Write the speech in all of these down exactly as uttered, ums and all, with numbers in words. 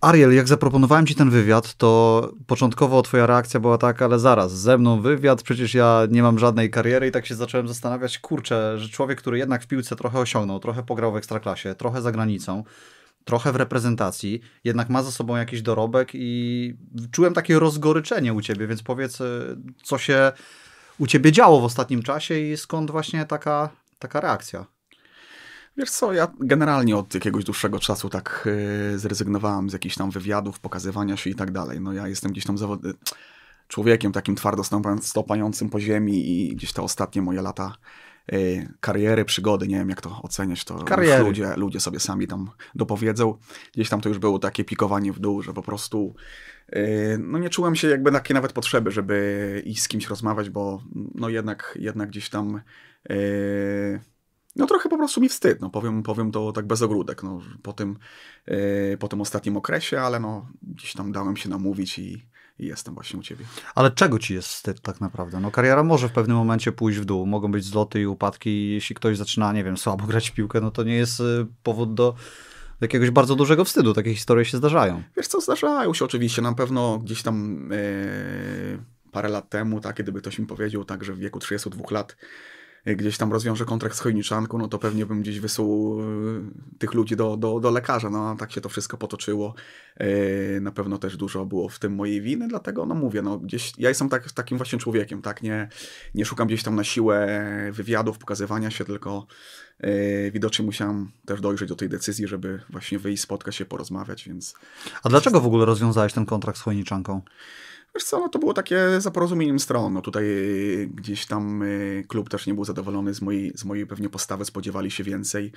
Ariel, jak zaproponowałem ci ten wywiad, to początkowo twoja reakcja była taka, ale zaraz, ze mną wywiad, przecież ja nie mam żadnej kariery i tak się zacząłem zastanawiać, kurczę, że człowiek, który jednak w piłce trochę osiągnął, trochę pograł w Ekstraklasie, trochę za granicą, trochę w reprezentacji, jednak ma za sobą jakiś dorobek i czułem takie rozgoryczenie u ciebie, więc powiedz, co się u ciebie działo w ostatnim czasie i skąd właśnie taka, taka reakcja? Wiesz co, ja generalnie od jakiegoś dłuższego czasu tak yy, zrezygnowałem z jakichś tam wywiadów, pokazywania się i tak dalej. No ja jestem gdzieś tam zawod... człowiekiem takim twardo stąpającym po ziemi i gdzieś te ostatnie moje lata yy, kariery, przygody, nie wiem jak to oceniać, to już ludzie, ludzie sobie sami tam dopowiedzą. Gdzieś tam to już było takie pikowanie w dół, że po prostu yy, no nie czułem się jakby takiej nawet potrzeby, żeby iść z kimś rozmawiać, bo no jednak, jednak gdzieś tam... Yy, No trochę po prostu mi wstyd, no powiem, powiem to tak bez ogródek, no po tym, yy, po tym ostatnim okresie, ale no gdzieś tam dałem się namówić i, i jestem właśnie u ciebie. Ale czego ci jest wstyd tak naprawdę? No kariera może w pewnym momencie pójść w dół, mogą być zloty i upadki, jeśli ktoś zaczyna, nie wiem, słabo grać w piłkę, no to nie jest powód do jakiegoś bardzo dużego wstydu, takie historie się zdarzają. Wiesz co, zdarzają się oczywiście, na pewno gdzieś tam yy, parę lat temu, tak, gdyby ktoś mi powiedział, tak, że w wieku trzydziestu dwóch lat gdzieś tam rozwiążę kontrakt z Chojniczanką, no to pewnie bym gdzieś wysłał y, tych ludzi do, do, do lekarza. No a tak się to wszystko potoczyło. Y, na pewno też dużo było w tym mojej winy, dlatego no mówię, no gdzieś ja jestem tak, takim właśnie człowiekiem, tak, nie, nie szukam gdzieś tam na siłę wywiadów, pokazywania się, tylko y, widocznie musiałem też dojrzeć do tej decyzji, żeby właśnie wyjść, spotkać się, porozmawiać, więc... A dlaczego w ogóle rozwiązałeś ten kontrakt z Chojniczanką? Wiesz co, no to było takie za porozumieniem stron. No tutaj gdzieś tam klub też nie był zadowolony z mojej, z mojej pewnie postawy, spodziewali się więcej.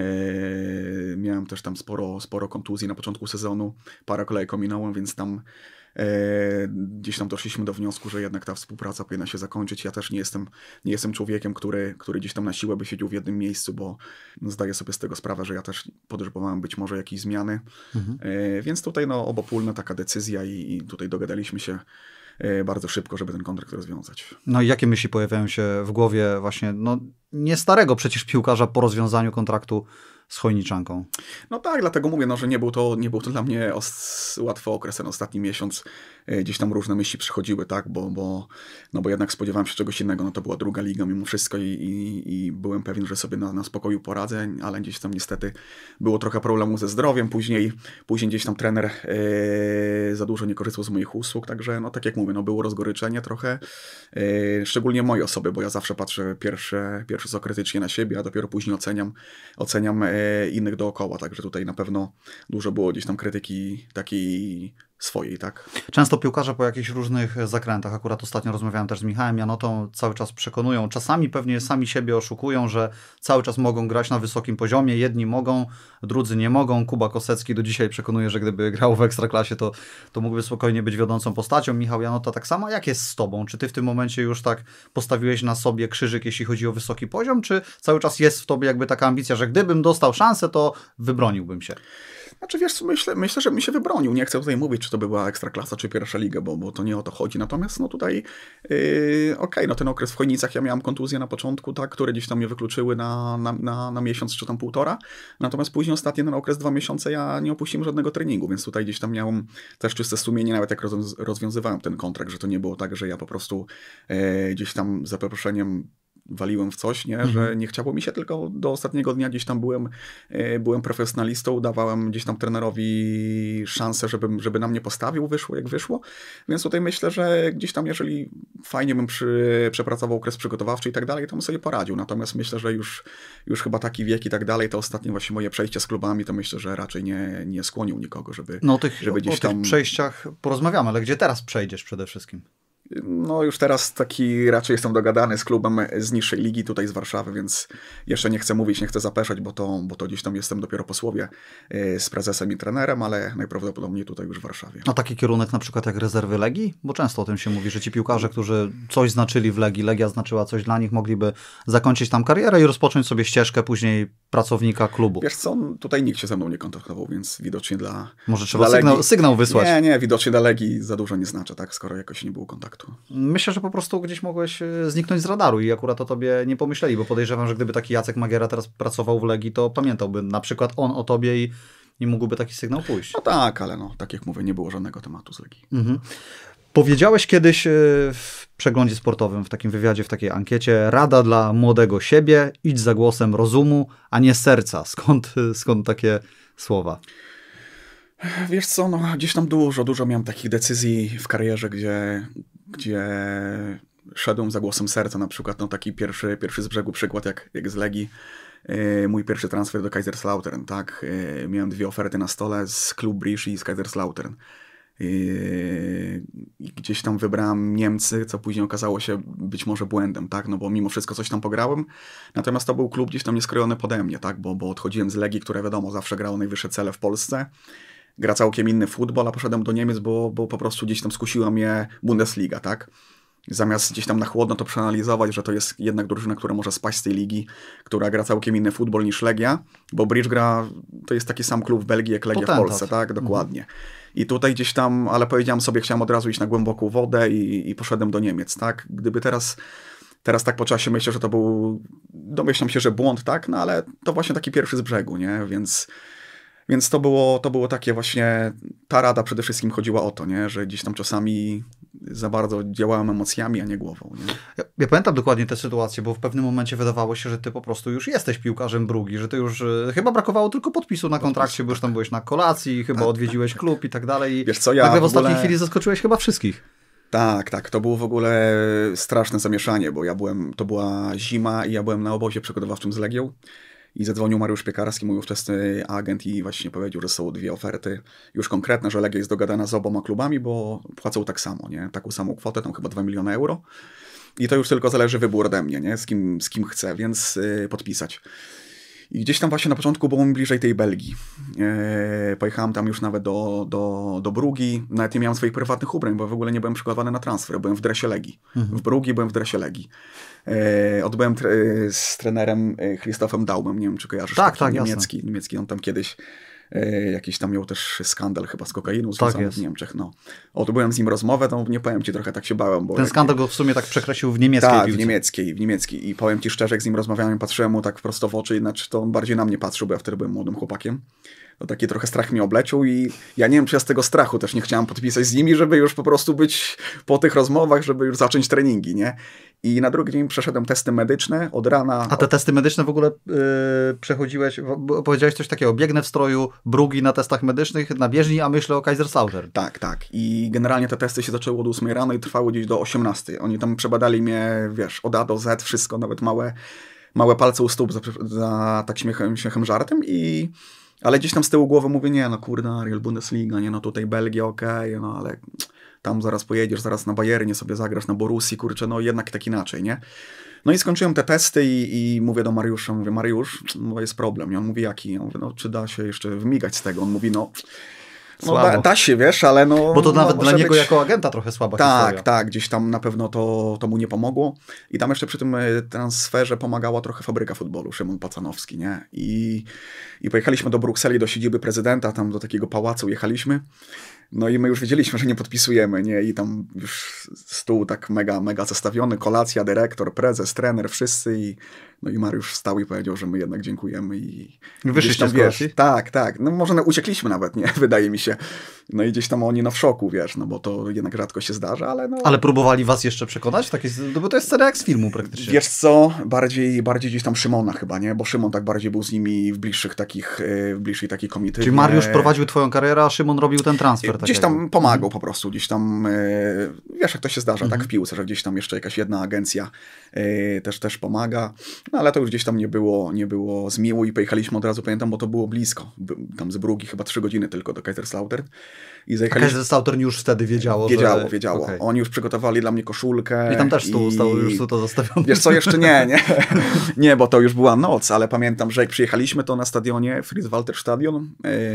Eee, miałem też tam sporo, sporo kontuzji na początku sezonu, parę kolejką minąłem, więc tam eee, gdzieś tam doszliśmy do wniosku, że jednak ta współpraca powinna się zakończyć. Ja też nie jestem, nie jestem człowiekiem, który, który gdzieś tam na siłę by siedział w jednym miejscu, bo no, zdaję sobie z tego sprawę, że ja też potrzebowałem być może jakiejś zmiany. Mhm. Eee, więc tutaj no obopólna taka decyzja i, i tutaj dogadaliśmy się bardzo szybko, żeby ten kontrakt rozwiązać. No i jakie myśli pojawiają się w głowie właśnie, no nie starego przecież piłkarza po rozwiązaniu kontraktu z Chojniczanką? No tak, dlatego mówię, no, że nie był to, nie był to dla mnie os- łatwy okres, ten ostatni miesiąc. Gdzieś tam różne myśli przychodziły, tak, bo, bo, no bo jednak spodziewałem się czegoś innego, no to była druga liga mimo wszystko i, i, i byłem pewien, że sobie na, na spokoju poradzę, ale gdzieś tam niestety było trochę problemu ze zdrowiem, później, później gdzieś tam trener yy, za dużo nie korzystał z moich usług, także no tak jak mówię, no było rozgoryczenie trochę, yy, szczególnie mojej osoby, bo ja zawsze patrzę pierwsze, pierwsze co krytycznie na siebie, a dopiero później oceniam, oceniam yy, innych dookoła, także tutaj na pewno dużo było gdzieś tam krytyki takiej swojej, tak. Często piłkarze po jakichś różnych zakrętach, akurat ostatnio rozmawiałem też z Michałem Janotą, cały czas przekonują, czasami pewnie sami siebie oszukują, że cały czas mogą grać na wysokim poziomie, jedni mogą, drudzy nie mogą. Kuba Kosecki do dzisiaj przekonuje, że gdyby grał w Ekstraklasie, to, to mógłby spokojnie być wiodącą postacią. Michał Janota tak samo. Jak jest z tobą? Czy ty w tym momencie już tak postawiłeś na sobie krzyżyk, jeśli chodzi o wysoki poziom, czy cały czas jest w tobie jakby taka ambicja, że gdybym dostał szansę, to wybroniłbym się? Znaczy wiesz, myślę, myślę, że bym się wybronił. Nie chcę tutaj mówić, czy to by była Ekstraklasa, czy pierwsza liga, bo, bo to nie o to chodzi. Natomiast no tutaj yy, okej, okay, no ten okres w Chojnicach, ja miałem kontuzję na początku, tak, które gdzieś tam mnie wykluczyły na, na, na, na miesiąc, czy tam półtora. Natomiast później ostatni ten okres, dwa miesiące, ja nie opuściłem żadnego treningu, więc tutaj gdzieś tam miałem też czyste sumienie, nawet jak rozwiązywałem ten kontrakt, że to nie było tak, że ja po prostu yy, gdzieś tam za przeproszeniem waliłem w coś, nie? Mhm. Że nie chciało mi się, tylko do ostatniego dnia gdzieś tam byłem, yy, byłem profesjonalistą, dawałem gdzieś tam trenerowi szansę, żeby, żeby na mnie postawił, wyszło jak wyszło, więc tutaj myślę, że gdzieś tam jeżeli fajnie bym przy, przepracował okres przygotowawczy i tak dalej, to bym sobie poradził, natomiast myślę, że już, już chyba taki wiek i tak dalej, to ostatnie właśnie moje przejście z klubami, to myślę, że raczej nie, nie skłonił nikogo, żeby, no, tych, żeby gdzieś o tam... tych przejściach porozmawiamy, ale gdzie teraz przejdziesz przede wszystkim? No już teraz taki raczej jestem dogadany z klubem z niższej ligi tutaj z Warszawy, więc jeszcze nie chcę mówić, nie chcę zapeszać, bo to, bo to gdzieś tam jestem dopiero po słowie z prezesem i trenerem, ale najprawdopodobniej tutaj już w Warszawie. A taki kierunek na przykład jak rezerwy Legii? Bo często o tym się mówi, że ci piłkarze, którzy coś znaczyli w Legii, Legia znaczyła coś dla nich, mogliby zakończyć tam karierę i rozpocząć sobie ścieżkę później pracownika klubu. Wiesz co, tutaj nikt się ze mną nie kontaktował, więc widocznie dla Może trzeba dla sygnał, Legii... sygnał wysłać. Nie, nie, widocznie dla Legii za dużo nie znaczy, tak, skoro jakoś nie było kontaktu. Myślę, że po prostu gdzieś mogłeś zniknąć z radaru i akurat o tobie nie pomyśleli, bo podejrzewam, że gdyby taki Jacek Magiera teraz pracował w Legii, to pamiętałby na przykład on o tobie i, i mógłby taki sygnał pójść. No tak, ale no, tak jak mówię, nie było żadnego tematu z Legii. Mhm. Powiedziałeś kiedyś w przeglądzie sportowym, w takim wywiadzie, w takiej ankiecie, rada dla młodego siebie, idź za głosem rozumu, a nie serca. Skąd, skąd takie słowa? Wiesz co, no gdzieś tam dużo, dużo miałem takich decyzji w karierze, gdzie, gdzie szedłem za głosem serca, na przykład no taki pierwszy, pierwszy z brzegu przykład jak, jak z Legii. Yy, mój pierwszy transfer do Kaiserslautern, tak? Yy, miałem dwie oferty na stole z Club Brugge i z Kaiserslautern. Yy, I gdzieś tam wybrałem Niemcy, co później okazało się być może błędem, tak? No bo mimo wszystko coś tam pograłem, natomiast to był klub gdzieś tam nieskrojony pode mnie, tak? Bo, bo odchodziłem z Legii, która wiadomo zawsze grała najwyższe cele w Polsce, gra całkiem inny futbol, a poszedłem do Niemiec, bo, bo po prostu gdzieś tam skusiła mnie Bundesliga, tak? Zamiast gdzieś tam na chłodno to przeanalizować, że to jest jednak drużyna, która może spaść z tej ligi, która gra całkiem inny futbol niż Legia, bo Brugge gra, to jest taki sam klub w Belgii jak Legia Potentat. w Polsce, tak? Dokładnie. Mhm. I tutaj gdzieś tam, ale powiedziałem sobie, chciałem od razu iść na głęboką wodę i, i poszedłem do Niemiec, tak? Gdyby teraz, teraz tak po czasie myślę, że to był, domyślam się, że błąd, tak? No ale to właśnie taki pierwszy z brzegu, nie? Więc... Więc to było, to było takie właśnie, ta rada przede wszystkim chodziła o to, nie? Że gdzieś tam czasami za bardzo działałem emocjami, a nie głową. Nie? Ja, ja pamiętam dokładnie tę sytuację, bo w pewnym momencie wydawało się, że ty po prostu już jesteś piłkarzem Brugge, że ty już, e, chyba brakowało tylko podpisu na kontrakcie, Podpis, bo już tam byłeś na kolacji, chyba tak, odwiedziłeś tak, klub i tak dalej. Wiesz co, ja nagle w, w ostatniej ogóle... chwili zaskoczyłeś chyba wszystkich. Tak, tak, to było w ogóle straszne zamieszanie, bo ja byłem, to była zima i ja byłem na obozie przygotowawczym z Legią. I zadzwonił Mariusz Piekarski, mój ówczesny agent i właśnie powiedział, że są dwie oferty już konkretne, że Legia jest dogadana z oboma klubami, bo płacą tak samo, nie? Taką samą kwotę, tam chyba dwa miliony euro. I to już tylko zależy wybór ode mnie, nie? Z kim, z kim chcę, więc yy, podpisać. I gdzieś tam właśnie na początku było mi bliżej tej Belgii. Yy, pojechałem tam już nawet do, do, do Brugge. Nawet nie miałem swoich prywatnych ubrań, bo w ogóle nie byłem przygotowany na transfer. Byłem w dresie Legii. Mhm. W Brugge byłem w dresie Legii. Yy, odbyłem tre z trenerem Christophem Daumem. Nie wiem, czy kojarzysz. Tak, tak, niemiecki, jasne. niemiecki. On tam kiedyś yy, jakiś tam miał też skandal chyba z kokainą tak związany w Niemczech. No. Odbyłem z nim rozmowę, to nie powiem ci, trochę tak się bałem. Bo ten jak... skandal go w sumie tak przekreślił w niemieckiej Tak, piłce. w niemieckiej, w niemieckiej. I powiem ci szczerze, jak z nim rozmawiałem, patrzyłem mu tak prosto w oczy, inaczej to on bardziej na mnie patrzył, bo ja wtedy byłem młodym chłopakiem. To taki trochę strach mnie obleciał i ja nie wiem, czy ja z tego strachu też nie chciałem podpisać z nimi, żeby już po prostu być po tych rozmowach, żeby już zacząć treningi, nie? I na drugi dzień przeszedłem testy medyczne od rana. A te testy medyczne w ogóle yy, przechodziłeś, bo powiedziałeś coś takiego, biegnę w stroju Brugge na testach medycznych, na bieżni, a myślę o Kaiserslautern. Tak, tak. I generalnie te testy się zaczęły od ósmej rano i trwały gdzieś do osiemnastej. Oni tam przebadali mnie, wiesz, od A do Z, wszystko, nawet małe, małe palce u stóp za, za tak śmiechem, śmiechem żartem i... Ale gdzieś tam z tyłu głowy mówię, nie no kurde, Ariel, Bundesliga, nie no tutaj Belgia, okej, okay, no ale tam zaraz pojedziesz, zaraz na Bayernie sobie zagrasz, na Borussii, kurczę, no jednak tak inaczej, nie? No i skończyłem te testy i, i mówię do Mariusza, mówię, Mariusz, no jest problem. I on mówi, jaki? Ja mówię, no czy da się jeszcze wymigać z tego? On mówi, no... No da, da się, wiesz, ale no... Bo to nawet no, dla niego być... jako agenta trochę słaba tak, historia. Tak, gdzieś tam na pewno to, to mu nie pomogło. I tam jeszcze przy tym transferze pomagała trochę fabryka futbolu, Szymon Pacanowski, nie? I, i pojechaliśmy do Brukseli, do siedziby prezydenta, tam do takiego pałacu jechaliśmy. No i my już wiedzieliśmy, że nie podpisujemy, nie? I tam już stół tak mega, mega zastawiony, kolacja, dyrektor, prezes, trener, wszyscy i no i Mariusz wstał i powiedział, że my jednak dziękujemy i... Wyszliście tam, z kolacji? wiesz, tak, tak. No może uciekliśmy nawet, nie? Wydaje mi się. No i gdzieś tam oni no w szoku, wiesz, no bo to jednak rzadko się zdarza, ale no... Ale próbowali was jeszcze przekonać? Takie, no bo to jest scena jak z filmu praktycznie. Wiesz co? Bardziej, bardziej gdzieś tam Szymona chyba, nie? Bo Szymon tak bardziej był z nimi w bliższych takich, w bliższej takiej komitywie. Czyli Mariusz prowadził twoją karierę, a Szymon robił ten transfer. Gdzieś tak tam jakby. pomagał Mhm. po prostu, gdzieś tam, wiesz jak to się zdarza, Mhm. tak w piłce, że gdzieś tam jeszcze jakaś jedna agencja też, też pomaga, no ale to już gdzieś tam nie było, nie było zmiłu i pojechaliśmy od razu, pamiętam, bo to było blisko, tam z Brugge chyba trzy godziny tylko do Kaiserslautern. I zajechaliśmy... A Kaiserslautern już wtedy wiedziało, Wiedziało, że... wiedziało. Okay. Oni już przygotowali dla mnie koszulkę. I tam też stół i... stał już to zastawione. Wiesz co, jeszcze nie, nie. Nie, bo to już była noc, ale pamiętam, że jak przyjechaliśmy, to na stadionie, Fritz-Walter Stadion,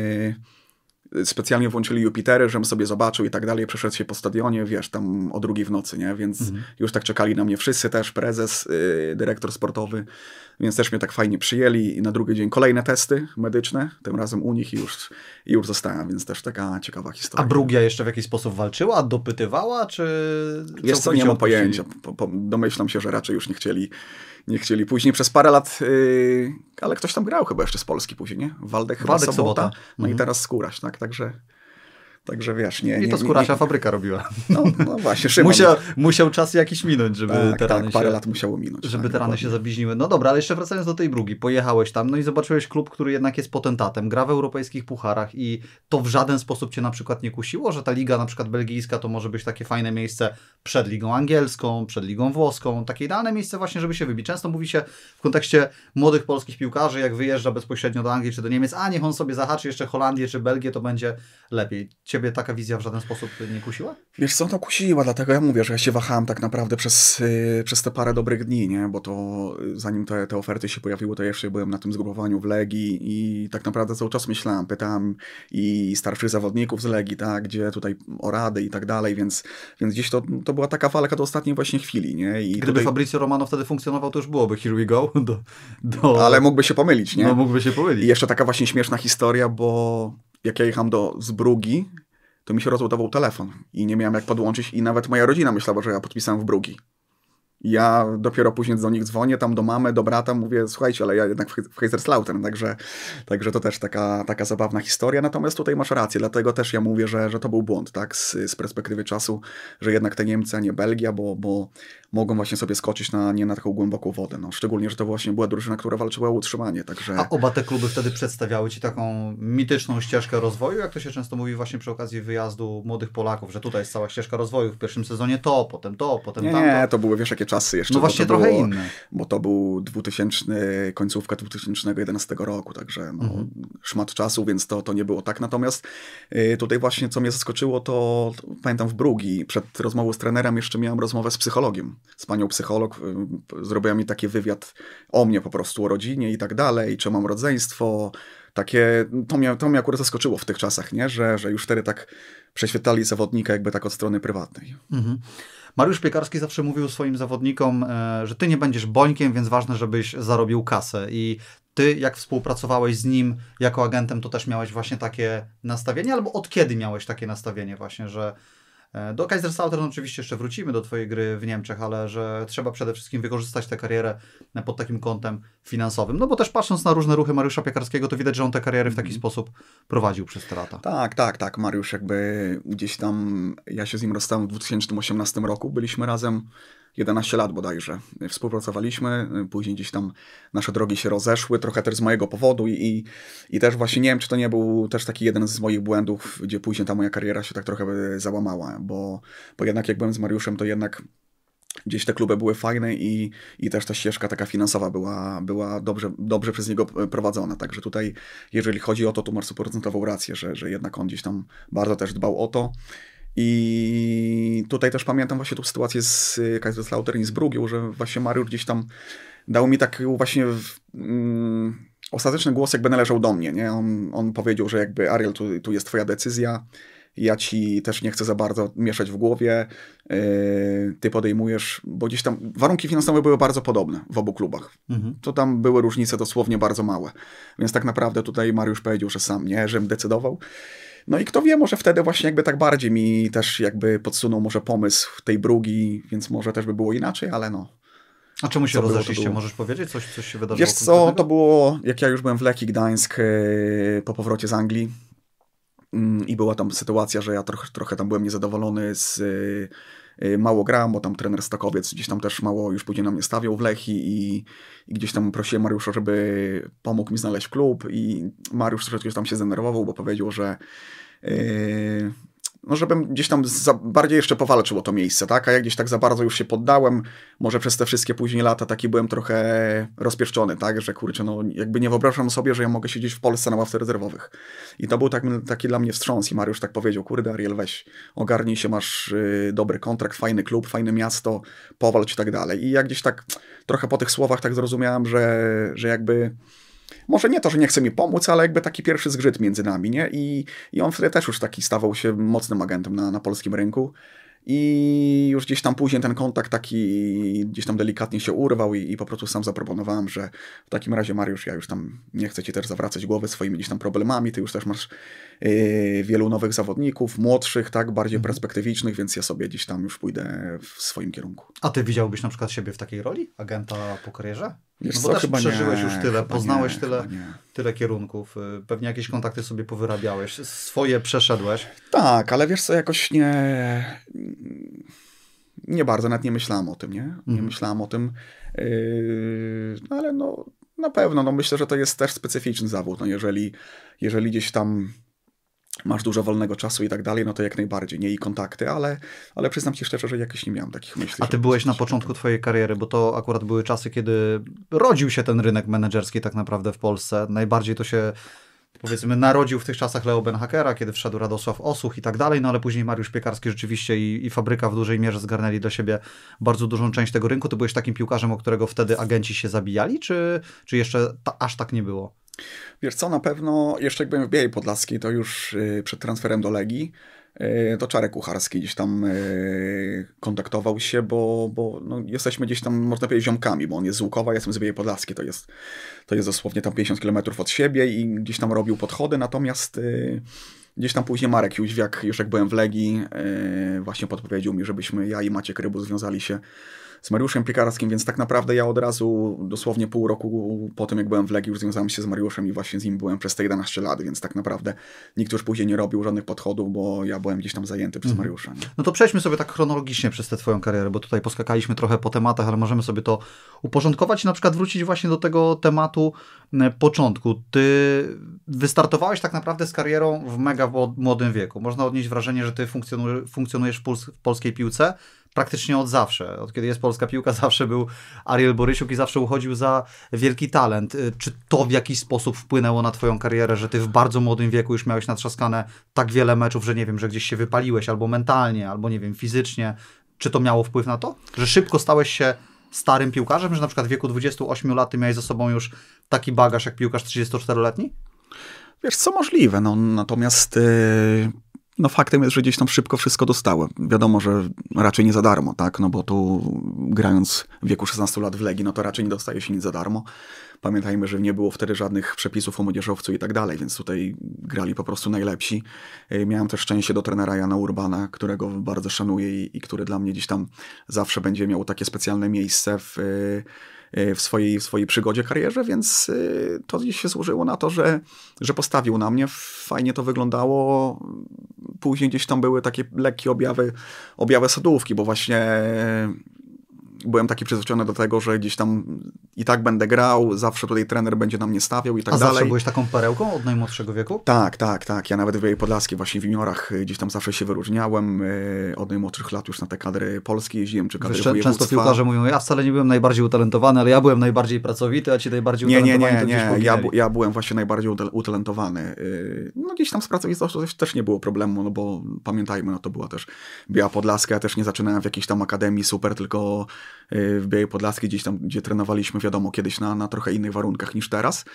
yy, specjalnie włączyli Jupitery, żebym sobie zobaczył i tak dalej, przeszedł się po stadionie, wiesz, tam o drugiej w nocy, nie, więc mhm. już tak czekali na mnie wszyscy też, prezes, yy, dyrektor sportowy, więc też mnie tak fajnie przyjęli i na drugi dzień kolejne testy medyczne, tym razem u nich i już, i już zostałem, więc też taka ciekawa historia. A Brugge jeszcze w jakiś sposób walczyła, dopytywała, czy... Wiesz co, nie mam pojęcia, po, po, domyślam się, że raczej już nie chcieli, nie chcieli. Później przez parę lat, yy, ale ktoś tam grał chyba jeszcze z Polski później, nie? Waldek chyba Waldek Sobota. Sobota. No Mhm. i teraz Skóraś, tak? Także, także wiesz, nie... I to nie, Skórasia nie, fabryka robiła. No, no właśnie, Szymon. Musiał, musiał czas jakiś minąć, żeby tak, te rany tak, parę się... lat musiało minąć. Żeby tak, te rany dokładnie. się zabliźniły. No dobra, ale jeszcze wracając do tej Brugi. Pojechałeś tam, no i zobaczyłeś klub, który jednak jest potentatem, gra w europejskich pucharach i to w żaden sposób cię na przykład nie kusiło, że ta liga na przykład belgijska to może być takie fajne miejsce przed ligą angielską, przed ligą włoską, takie idealne miejsce właśnie, żeby się wybić. Często mówi się w kontekście młodych polskich piłkarzy, jak wyjeżdża bezpośrednio do Anglii czy do Niemiec, a niech on sobie zahaczy jeszcze Holandię czy Belgię, to będzie lepiej. Ciebie taka wizja w żaden sposób nie kusiła? Wiesz co, no kusiła, dlatego ja mówię, że ja się wahałem tak naprawdę przez, yy, przez te parę dobrych dni, nie? Bo to yy, zanim te, te oferty się pojawiły, to jeszcze byłem na tym zgrupowaniu w Legii i tak naprawdę cały czas myślałem, pytałem i starszych zawodników z Legii, tak, gdzie tutaj o rady i tak dalej, więc, więc gdzieś to, to była taka walka do ostatniej właśnie chwili, nie? I Gdyby tutaj... Fabrizio Romano wtedy funkcjonował, to już byłoby here we go. Do, do... Ale mógłby się pomylić, nie? No mógłby się pomylić. I jeszcze taka właśnie śmieszna historia, bo jak ja jechałem do Zbrugi, to mi się rozładował telefon i nie miałem jak podłączyć i nawet moja rodzina myślała, że ja podpisałem w Brugi. Ja dopiero później do nich dzwonię, tam do mamy, do brata, mówię, słuchajcie, ale ja jednak w Kaiserslautern, także, także to też taka, taka zabawna historia, natomiast tutaj masz rację, dlatego też ja mówię, że, że to był błąd, tak, z, z perspektywy czasu, że jednak te Niemcy, a nie Belgia, bo, bo mogą właśnie sobie skoczyć na, nie na taką głęboką wodę, no, szczególnie, że to właśnie była drużyna, która walczyła o utrzymanie, także... A oba te kluby wtedy przedstawiały ci taką mityczną ścieżkę rozwoju, jak to się często mówi właśnie przy okazji wyjazdu młodych Polaków, że tutaj jest cała ścieżka rozwoju, w pierwszym sezonie to, potem to, potem nie, tamto. Nie, to były, wiesz, jakie czasy jeszcze. No właśnie trochę było, inne. Bo to był dwutysięczny, końcówka dwa tysiące jedenastego roku, także no, mhm. szmat czasu, więc to, to nie było tak. Natomiast y, tutaj właśnie, co mnie zaskoczyło, to, to pamiętam w Brugi, przed rozmową z trenerem jeszcze miałem rozmowę z psychologiem, z panią psycholog, y, zrobiła mi taki wywiad o mnie po prostu, o rodzinie i tak dalej, czy mam rodzeństwo, takie, to mnie, to mnie akurat zaskoczyło w tych czasach, nie? Że, że już wtedy tak prześwietlali zawodnika jakby tak od strony prywatnej. Mhm. Mariusz Piekarski zawsze mówił swoim zawodnikom, że ty nie będziesz bońkiem, więc ważne, żebyś zarobił kasę. I ty, jak współpracowałeś z nim jako agentem, to też miałeś właśnie takie nastawienie? Albo od kiedy miałeś takie nastawienie właśnie, że do Kaiserslautern oczywiście jeszcze wrócimy do twojej gry w Niemczech, ale że trzeba przede wszystkim wykorzystać tę karierę pod takim kątem finansowym. No bo też patrząc na różne ruchy Mariusza Piekarskiego, to widać, że on tę karierę w taki mm. sposób prowadził przez te lata. Tak, tak, tak. Mariusz jakby gdzieś tam, ja się z nim rozstałem w dwa tysiące osiemnastym roku, byliśmy razem jedenaście lat bodajże. Współpracowaliśmy, później gdzieś tam nasze drogi się rozeszły, trochę też z mojego powodu i, i też właśnie nie wiem, czy to nie był też taki jeden z moich błędów, gdzie później ta moja kariera się tak trochę załamała, bo, bo jednak jak byłem z Mariuszem, to jednak gdzieś te kluby były fajne i, i też ta ścieżka taka finansowa była, była dobrze, dobrze przez niego prowadzona. Także tutaj, jeżeli chodzi o to, to masz stuprocentową rację, że, że jednak on gdzieś tam bardzo też dbał o to. I tutaj też pamiętam właśnie tą sytuację z Kaiserslautern i z Brugią, że właśnie Mariusz gdzieś tam dał mi tak właśnie um, ostateczny głos jakby należał do mnie. Nie? On, on powiedział, że jakby Ariel, tu, tu jest twoja decyzja, ja ci też nie chcę za bardzo mieszać w głowie, yy, ty podejmujesz, bo gdzieś tam warunki finansowe były bardzo podobne w obu klubach. Mhm. To tam były różnice dosłownie bardzo małe. Więc tak naprawdę tutaj Mariusz powiedział, że sam nie, żebym decydował. No i kto wie, może wtedy właśnie jakby tak bardziej mi też jakby podsunął może pomysł tej Brugi, więc może też by było inaczej, ale no. A czemu się rozeszliście? Możesz powiedzieć? Coś, coś się wydarzyło? Wiesz co, to było, jak ja już byłem w Lechii Gdańsk yy, po powrocie z Anglii, i była tam sytuacja, że ja trochę, trochę tam byłem niezadowolony z y, mało gram, bo tam trener Stokowiec gdzieś tam też mało już później na mnie stawiał w Lechii i, i gdzieś tam prosiłem Mariusza, żeby pomógł mi znaleźć klub i Mariusz troszeczkę tam się zdenerwował, bo powiedział, że y, no żebym gdzieś tam za, bardziej jeszcze powalczył o to miejsce, tak? A ja gdzieś tak za bardzo już się poddałem, może przez te wszystkie później lata taki byłem trochę rozpieszczony, tak? Że kurczę, no jakby nie wyobrażam sobie, że ja mogę siedzieć w Polsce na ławce rezerwowych. I to był tak, taki dla mnie wstrząs i Mariusz tak powiedział, kurde Ariel, weź, ogarnij się, masz y, dobry kontrakt, fajny klub, fajne miasto, powalcz i tak dalej. I ja gdzieś tak trochę po tych słowach tak zrozumiałem, że, że jakby może nie to, że nie chce mi pomóc, ale jakby taki pierwszy zgrzyt między nami, nie? I, i on wtedy też już taki stawał się mocnym agentem na, na polskim rynku. I już gdzieś tam później ten kontakt taki gdzieś tam delikatnie się urwał i, i po prostu sam zaproponowałem, że w takim razie Mariusz, ja już tam nie chcę ci też zawracać głowy swoimi gdzieś tam problemami, ty już też masz yy, wielu nowych zawodników, młodszych, tak, bardziej mhm. perspektywicznych, więc ja sobie gdzieś tam już pójdę w swoim kierunku. A ty widziałbyś na przykład siebie w takiej roli? Agenta po karierze? Wiesz No co, bo też chyba przeżyłeś nie, już tyle, poznałeś nie, tyle, tyle kierunków, pewnie jakieś kontakty sobie powyrabiałeś, swoje przeszedłeś. Tak, ale wiesz co, jakoś nie... Nie bardzo, nawet nie myślałem o tym, nie? Nie mhm. myślałem o tym, yy, no ale no na pewno, no myślę, że to jest też specyficzny zawód, no jeżeli, jeżeli gdzieś tam masz dużo wolnego czasu i tak dalej, no to jak najbardziej, nie i kontakty, ale, ale przyznam ci szczerze, że jakoś nie miałem takich myśli. A ty byłeś na początku twojej kariery, bo to akurat były czasy, kiedy rodził się ten rynek menedżerski tak naprawdę w Polsce. Najbardziej to się, powiedzmy, narodził w tych czasach Leo Benhakera, kiedy wszedł Radosław Osuch i tak dalej, no ale później Mariusz Piekarski rzeczywiście i, i Fabryka w dużej mierze zgarnęli do siebie bardzo dużą część tego rynku. Ty byłeś takim piłkarzem, o którego wtedy agenci się zabijali, czy, czy jeszcze ta, aż tak nie było? Wiesz co, na pewno jeszcze jak byłem w Białej Podlaskiej, to już yy, przed transferem do Legii, yy, to Czarek Kucharski gdzieś tam yy, kontaktował się, bo, bo no, jesteśmy gdzieś tam, można powiedzieć, ziomkami, bo on jest z Łukowa, ja jestem z Białej Podlaskiej, to jest, to jest dosłownie tam pięćdziesiąt kilometrów od siebie i gdzieś tam robił podchody, natomiast yy, gdzieś tam później Marek Jóźwiak, już jak byłem w Legii, yy, właśnie podpowiedział mi, żebyśmy ja i Maciek Rybus związali się z Mariuszem Piekarskim, więc tak naprawdę ja od razu, dosłownie pół roku po tym, jak byłem w Legii, już związałem się z Mariuszem i właśnie z nim byłem przez te jedenaście lat, więc tak naprawdę nikt już później nie robił żadnych podchodów, bo ja byłem gdzieś tam zajęty przez mhm. Mariusza. Nie? No to przejdźmy sobie tak chronologicznie przez tę twoją karierę, bo tutaj poskakaliśmy trochę po tematach, ale możemy sobie to uporządkować i na przykład wrócić właśnie do tego tematu początku. Ty wystartowałeś tak naprawdę z karierą w mega młodym wieku. Można odnieść wrażenie, że ty funkcjonujesz w, puls- w polskiej piłce praktycznie od zawsze. Od kiedy jest polska piłka, zawsze był Ariel Borysiuk i zawsze uchodził za wielki talent. Czy to w jakiś sposób wpłynęło na twoją karierę, że ty w bardzo młodym wieku już miałeś natrzaskane tak wiele meczów, że nie wiem, że gdzieś się wypaliłeś albo mentalnie, albo nie wiem, fizycznie. Czy to miało wpływ na to? Że szybko stałeś się starym piłkarzem, że na przykład w wieku dwudziestu ośmiu lat ty miałeś za sobą już taki bagaż jak piłkarz trzydziestoczteroletni? Wiesz co, możliwe, no natomiast... Yy... No faktem jest, że gdzieś tam szybko wszystko dostałem. Wiadomo, że raczej nie za darmo, tak? No bo tu grając w wieku szesnastu lat w Legii, no to raczej nie dostaje się nic za darmo. Pamiętajmy, że nie było wtedy żadnych przepisów o młodzieżowcu i tak dalej, więc tutaj grali po prostu najlepsi. Miałem też szczęście do trenera Jana Urbana, którego bardzo szanuję i, i który dla mnie gdzieś tam zawsze będzie miał takie specjalne miejsce w... w swojej, w swojej przygodzie, karierze, więc to gdzieś się służyło na to, że, że postawił na mnie, fajnie to wyglądało. Później gdzieś tam były takie lekkie objawy, objawy sadówki, bo właśnie byłem taki przyzwyczajony do tego, że gdzieś tam i tak będę grał, zawsze tutaj trener będzie na mnie stawiał i tak A dalej. A zawsze byłeś taką perełką od najmłodszego wieku? Tak, tak, tak. Ja nawet w Białej Podlaskiej właśnie w juniorach gdzieś tam zawsze się wyróżniałem. Od najmłodszych lat już na te kadry polskie jeździłem, czy kadry województwa. Często piłkarze mówią, ja wcale nie byłem najbardziej utalentowany, ale ja byłem najbardziej pracowity, a ci najbardziej nie, utalentowani nie, nie, to nie. Ja, ja byłem właśnie najbardziej utalentowany. No gdzieś tam z pracowitością też nie było problemu, no bo pamiętajmy, no to była też Biała Podlaska. Ja też nie zaczynałem w jakiejś tam akademii super, tylko w Białej Podlaskiej gdzieś tam, gdzie trenowaliśmy, wiadomo, kiedyś na, na trochę innych warunkach niż teraz.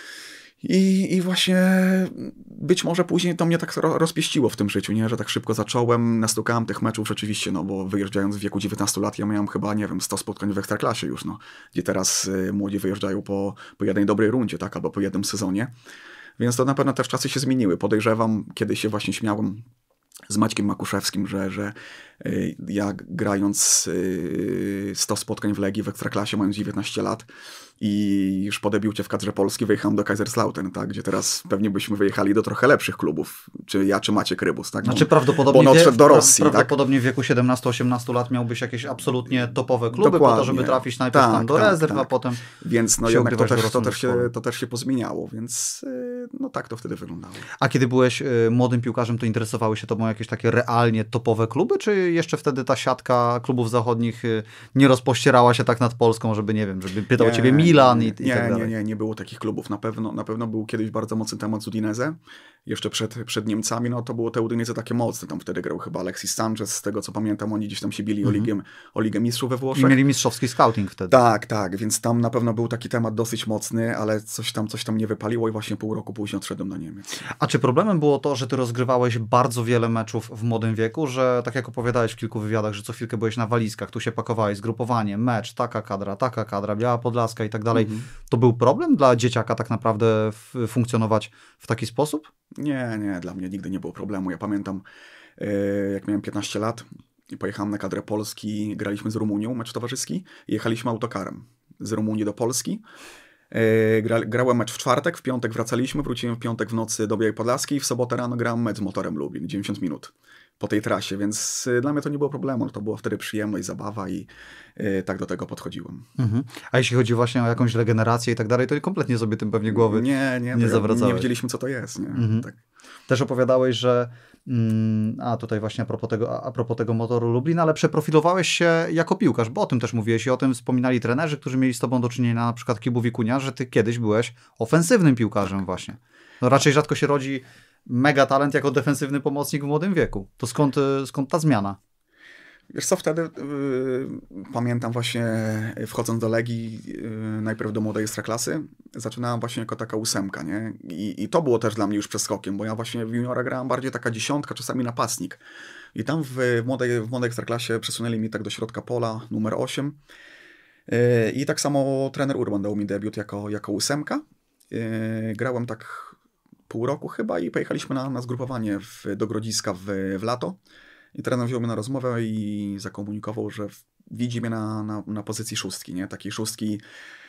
I, I właśnie być może później to mnie tak rozpieściło w tym życiu, nie? Że tak szybko zacząłem, nastukałem tych meczów rzeczywiście, no bo wyjeżdżając w wieku dziewiętnastu lat, ja miałem chyba, nie wiem, sto spotkań w Ekstraklasie już, no. Gdzie teraz y, młodzi wyjeżdżają po, po jednej dobrej rundzie, tak? Albo po jednym sezonie. Więc to na pewno też czasy się zmieniły. Podejrzewam, kiedyś się właśnie śmiałem z Maćkiem Makuszewskim, że, że y, ja grając y, sto spotkań w Legii w Ekstraklasie, mając dziewiętnaście lat i już po debiucie w kadrze Polski wyjechałem do Kaiserslautern, tak, gdzie teraz pewnie byśmy wyjechali do trochę lepszych klubów, czy ja, czy Maciek Rybus. Tak? Znaczy prawdopodobnie, bo on odszedł do Rosji. Prawdopodobnie tak? w wieku siedemnastu osiemnastu lat miałbyś jakieś absolutnie topowe kluby, Dokładnie. po to, żeby trafić najpierw tak, tam do tak, rezerw, tak. a potem Więc no jednak to też, to, też się, to też się pozmieniało, więc no tak to wtedy wyglądało. A kiedy byłeś y, młodym piłkarzem, to interesowały się tobą jakieś takie realnie topowe kluby, czy jeszcze wtedy ta siatka klubów zachodnich y, nie rozpościerała się tak nad Polską, żeby, nie wiem, żeby pytał nie, ciebie Milan nie, i, i nie, tak dalej? Nie, nie, nie było takich klubów. Na pewno, na pewno był kiedyś bardzo mocny temat z Udinese, jeszcze przed, przed Niemcami, no to było te Udinese takie mocne. Tam wtedy grał chyba Alexis Sanchez, z tego co pamiętam, oni gdzieś tam się bili mm-hmm. o, ligę, o Ligę Mistrzów we Włoszech. I mieli mistrzowski scouting wtedy. Tak, tak, więc tam na pewno był taki temat dosyć mocny, ale coś tam, coś tam nie wypaliło i właśnie pół roku później odszedłem do Niemiec. A czy problemem było to, że ty rozgrywałeś bardzo wiele meczów w młodym wieku, że tak jak opowiadałeś w kilku wywiadach, że co chwilkę byłeś na walizkach, tu się pakowałeś, zgrupowanie, mecz, taka kadra, taka kadra, Biała Podlaska i tak dalej. Mm-hmm. To był problem dla dzieciaka tak naprawdę f- funkcjonować w taki sposób? Nie, nie, dla mnie nigdy nie było problemu. Ja pamiętam, jak miałem piętnaście lat i pojechałem na kadrę Polski, graliśmy z Rumunią, mecz towarzyski i jechaliśmy autokarem z Rumunii do Polski. Gra, grałem mecz w czwartek, w piątek wracaliśmy, wróciłem w piątek w nocy do Białej Podlaskiej i w sobotę rano grałem mecz z Motorem Lublin, dziewięćdziesiąt minut po tej trasie, więc dla mnie to nie było problemu. To była wtedy przyjemność, zabawa i yy, tak do tego podchodziłem. Mhm. A jeśli chodzi właśnie o jakąś regenerację i tak dalej, to kompletnie sobie tym pewnie głowy nie, nie, nie zawracałeś. Nie wiedzieliśmy, co to jest. Nie? Mhm. Tak. Też opowiadałeś, że mm, a tutaj właśnie a propos, tego, a propos tego Motoru Lublin, ale przeprofilowałeś się jako piłkarz, bo o tym też mówiłeś i o tym wspominali trenerzy, którzy mieli z tobą do czynienia, na przykład Kibu Wikunia, że ty kiedyś byłeś ofensywnym piłkarzem tak. właśnie. No raczej rzadko się rodzi mega talent jako defensywny pomocnik w młodym wieku. To skąd, skąd ta zmiana? Wiesz co, wtedy yy, pamiętam właśnie wchodząc do Legii, yy, najpierw do młodej ekstraklasy, zaczynałem właśnie jako taka ósemka, nie? I, I to było też dla mnie już przeskokiem, bo ja właśnie w juniora grałem bardziej taka dziesiątka, czasami napastnik. I tam w młodej, w młodej ekstraklasie przesunęli mi tak do środka pola, numer osiem. Yy, I tak samo trener Urban dał mi debiut jako, jako ósemka. Yy, grałem tak pół roku chyba i pojechaliśmy na, na zgrupowanie w, do Grodziska w, w lato. I trener wziął mnie na rozmowę i zakomunikował, że widzi mnie na, na, na pozycji szóstki, nie? Takiej szóstki,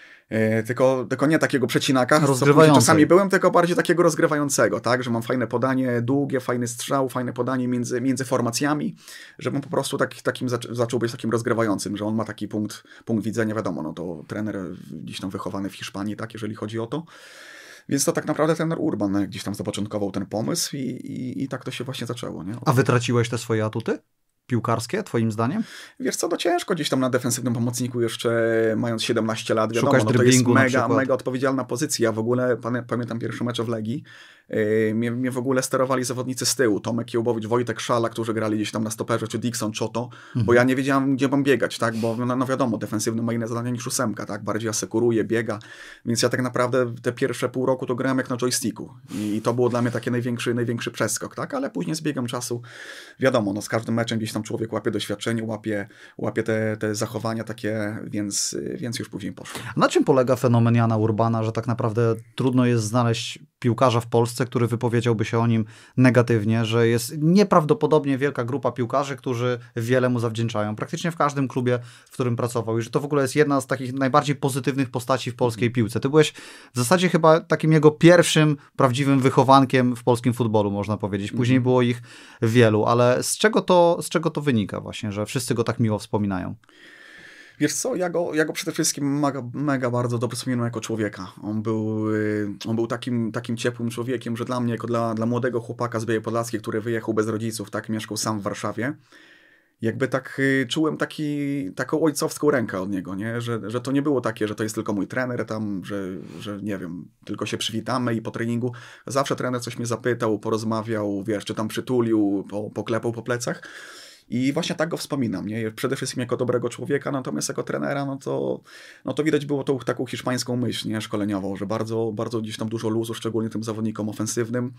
yy, tylko, tylko nie takiego przecinaka, co czasami byłem, tylko bardziej takiego rozgrywającego, tak? Że mam fajne podanie, długie, fajny strzał, fajne podanie między, między formacjami, żebym po prostu tak, takim zac- zaczął być takim rozgrywającym, że on ma taki punkt, punkt widzenia, wiadomo, no to trener gdzieś tam wychowany w Hiszpanii, tak? Jeżeli chodzi o to. Więc to tak naprawdę trener Urban gdzieś tam zapoczątkował ten pomysł i, i, i tak to się właśnie zaczęło. Nie? A wytraciłeś te swoje atuty piłkarskie, twoim zdaniem? Wiesz co, to ciężko gdzieś tam na defensywnym pomocniku jeszcze mając siedemnaście lat, wiadomo, Szukasz no to jest mega, przykład. mega odpowiedzialna pozycja. Ja w ogóle pamię, pamiętam pierwszy mecz w Legii, yy, mnie, mnie w ogóle sterowali zawodnicy z tyłu, Tomek Kiełbowicz, Wojtek Szala, którzy grali gdzieś tam na stoperze, czy Dixon, Czoto, mhm. bo ja nie wiedziałem, gdzie mam biegać, tak, bo no, no wiadomo, defensywny ma inne zadania niż ósemka, tak, bardziej asekuruje, biega, więc ja tak naprawdę te pierwsze pół roku to grałem jak na joysticku i, i to było dla mnie taki największy, największy przeskok, tak, ale później z biegiem czasu, wiadomo, no z każdym meczem gdzieś tam człowiek łapie doświadczenie, łapie, łapie te, te zachowania takie, więc, więc już później poszło. Na czym polega fenomen Jana Urbana, że tak naprawdę trudno jest znaleźć piłkarza w Polsce, który wypowiedziałby się o nim negatywnie, że jest nieprawdopodobnie wielka grupa piłkarzy, którzy wiele mu zawdzięczają. Praktycznie w każdym klubie, w którym pracował i że to w ogóle jest jedna z takich najbardziej pozytywnych postaci w polskiej piłce. Ty byłeś w zasadzie chyba takim jego pierwszym prawdziwym wychowankiem w polskim futbolu, można powiedzieć. Później mm. było ich wielu, ale z czego to, z czego to wynika właśnie, że wszyscy go tak miło wspominają? Wiesz co, ja go, ja go przede wszystkim mega, mega bardzo dobrze wspominam jako człowieka. On był, on był takim, takim ciepłym człowiekiem, że dla mnie, jako dla, dla młodego chłopaka z Białej Podlaskiej, który wyjechał bez rodziców, tak, mieszkał sam w Warszawie, jakby tak czułem taki, taką ojcowską rękę od niego, nie? Że, że to nie było takie, że to jest tylko mój trener tam, że, że nie wiem, tylko się przywitamy i po treningu. Zawsze trener coś mnie zapytał, porozmawiał, wiesz, czy tam przytulił, po, poklepał po plecach. I właśnie tak go wspominam, nie? Przede wszystkim jako dobrego człowieka, natomiast jako trenera, no to, no to widać było tą taką hiszpańską myśl, nie? Szkoleniową, że bardzo, bardzo gdzieś tam dużo luzu, szczególnie tym zawodnikom ofensywnym,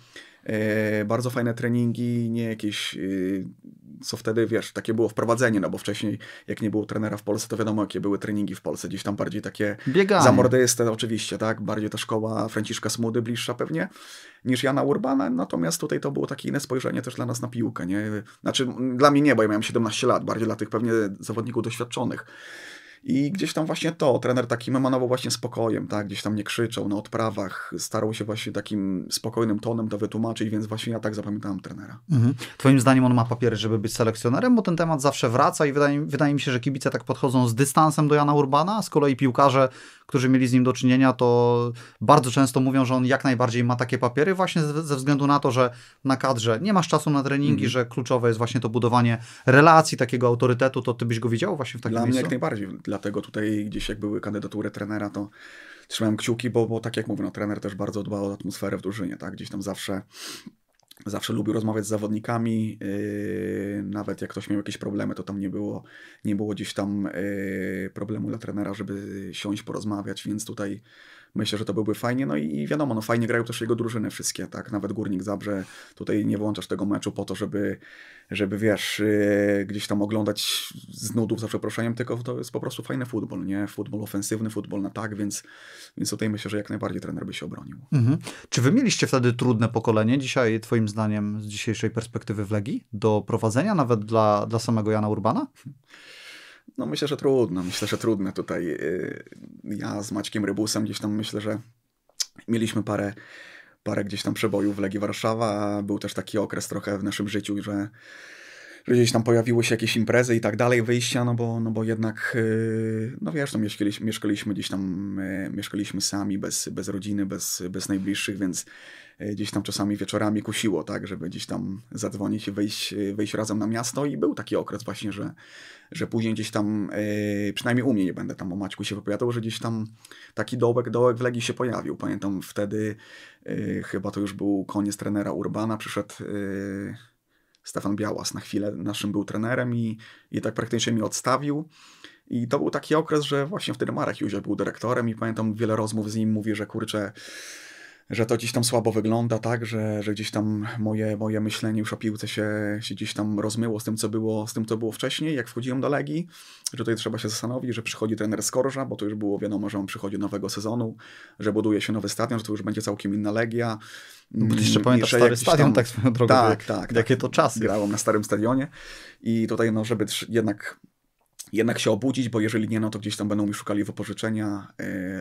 e, bardzo fajne treningi, nie jakieś, e, co wtedy, wiesz, takie było wprowadzenie, no bo wcześniej, jak nie było trenera w Polsce, to wiadomo, jakie były treningi w Polsce, gdzieś tam bardziej takie bieganie. Zamordyste oczywiście, tak? Bardziej ta szkoła Franciszka Smudy bliższa pewnie niż Jana Urbana, natomiast tutaj to było takie inne spojrzenie też dla nas na piłkę, nie? Znaczy, dla mnie nie, bo ja miałem siedemnaście lat, bardziej dla tych pewnie zawodników doświadczonych. I gdzieś tam właśnie to, trener takim emanował właśnie spokojem, tak, gdzieś tam nie krzyczał na odprawach, starał się właśnie takim spokojnym tonem to wytłumaczyć, więc właśnie ja tak zapamiętałem trenera. Mhm. Twoim zdaniem on ma papiery, żeby być selekcjonerem, bo ten temat zawsze wraca i wydaje, wydaje mi się, że kibice tak podchodzą z dystansem do Jana Urbana, z kolei piłkarze, którzy mieli z nim do czynienia, to bardzo często mówią, że on jak najbardziej ma takie papiery właśnie ze względu na to, że na kadrze nie masz czasu na treningi, mhm. że kluczowe jest właśnie to budowanie relacji, takiego autorytetu, to ty byś go widział właśnie w takim Dla miejscu? mnie jak najbardziej, dlatego tutaj gdzieś jak były kandydatury trenera, to trzymałem kciuki, bo, bo tak jak mówię, no, trener też bardzo dbał o atmosferę w drużynie, tak? Gdzieś tam zawsze, zawsze lubił rozmawiać z zawodnikami, yy, nawet jak ktoś miał jakieś problemy, to tam nie było, nie było gdzieś tam yy, problemu dla trenera, żeby siąść, porozmawiać, więc tutaj myślę, że to byłby fajnie, no i wiadomo, no fajnie grają też jego drużyny wszystkie, tak, nawet Górnik Zabrze, tutaj nie włączasz tego meczu po to, żeby, żeby wiesz, yy, gdzieś tam oglądać z nudów za przeproszeniem, tylko to jest po prostu fajny futbol, nie, futbol ofensywny, futbol na tak, więc, więc tutaj myślę, że jak najbardziej trener by się obronił. Mhm. Czy wy mieliście wtedy trudne pokolenie dzisiaj, twoim zdaniem, z dzisiejszej perspektywy w Legii, do prowadzenia, nawet dla, dla samego Jana Urbana? No myślę, że trudno, myślę, że trudne tutaj. Ja z Maćkiem Rybusem gdzieś tam myślę, że mieliśmy parę, parę gdzieś tam przebojów w Legii Warszawa, a był też taki okres trochę w naszym życiu, że, że gdzieś tam pojawiły się jakieś imprezy i tak dalej, wyjścia, no bo, no bo jednak, no wiesz, no mieszkaliśmy, mieszkaliśmy gdzieś tam, mieszkaliśmy sami, bez, bez rodziny, bez, bez najbliższych, więc gdzieś tam czasami wieczorami kusiło, tak, żeby gdzieś tam zadzwonić i wyjść, wyjść razem na miasto i był taki okres właśnie, że, że później gdzieś tam, yy, przynajmniej u mnie, nie będę tam o Maćku się wypowiadał, że gdzieś tam taki dołek, dołek w Legii się pojawił. Pamiętam wtedy, yy, chyba to już był koniec trenera Urbana, przyszedł yy, Stefan Białas na chwilę, naszym był trenerem i, i tak praktycznie mi odstawił. I to był taki okres, że właśnie wtedy Marek Józia był dyrektorem i pamiętam wiele rozmów z nim, mówi, że kurczę, że to gdzieś tam słabo wygląda, tak, że, że gdzieś tam moje, moje myślenie już o piłce się, się gdzieś tam rozmyło z tym, co było, z tym, co było wcześniej, jak wchodziłem do Legii, że tutaj trzeba się zastanowić, że przychodzi trener Skorża, bo to już było wiadomo, że on przychodzi do nowego sezonu, że buduje się nowy stadion, że to już będzie całkiem inna Legia. Bo jeszcze pamiętasz stary stadion, tam, tak swoją drogą. Tak, tak, tak. Jakie to czasy. Grałem na starym stadionie i tutaj, no, żeby jednak... jednak się obudzić, bo jeżeli nie, no to gdzieś tam będą mi szukali wypożyczenia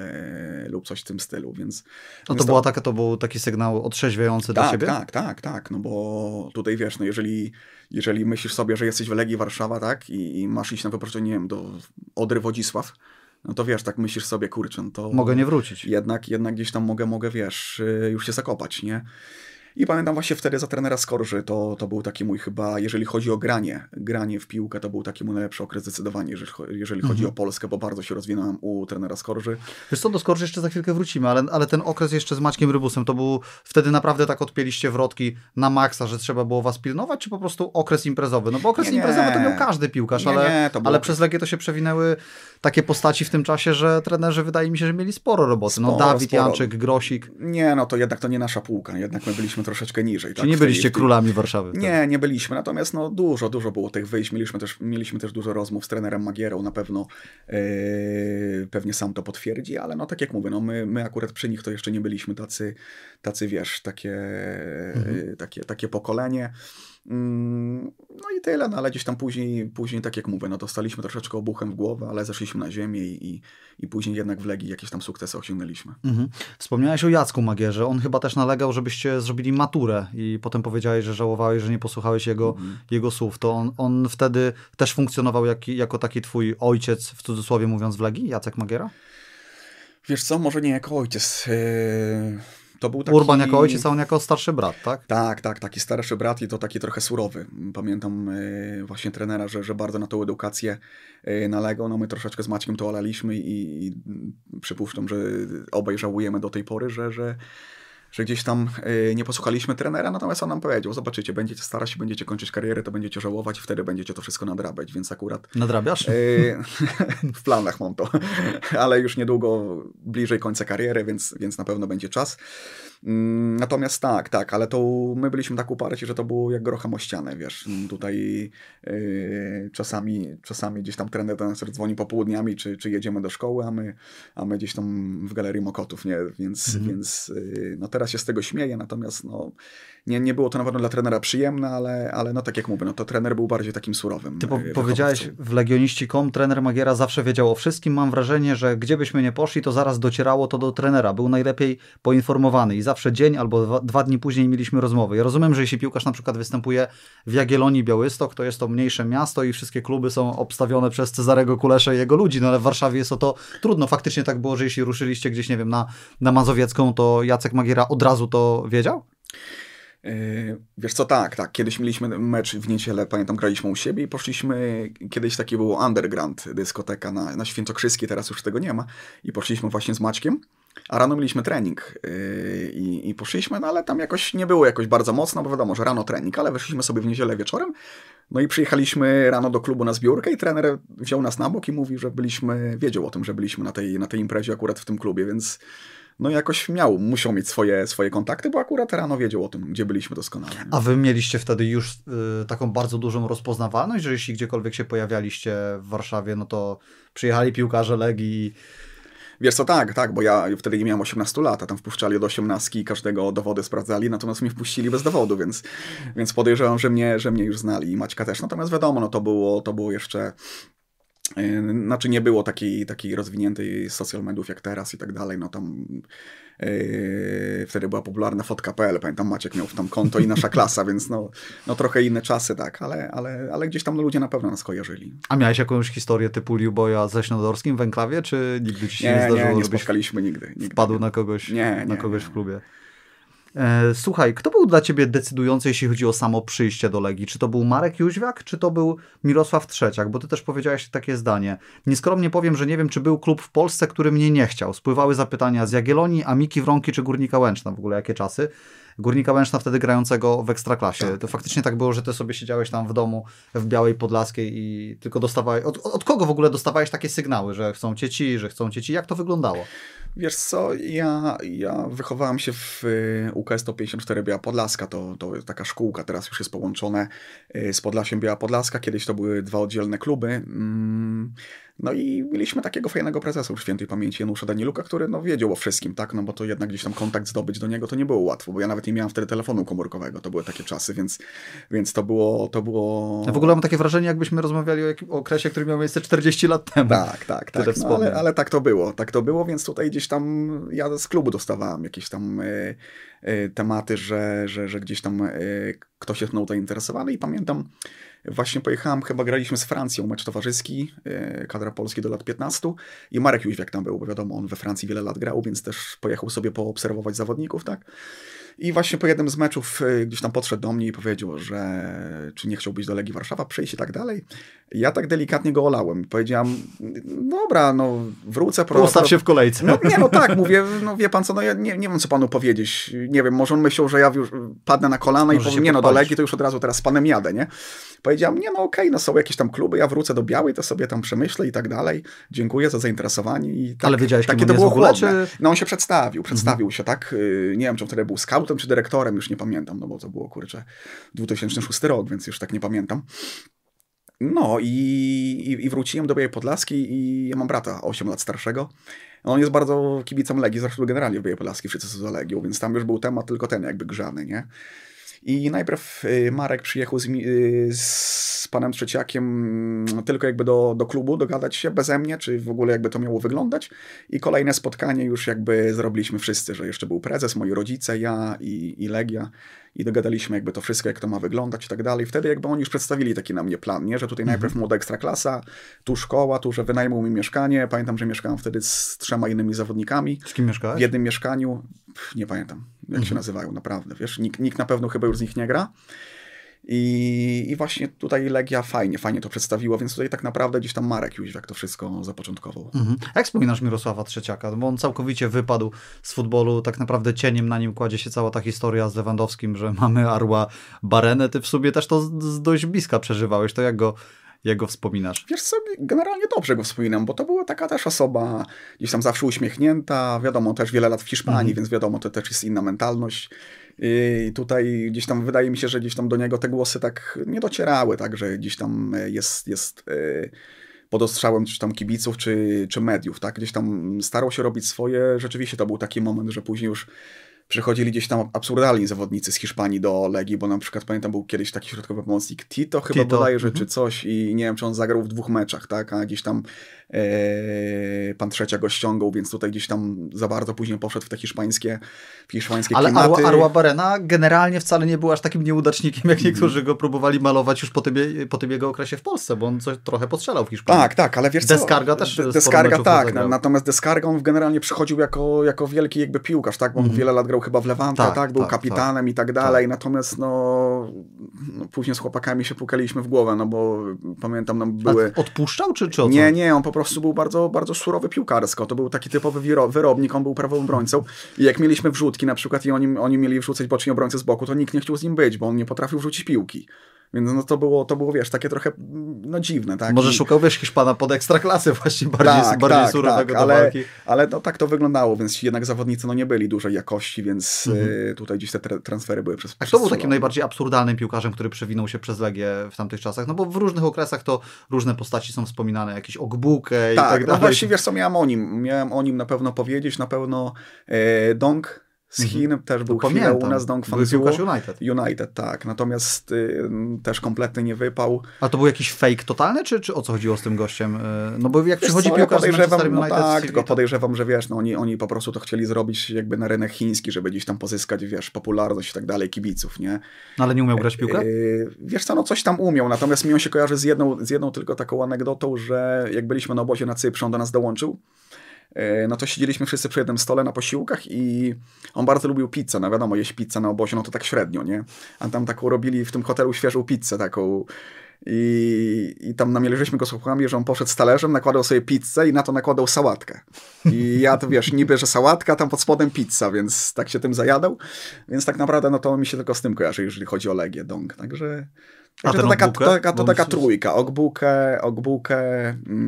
yy, lub coś w tym stylu, więc... No to, była taka, to był taki sygnał otrzeźwiający tak, dla ciebie? Tak, tak, tak, no bo tutaj wiesz, no jeżeli, jeżeli myślisz sobie, że jesteś w Legii Warszawa, tak, i, i masz iść na wypożyczenie, nie wiem, do Odry Wodzisław, no to wiesz, tak myślisz sobie, kurczę, no to... Mogę nie wrócić. Jednak, jednak gdzieś tam mogę, mogę, wiesz, już się zakopać, nie? I pamiętam właśnie wtedy za trenera Skorży, to, to był taki mój chyba, jeżeli chodzi o granie, granie w piłkę, to był taki mój najlepszy okres zdecydowanie, jeżeli, jeżeli chodzi mhm. o Polskę, bo bardzo się rozwinąłem u trenera Skorży. Wiesz co, do Skorży jeszcze za chwilkę wrócimy, ale, ale ten okres jeszcze z Maćkiem Rybusem, to był wtedy naprawdę tak odpięliście wrotki na maksa, że trzeba było was pilnować, czy po prostu okres imprezowy? No bo okres nie, nie. imprezowy to miał każdy piłkarz, nie, ale, nie, to było... ale przez Legię to się przewinęły takie postaci w tym czasie, że trenerzy wydaje mi się, że mieli sporo roboty. Sporo, no Dawid, sporo. Janczyk, Grosik. Nie, no to jednak to nie nasza półka, jednak my byliśmy troszeczkę niżej. Czyli tak, nie byliście tej, królami Warszawy? Wtedy. Nie, nie byliśmy, natomiast no dużo, dużo było tych wyjść, mieliśmy też, mieliśmy też dużo rozmów z trenerem Magierą, na pewno yy, pewnie sam to potwierdzi, ale no tak jak mówię, no my, my akurat przy nich to jeszcze nie byliśmy tacy, tacy wiesz, takie, mhm. yy, takie, takie pokolenie. No i tyle, no ale gdzieś tam później, później tak jak mówię, no dostaliśmy troszeczkę obuchem w głowę, ale zeszliśmy na ziemię i, i, i później jednak w Legii jakieś tam sukcesy osiągnęliśmy. Mhm. Wspomniałeś o Jacku Magierze, on chyba też nalegał, żebyście zrobili maturę i potem powiedziałeś, że żałowałeś, że nie posłuchałeś jego, mhm. jego słów. To on, on wtedy też funkcjonował jak, jako taki twój ojciec, w cudzysłowie mówiąc, w Legii, Jacek Magiera? Wiesz co, może nie jako ojciec. Yy... To był taki... Urban jako ojciec, a on jako starszy brat, tak? Tak, tak, taki starszy brat i to taki trochę surowy. Pamiętam yy, właśnie trenera, że, że bardzo na tą edukację yy, nalegał. No my troszeczkę z Maćkiem to olaliśmy i, i przypuszczam, że obaj żałujemy do tej pory, że, że, że gdzieś tam yy, nie posłuchaliśmy trenera, natomiast on nam powiedział, zobaczycie, będziecie starać się, będziecie kończyć karierę, to będziecie żałować i wtedy będziecie to wszystko nadrabiać, więc akurat... Nadrabiasz? Yy, w planach mam to, ale już niedługo bliżej końca kariery, więc, więc na pewno będzie czas. Natomiast tak, tak, ale to my byliśmy tak uparci, że to było jak grochem o ścianę, wiesz, tutaj yy, czasami, czasami gdzieś tam trener do nas dzwoni popołudniami, czy, czy jedziemy do szkoły, a my, a my gdzieś tam w Galerii Mokotów, nie, więc, mhm. więc yy, no teraz się z tego śmieję, natomiast no nie, nie było to na pewno dla trenera przyjemne, ale, ale no tak jak mówię, no to trener był bardziej takim surowym. Ty po, powiedziałeś w Legioniści kropka com, trener Magiera zawsze wiedział o wszystkim, mam wrażenie, że gdzie byśmy nie poszli, to zaraz docierało to do trenera, był najlepiej poinformowany i zawsze dzień albo dwa, dwa dni później mieliśmy rozmowę. Ja rozumiem, że jeśli piłkarz na przykład występuje w Jagiellonii Białystok, to jest to mniejsze miasto i wszystkie kluby są obstawione przez Cezarego Kuleszę i jego ludzi, no ale w Warszawie jest o to trudno. Faktycznie tak było, że jeśli ruszyliście gdzieś, nie wiem, na, na Mazowiecką, to Jacek Magiera od razu to wiedział? Yy, wiesz co, tak, tak. Kiedyś mieliśmy mecz w niedzielę, pamiętam, graliśmy u siebie i poszliśmy, kiedyś takie było underground dyskoteka na, na Świętokrzyskiej, teraz już tego nie ma. I poszliśmy właśnie z Maćkiem, a rano mieliśmy trening yy, i, i poszliśmy, no ale tam jakoś nie było jakoś bardzo mocno, bo wiadomo, że rano trening, ale weszliśmy sobie w niedzielę wieczorem. No i przyjechaliśmy rano do klubu na zbiórkę i trener wziął nas na bok i mówi, że byliśmy, wiedział o tym, że byliśmy na tej, na tej imprezie akurat w tym klubie, więc no jakoś miał, musiał mieć swoje, swoje kontakty, bo akurat rano wiedział o tym, gdzie byliśmy doskonale. A wy mieliście wtedy już y, taką bardzo dużą rozpoznawalność, że jeśli gdziekolwiek się pojawialiście w Warszawie, no to przyjechali piłkarze Legii. Wiesz co, tak, tak, bo ja wtedy nie miałem osiemnastu lat, a tam wpuszczali od osiemnastki i każdego dowody sprawdzali, natomiast mnie wpuścili bez dowodu, więc, więc podejrzewam, że mnie, że mnie już znali i Maćka też. Natomiast wiadomo, no to było, to było jeszcze... Yy, znaczy nie było takiej, takiej rozwiniętej social mediów jak teraz i tak dalej, no tam yy, wtedy była popularna fotka kropka pe el, pamiętam Maciek miał tam konto i nasza klasa, więc no, no trochę inne czasy, tak, ale, ale, ale gdzieś tam ludzie na pewno nas kojarzyli. A miałeś jakąś historię typu Liuboja ze Śnodorskim w Enklawie, czy nigdy ci się nie, nie zdarzyło, nie, nie żebyś spotkaliśmy nigdy, nigdy. wpadł na kogoś, nie, na nie, kogoś nie. w klubie? Słuchaj, kto był dla ciebie decydujący, jeśli chodzi o samo przyjście do Legii? Czy to był Marek Jóźwiak, czy to był Mirosław Trzeciak? Bo ty też powiedziałeś takie zdanie. Nieskromnie powiem, że nie wiem, czy był klub w Polsce, który mnie nie chciał. Spływały zapytania z Jagiellonii, Amiki Wronki czy Górnika Łęczna. W ogóle jakie czasy? Górnika Łęczna wtedy grającego w Ekstraklasie. Tak. To faktycznie tak było, że ty sobie siedziałeś tam w domu w Białej Podlaskiej i tylko dostawałeś... Od, od kogo w ogóle dostawałeś takie sygnały, że chcą cię ci, że chcą cię ci? Jak to wyglądało? Wiesz co, ja, ja wychowałem się w U K sto pięćdziesiąt cztery Biała Podlaska, to, to jest taka szkółka, teraz już jest połączone z Podlasiem Biała Podlaska, kiedyś to były dwa oddzielne kluby. No i mieliśmy takiego fajnego prezesa już świętej pamięci Janusza Daniluka, który no wiedział o wszystkim, tak, no bo to jednak gdzieś tam kontakt zdobyć do niego to nie było łatwo, bo ja nawet nie miałem wtedy telefonu komórkowego, to były takie czasy, więc, więc to było... To było... Ja w ogóle mam takie wrażenie, jakbyśmy rozmawiali o, jakim, o okresie, który miał miejsce czterdzieści lat temu. Tak, tak, tak, no, ale, ale tak to było, tak to było, więc tutaj gdzieś tam ja z klubu dostawałem jakieś tam y, y, tematy, że, że, że gdzieś tam y, ktoś jest mną zainteresowany i pamiętam, właśnie pojechałem, chyba graliśmy z Francją, mecz towarzyski, yy, kadra Polski do lat piętnastu i Marek Jóźwiak tam był, bo wiadomo, on we Francji wiele lat grał, więc też pojechał sobie poobserwować zawodników, tak? I właśnie po jednym z meczów yy, gdzieś tam podszedł do mnie i powiedział, że czy nie chciałbyś do Legii Warszawa przyjść i tak dalej. Ja tak delikatnie go olałem. Powiedziałem, dobra, no wrócę. Pro, Ustaw się w kolejce. No nie, no tak, mówię, no wie pan co, no ja nie, nie wiem co panu powiedzieć. Nie wiem, może on myślał, że ja już padnę na kolana może i powiem, nie no, do Legii to już od razu teraz z panem jadę, nie? Powiedziałem, nie no okej, okay, no są jakieś tam kluby, ja wrócę do Białej, to sobie tam przemyślę i tak dalej. Dziękuję za zainteresowanie. I tak, ale wiedziałeś, takie kim to on było jest w ogóle, chłodne. czy... No on się przedstawił, przedstawił mhm. się, tak? Nie wiem, czy on wtedy był scoutem, czy dyrektorem, już nie pamiętam, no bo to było, kurczę, dwa tysiące szósty rok, więc już tak nie pamiętam. No i, i, i wróciłem do Białej Podlaskiej i ja mam brata osiem lat starszego. On jest bardzo kibicem Legii, zresztą generalnie w Białej Podlaskiej wszyscy są za Legią, więc tam już był temat tylko ten jakby grzany, nie? I najpierw Marek przyjechał z, z panem Trzeciakiem tylko jakby do, do klubu dogadać się beze mnie, czy w ogóle jakby to miało wyglądać. I kolejne spotkanie już jakby zrobiliśmy wszyscy, że jeszcze był prezes, moi rodzice, ja i, i Legia. I dogadaliśmy jakby to wszystko, jak to ma wyglądać i tak dalej. Wtedy jakby oni już przedstawili taki na mnie plan, nie? Że tutaj mhm. najpierw młoda ekstraklasa, tu szkoła, tu, że wynajmą mi mieszkanie. Pamiętam, że mieszkałem wtedy z trzema innymi zawodnikami. Z kim mieszkałeś? W jednym mieszkaniu. Pff, nie pamiętam, jak mhm. się nazywają, naprawdę. Wiesz, nikt, nikt na pewno chyba już z nich nie gra. I, I właśnie tutaj Legia fajnie, fajnie to przedstawiła, więc tutaj tak naprawdę gdzieś tam Marek Jóźwiak to wszystko zapoczątkował. Mhm. Jak wspominasz Mirosława Trzeciaka? Bo on całkowicie wypadł z futbolu, tak naprawdę cieniem na nim kładzie się cała ta historia z Lewandowskim, że mamy Arła Barenę, ty w sobie też to z, z dość bliska przeżywałeś, to jak go Jak go wspominasz? Wiesz co, generalnie dobrze go wspominam, bo to była taka też osoba gdzieś tam zawsze uśmiechnięta, wiadomo, też wiele lat w Hiszpanii, mhm. więc wiadomo, to też jest inna mentalność. I tutaj gdzieś tam wydaje mi się, że gdzieś tam do niego te głosy tak nie docierały, tak, że gdzieś tam jest, jest pod ostrzałem czy tam kibiców, czy, czy mediów, tak, gdzieś tam starał się robić swoje, rzeczywiście to był taki moment, że później już przychodzili gdzieś tam absurdalni zawodnicy z Hiszpanii do Legii, bo na przykład pamiętam, był kiedyś taki środkowy pomocnik Tito chyba Tito. bodajże, mhm. czy coś i nie wiem, czy on zagrał w dwóch meczach, tak, a gdzieś tam Yy, pan Trzecia go ściągał, więc tutaj gdzieś tam za bardzo później poszedł w te hiszpańskie, w hiszpańskie Ale klimaty. Arła, Arła Barrena generalnie wcale nie był aż takim nieudacznikiem, jak niektórzy mm. go próbowali malować już po tym, po tym jego okresie w Polsce, bo on coś trochę postrzelał w Hiszpanii. Tak, tak, ale wiesz co? Descarga też De- Descarga tak, na, natomiast Descarga on generalnie przychodził jako, jako wielki jakby piłkarz, tak, bo on mm. wiele lat grał chyba w Levante, tak, tak był tak, kapitanem tak, i tak dalej, tak. Natomiast no, no później z chłopakami się pukaliśmy w głowę, no bo pamiętam, no były... A odpuszczał czy, czy o co? Nie, nie, on po prostu był bardzo, bardzo surowy piłkarsko, to był taki typowy wyrobnik, on był prawym obrońcą i jak mieliśmy wrzutki na przykład i oni, oni mieli wrzucać boczni obrońcy z boku, to nikt nie chciał z nim być, bo on nie potrafił wrzucić piłki. Więc no to było, to było, wiesz, takie trochę no dziwne, tak? Może I... szukał, wiesz, Hiszpana pod ekstraklasy właśnie bardziej, tak, bardziej tak, surowego tak, do ale, walki. Ale no, tak to wyglądało, więc jednak zawodnicy no nie byli dużej jakości, więc mhm. y, tutaj gdzieś te tra- transfery były przez A kto był takim najbardziej absurdalnym piłkarzem, który przewinął się przez Legię w tamtych czasach? No bo w różnych okresach to różne postaci są wspominane, jakiś Ogbukę i tak, tak no dalej. właśnie, wiesz co, miałem o nim, miałem o nim na pewno powiedzieć, na pewno e, Dong z Chin mm-hmm. też był chwilę u nas, Dong Fan Był United. United, tak. Natomiast y, też kompletnie nie wypał. A to był jakiś fake totalny, czy, czy o co chodziło z tym gościem? No bo jak wiesz przychodzi co, piłkarz ja z Manchester no United... tak, tylko podejrzewam, że wiesz, no oni, oni po prostu to chcieli zrobić jakby na rynek chiński, żeby gdzieś tam pozyskać, wiesz, popularność i tak dalej, kibiców, nie? No ale nie umiał grać w piłkę? Yy, wiesz co, no coś tam umiał, natomiast mi on się kojarzy z jedną, z jedną tylko taką anegdotą, że jak byliśmy na obozie na Cyprze, on do nas dołączył, no to siedzieliśmy wszyscy przy jednym stole na posiłkach i on bardzo lubił pizzę, no wiadomo, jeść pizzę na obozie, no to tak średnio, nie? A tam taką robili w tym hotelu świeżą pizzę taką i, i tam namierzyliśmy go słuchami, że on poszedł z talerzem, nakładał sobie pizzę i na to nakładał sałatkę. I ja to wiesz, niby, że sałatka, tam pod spodem pizza, więc tak się tym zajadał, więc tak naprawdę no to mi się tylko z tym kojarzy, jeżeli chodzi o Legię, Dong, także... A to taka, Ogbukę? taka, to taka myślisz? trójka. Ogbukę, Ogbukę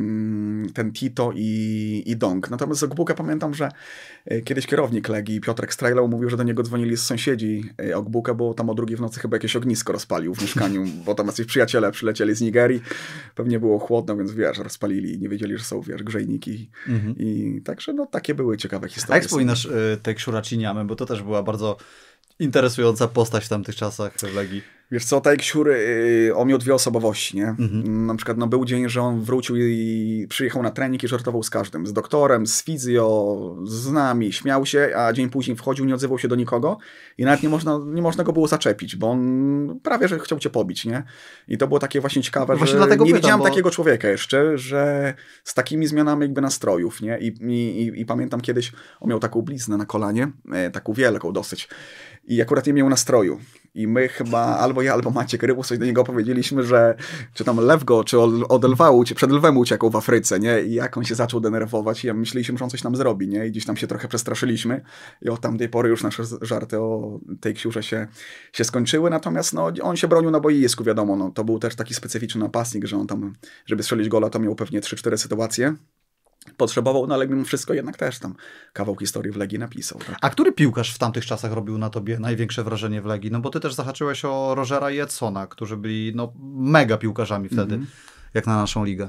mm, ten Tito i, i Dong. Natomiast Ogbukę pamiętam, że y, kiedyś kierownik Legii, Piotrek Strejlał, mówił, że do niego dzwonili z sąsiedzi y, Ogbukę, bo tam o drugiej w nocy chyba jakieś ognisko rozpalił w mieszkaniu, bo tam jacyś przyjaciele przylecieli z Nigerii. Pewnie było chłodno, więc wiesz, rozpalili i nie wiedzieli, że są, wiesz, grzejniki. Mhm. I także no takie były ciekawe historie. A jak wspominasz y, te Ksiura-Ciniamy, bo to też była bardzo interesująca postać w tamtych czasach w Legii. Wiesz co, tak Ksiur, yy, on miał dwie osobowości, nie? Mhm. Na przykład no, był dzień, że on wrócił i przyjechał na trening i żartował z każdym. Z doktorem, z fizjo, z nami, śmiał się, a dzień później wchodził, nie odzywał się do nikogo i nawet nie można, nie można go było zaczepić, bo on prawie, że chciał cię pobić, nie? I to było takie właśnie ciekawe, właśnie że nie pytam, widziałem bo... takiego człowieka jeszcze, że z takimi zmianami jakby nastrojów, nie? I, i, i, i pamiętam kiedyś, on miał taką bliznę na kolanie, e, taką wielką dosyć. I akurat nie miał nastroju. I my chyba, albo ja, albo Maciek Rybus coś do niego powiedzieliśmy, że czy tam lew go, czy od, od lwa, przed lwem uciekł w Afryce, nie? I jak on się zaczął denerwować i ja myśleliśmy, że on coś nam zrobi, nie? I gdzieś tam się trochę przestraszyliśmy i od tamtej pory już nasze żarty o tej Ksiurze się, się skończyły, natomiast no, on się bronił na boisku, wiadomo, no, to był też taki specyficzny napastnik, że on tam, żeby strzelić gola, to miał pewnie trzy cztery sytuacje. Potrzebował, no ale mimo wszystko jednak też tam kawał historii w Legii napisał. Tak? A który piłkarz w tamtych czasach robił na tobie największe wrażenie w Legii? No bo ty też zahaczyłeś o Rogera i Edsona, którzy byli no, mega piłkarzami wtedy, mm-hmm. jak na naszą ligę.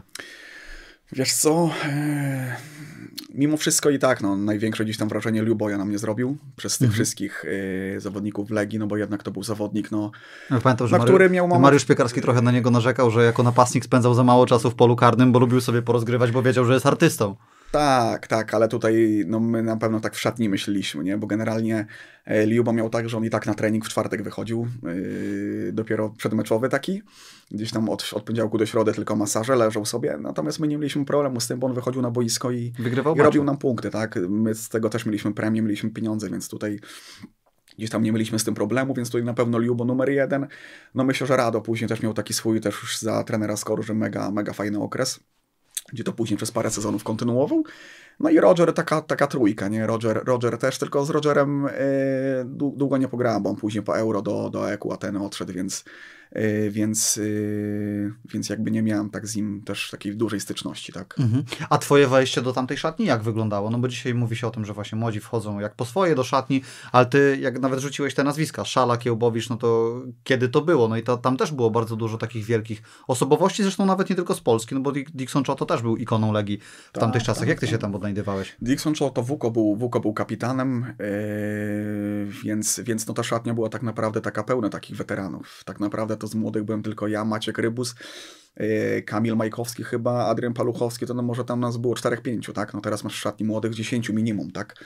Wiesz co, eee, mimo wszystko i tak, no, największe gdzieś tam wrażenie Luboja na mnie zrobił przez tych mm-hmm. wszystkich e, zawodników w Legii, no bo jednak to był zawodnik, no, ja pamiętam, że na Mary... który miał moment... Mariusz Piekarski trochę na niego narzekał, że jako napastnik spędzał za mało czasu w polu karnym, bo lubił sobie porozgrywać, bo wiedział, że jest artystą. Tak, tak, ale tutaj no, my na pewno tak w szatni myśleliśmy, nie? Bo generalnie e, Liuba miał tak, że on i tak na trening w czwartek wychodził, yy, dopiero przedmeczowy taki, gdzieś tam od, od poniedziałku do środy tylko masaże, leżał sobie, natomiast my nie mieliśmy problemu z tym, bo on wychodził na boisko i, i robił nam punkty, tak? My z tego też mieliśmy premię, mieliśmy pieniądze, więc tutaj gdzieś tam nie mieliśmy z tym problemu, więc tutaj na pewno Liubo numer jeden. No myślę, że Rado później też miał taki swój też już za trenera Skoru, że mega, mega fajny okres, gdzie to później przez parę sezonów kontynuował. No i Roger, taka, taka trójka, nie? Roger, Roger też, tylko z Rogerem yy, długo nie pograłem, bo on później po Euro do, do E K U Ateny odszedł, więc, yy, więc, yy, więc jakby nie miałem tak z nim też takiej dużej styczności, tak. Mhm. A twoje wejście do tamtej szatni jak wyglądało? No bo dzisiaj mówi się o tym, że właśnie młodzi wchodzą jak po swoje do szatni, ale ty jak nawet rzuciłeś te nazwiska, Szala, Kiełbowicz, no to kiedy to było? No i to, tam też było bardzo dużo takich wielkich osobowości, zresztą nawet nie tylko z Polski, no bo Dixon Choto też był ikoną Legii w tak, tamtych czasach. Tak, jak ty tak. się tam odnajdywałeś? Dixon Choto, Wuko był, Wuko był kapitanem, yy, więc, więc no ta szatnia była tak naprawdę taka pełna takich weteranów. Tak naprawdę to z młodych byłem tylko ja, Maciek Rybus, Kamil Majkowski chyba, Adrian Paluchowski, to no może tam nas było czterech pięciu, tak? No teraz masz w szatni młodych dziesięciu minimum, tak?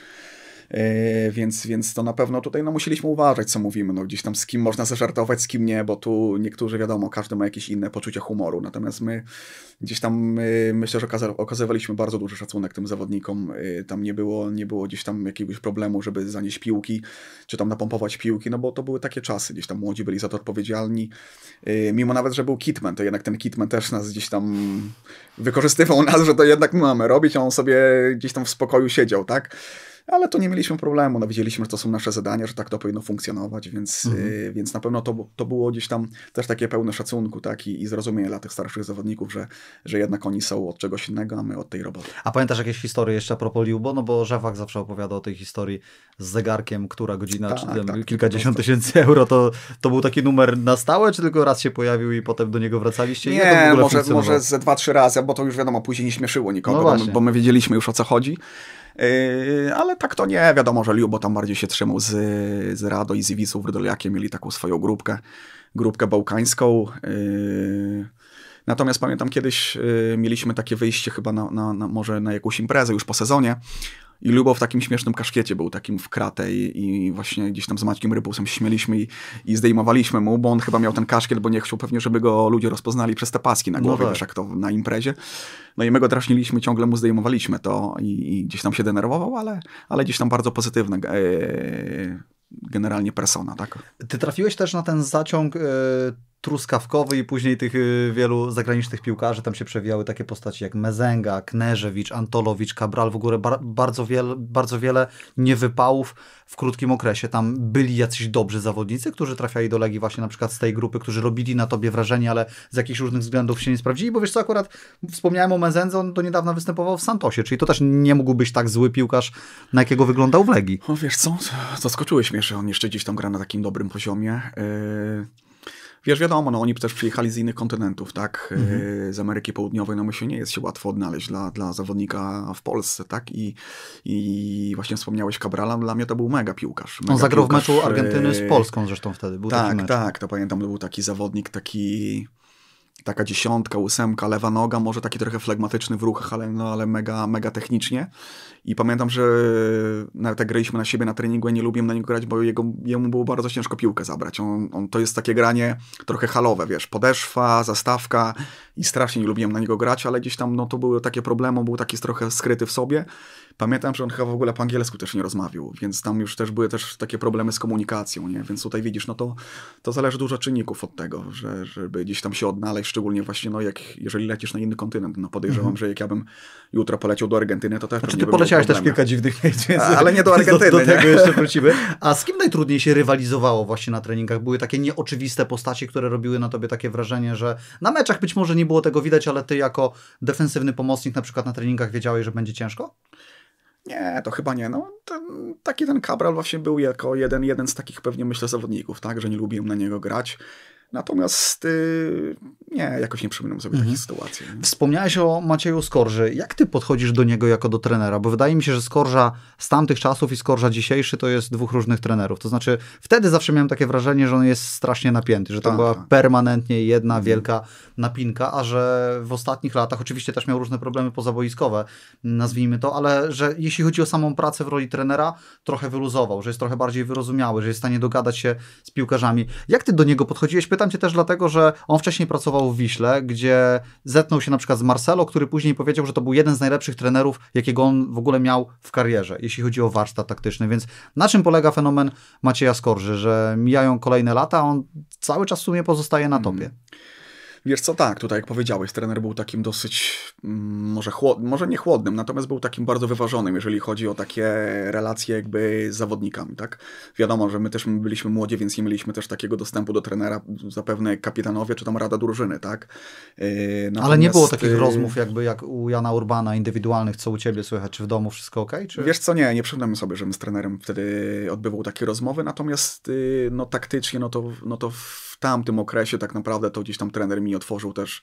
Yy, więc, więc to na pewno tutaj no, musieliśmy uważać, co mówimy, no, gdzieś tam z kim można zażartować, z kim nie, bo tu niektórzy, wiadomo, każdy ma jakieś inne poczucie humoru, natomiast my gdzieś tam yy, myślę, że okaza- okazywaliśmy bardzo duży szacunek tym zawodnikom, yy, tam nie było, nie było gdzieś tam jakiegoś problemu, żeby zanieść piłki, czy tam napompować piłki, no bo to były takie czasy, gdzieś tam młodzi byli za to odpowiedzialni, yy, mimo nawet, że był Kitman, to jednak ten Kitman też nas gdzieś tam wykorzystywał nas, że to jednak my mamy robić, a on sobie gdzieś tam w spokoju siedział, tak? Ale to nie mieliśmy problemu, no wiedzieliśmy, że to są nasze zadania, że tak to powinno funkcjonować, więc, mhm. y, więc na pewno to, to było gdzieś tam też takie pełne szacunku, tak, i, i zrozumienia dla tych starszych zawodników, że, że jednak oni są od czegoś innego, a my od tej roboty. A pamiętasz jakieś historie jeszcze a propos Liubo? No bo Żewak zawsze opowiada o tej historii z zegarkiem, która godzina, tak, czy tam tak, kilkadziesiąt tysięcy euro, to, to był taki numer na stałe, czy tylko raz się pojawił i potem do niego wracaliście? Nie, może, może ze dwa, trzy razy, bo to już wiadomo, później nie śmieszyło nikogo, no bo, my, bo my wiedzieliśmy już, o co chodzi. Yy, ale tak to nie, wiadomo, że Liubo tam bardziej się trzymał z, z Rado i z Iwisą Wrodoliakiem, mieli taką swoją grupkę, grupkę bałkańską. Yy, natomiast pamiętam kiedyś yy, mieliśmy takie wyjście chyba na, na, na, może na jakąś imprezę już po sezonie i Liubo w takim śmiesznym kaszkiecie był, takim w kratę i, i właśnie gdzieś tam z Maćkiem Rypusem się śmieliśmy i, i zdejmowaliśmy mu, bo on chyba miał ten kaszkiet, bo nie chciał pewnie, żeby go ludzie rozpoznali przez te paski na głowie, no wiesz, jak to na imprezie. No i my go drażniliśmy, ciągle mu zdejmowaliśmy to i, i gdzieś tam się denerwował, ale, ale gdzieś tam bardzo pozytywne e, generalnie persona, tak? Ty trafiłeś też na ten zaciąg e, truskawkowy i później tych e, wielu zagranicznych piłkarzy, tam się przewijały takie postaci jak Mezenga, Kneżewicz, Antolowicz, Cabral, w ogóle bar, bardzo, wiele, bardzo wiele niewypałów w krótkim okresie. Tam byli jacyś dobrzy zawodnicy, którzy trafiali do Legii właśnie na przykład z tej grupy, którzy robili na tobie wrażenie, ale z jakichś różnych względów się nie sprawdzili, bo wiesz co, akurat wspomniałem o Mezendze, on do niedawna występował w Santosie, czyli to też nie mógł być tak zły piłkarz, na jakiego wyglądał w Legii. O wiesz co, zaskoczyłeś mnie, że on jeszcze gdzieś tam gra na takim dobrym poziomie. Yy... Wiesz, wiadomo, no oni też przyjechali z innych kontynentów, tak, mhm. z Ameryki Południowej, no myślę, nie jest się łatwo odnaleźć dla, dla zawodnika w Polsce, tak, i, i właśnie wspomniałeś Cabrala, dla mnie to był mega piłkarz. Mega On zagrał piłkarz. w meczu Argentyny z Polską zresztą wtedy, był tak, taki mecz. Tak, to pamiętam, to był taki zawodnik, taki... taka dziesiątka, ósemka, lewa noga, może taki trochę flegmatyczny w ruchach, ale, no, ale mega, mega technicznie. I pamiętam, że nawet jak graliśmy na siebie na treningu, ja nie lubiłem na niego grać, bo jego, jemu było bardzo ciężko piłkę zabrać. On, on, to jest takie granie trochę halowe, wiesz, podeszwa, zastawka i strasznie nie lubiłem na niego grać, ale gdzieś tam no, to były takie problemy, był taki trochę skryty w sobie. Pamiętam, że on chyba w ogóle po angielsku też nie rozmawiał, więc tam już też były też takie problemy z komunikacją, nie? Więc tutaj widzisz, no to, to zależy dużo czynników od tego, że, żeby gdzieś tam się odnaleźć, szczególnie właśnie, no jak, jeżeli lecisz na inny kontynent, no podejrzewam, mm-hmm. że jak ja bym jutro poleciał do Argentyny, to też znaczy, nie ty poleciałeś też w kilka dziwnych miejsc, więc ale nie do Argentyny. Do, do tego jeszcze wrócimy. A z kim najtrudniej się rywalizowało właśnie na treningach? Były takie nieoczywiste postaci, które robiły na tobie takie wrażenie, że na meczach być może nie było tego widać, ale ty jako defensywny pomocnik na przykład na treningach wiedziałeś, że będzie ciężko? Nie, to chyba nie. No, ten, taki ten Cabral właśnie był jako jeden, jeden z takich pewnie myślę zawodników, tak, że nie lubiłem na niego grać. Natomiast yy, nie, jakoś nie przypominam sobie mhm. takiej sytuacji. Nie? Wspomniałeś o Macieju Skorży. Jak ty podchodzisz do niego jako do trenera? Bo wydaje mi się, że Skorża z tamtych czasów i Skorża dzisiejszy to jest dwóch różnych trenerów. To znaczy wtedy zawsze miałem takie wrażenie, że on jest strasznie napięty, że to tak, była tak. permanentnie jedna mhm. wielka napinka, a że w ostatnich latach oczywiście też miał różne problemy pozaboiskowe, nazwijmy to, ale że jeśli chodzi o samą pracę w roli trenera, trochę wyluzował, że jest trochę bardziej wyrozumiały, że jest w stanie dogadać się z piłkarzami. Jak ty do niego podchodziłeś? Pytam cię też dlatego, że on wcześniej pracował w Wiśle, gdzie zetknął się na przykład z Marcelo, który później powiedział, że to był jeden z najlepszych trenerów, jakiego on w ogóle miał w karierze, jeśli chodzi o warsztat taktyczny. Więc na czym polega fenomen Macieja Skorży, że mijają kolejne lata, a on cały czas w sumie pozostaje na topie? Hmm. Wiesz co, tak, tutaj jak powiedziałeś, trener był takim dosyć, może, chłod, może nie chłodnym, natomiast był takim bardzo wyważonym, jeżeli chodzi o takie relacje jakby z zawodnikami, tak? Wiadomo, że my też byliśmy młodzi, więc nie mieliśmy też takiego dostępu do trenera, zapewne kapitanowie, czy tam rada drużyny, tak? Natomiast... Ale nie było takich rozmów jakby jak u Jana Urbana, indywidualnych, co u ciebie słychać, czy w domu wszystko okej? Czy... Wiesz co, nie, nie przypomnę sobie, żebym z trenerem wtedy odbywał takie rozmowy, natomiast no taktycznie, no to, no to w tamtym okresie tak naprawdę to gdzieś tam trener mi otworzył też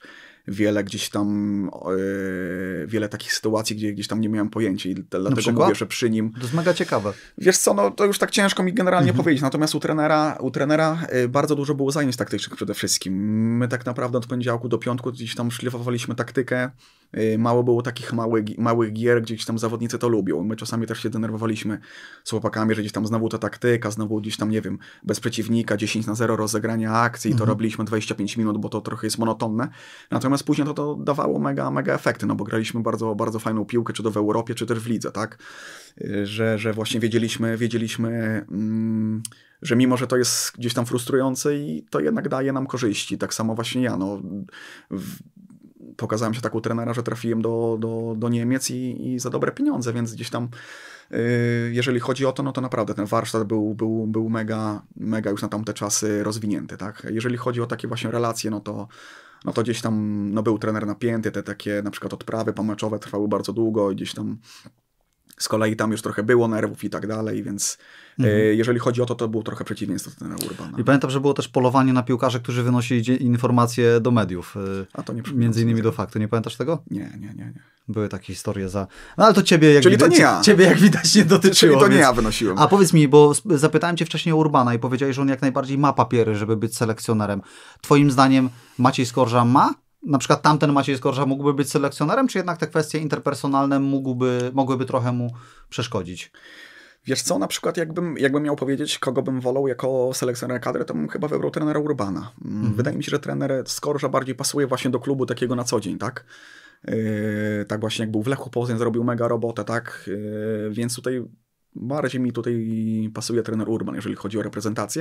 wiele gdzieś tam, yy, wiele takich sytuacji, gdzie gdzieś tam nie miałem pojęcia i dlatego mówię, że przy nim... To jest mega ciekawe. Wiesz co, no to już tak ciężko mi generalnie mhm. powiedzieć, natomiast u trenera, u trenera bardzo dużo było zajęć taktycznych przede wszystkim. My tak naprawdę od poniedziałku do piątku gdzieś tam szlifowaliśmy taktykę. Mało było takich małych, małych gier, gdzie gdzieś tam zawodnicy to lubią. My czasami też się denerwowaliśmy z chłopakami, że gdzieś tam znowu ta taktyka, znowu gdzieś tam, nie wiem, bez przeciwnika, dziesięć na zero rozegrania akcji, mhm. to robiliśmy dwadzieścia pięć minut, bo to trochę jest monotonne. Natomiast później to, to dawało mega, mega efekty, no bo graliśmy bardzo, bardzo fajną piłkę, czy to w Europie, czy też w lidze, tak? Że, że właśnie wiedzieliśmy, wiedzieliśmy mm, że mimo, że to jest gdzieś tam frustrujące i to jednak daje nam korzyści. Tak samo właśnie ja, no... W, pokazałem się tak u trenera, że trafiłem do, do, do Niemiec i, i za dobre pieniądze, więc gdzieś tam yy, jeżeli chodzi o to, no to naprawdę ten warsztat był, był, był mega, mega już na tamte czasy rozwinięty, tak? Jeżeli chodzi o takie właśnie relacje, no to, no to gdzieś tam no był trener napięty, te takie na przykład odprawy pomeczowe trwały bardzo długo i gdzieś tam z kolei tam już trochę było nerwów i tak dalej, więc mhm. y, jeżeli chodzi o to, to było trochę przeciwieństwo do trenera Urbana. I pamiętam, że było też polowanie na piłkarzy, którzy wynosili informacje do mediów. Y, A to nie między innymi do Faktu. Nie pamiętasz tego? Nie, nie, nie. nie. Były takie historie za... No ale to ciebie jak Czyli widać, to nie ja. Ciebie jak widać nie dotyczyło. Czyli to nie więc... ja wynosiłem. A powiedz mi, bo zapytałem cię wcześniej o Urbana i powiedziałeś, że on jak najbardziej ma papiery, żeby być selekcjonerem. Twoim zdaniem Maciej Skorża ma? Na przykład tamten Maciej Skorża mógłby być selekcjonerem, czy jednak te kwestie interpersonalne mógłby, mogłyby trochę mu przeszkodzić? Wiesz co, na przykład jakbym, jakbym miał powiedzieć, kogo bym wolał jako selekcjoner kadry, to bym chyba wybrał trenera Urbana. Mhm. Wydaje mi się, że trener Skorża bardziej pasuje właśnie do klubu takiego na co dzień, tak? Yy, tak właśnie jak był w Lechu Poznań, zrobił mega robotę, tak? Yy, więc tutaj bardziej mi tutaj pasuje trener Urban, jeżeli chodzi o reprezentację.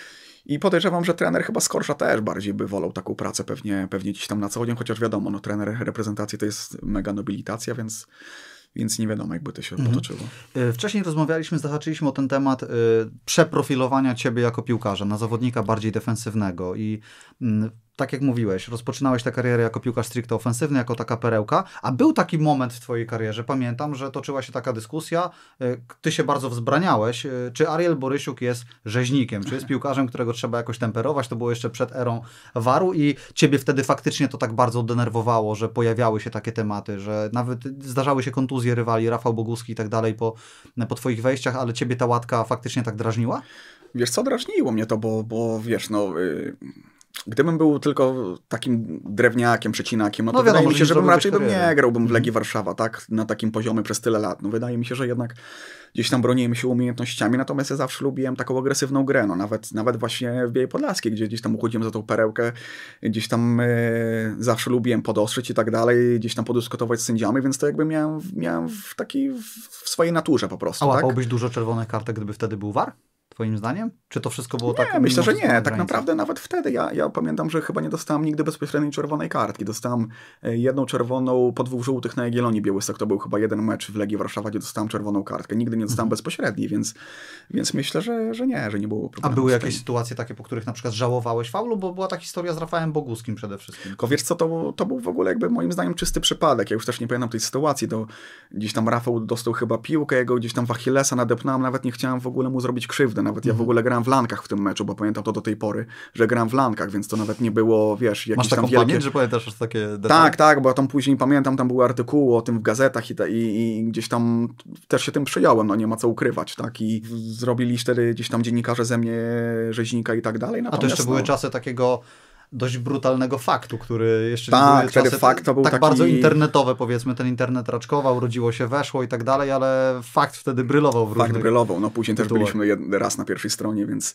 I podejrzewam, że trener chyba Skorża też bardziej by wolał taką pracę pewnie, pewnie gdzieś tam na co dzień, chociaż wiadomo, no trener reprezentacji to jest mega nobilitacja, więc, więc nie wiadomo, jakby to się mhm. potoczyło. Wcześniej rozmawialiśmy, zahaczyliśmy o ten temat y, przeprofilowania ciebie jako piłkarza na zawodnika bardziej defensywnego i y, tak jak mówiłeś, rozpoczynałeś tę karierę jako piłkarz stricte ofensywny, jako taka perełka, a był taki moment w twojej karierze, pamiętam, że toczyła się taka dyskusja, ty się bardzo wzbraniałeś, czy Ariel Borysiuk jest rzeźnikiem, czy jest piłkarzem, którego trzeba jakoś temperować, to było jeszcze przed erą waru i ciebie wtedy faktycznie to tak bardzo denerwowało, że pojawiały się takie tematy, że nawet zdarzały się kontuzje rywali, Rafał Boguski i tak dalej po, po twoich wejściach, ale ciebie ta łatka faktycznie tak drażniła? Wiesz co, drażniło mnie to, bo, bo wiesz, no... Yy... Gdybym był tylko takim drewniakiem, przecinakiem, no to no wiadomo, wydaje mi się, że bym raczej bym nie grał, bym w Legii Warszawa, tak, na takim poziomie przez tyle lat. No wydaje mi się, że jednak gdzieś tam broniłem się umiejętnościami, natomiast ja zawsze lubiłem taką agresywną grę, no nawet, nawet właśnie w Białej Podlaskiej, gdzie gdzieś tam uchodziłem za tą perełkę, gdzieś tam e, zawsze lubiłem podostrzyć i tak dalej, gdzieś tam podyskutować z sędziami, więc to jakby miałem, miałem w takiej, w swojej naturze po prostu. A tak? łapałbyś dużo czerwonych kartek, gdyby wtedy był war? Twoim zdaniem? Czy to wszystko było nie, tak? Myślę, że nie. Tak naprawdę nawet wtedy ja, ja pamiętam, że chyba nie dostałem nigdy bezpośredniej czerwonej kartki. Dostałem jedną czerwoną po dwóch żółtych na Jagiellonii Białystok. To był chyba jeden mecz w Legii Warszawa, gdzie dostałem czerwoną kartkę. Nigdy nie dostałem mhm. bezpośredniej, więc, więc myślę, że, że nie, że nie było problemu. A były jakieś sytuacje takie, po których na przykład żałowałeś faulu? Bo była ta historia z Rafałem Boguskim przede wszystkim. Tylko wiesz co, to, to był w ogóle jakby moim zdaniem czysty przypadek. Ja już też nie pamiętam tej sytuacji. To gdzieś tam Rafał dostał chyba piłkę, jego gdzieś tam w Achillesa nadepnąłem, nawet nie chciałem w ogóle mu zrobić krzywdy. Nawet mhm. ja w ogóle grałem w lankach w tym meczu, bo pamiętam to do tej pory, że gram w lankach, więc to nawet nie było, wiesz, jakieś Masz taką tam wielkie... pamięć, że pamiętasz takie detale? Tak, tak, bo tam później pamiętam, tam były artykuły o tym w gazetach i, ta, i, i gdzieś tam też się tym przyjąłem, no nie ma co ukrywać, tak, i zrobili wtedy gdzieś tam dziennikarze ze mnie rzeźnika i tak dalej. A to jeszcze no... były czasy takiego dość brutalnego faktu, który jeszcze tak, nie były wtedy czasy fakt to był tak taki... bardzo internetowe, powiedzmy, ten internet raczkował, urodziło się, weszło i tak dalej, ale fakt wtedy brylował w różnych Fakt brylował, no później tytułach. Też byliśmy jeden raz na pierwszej stronie, więc,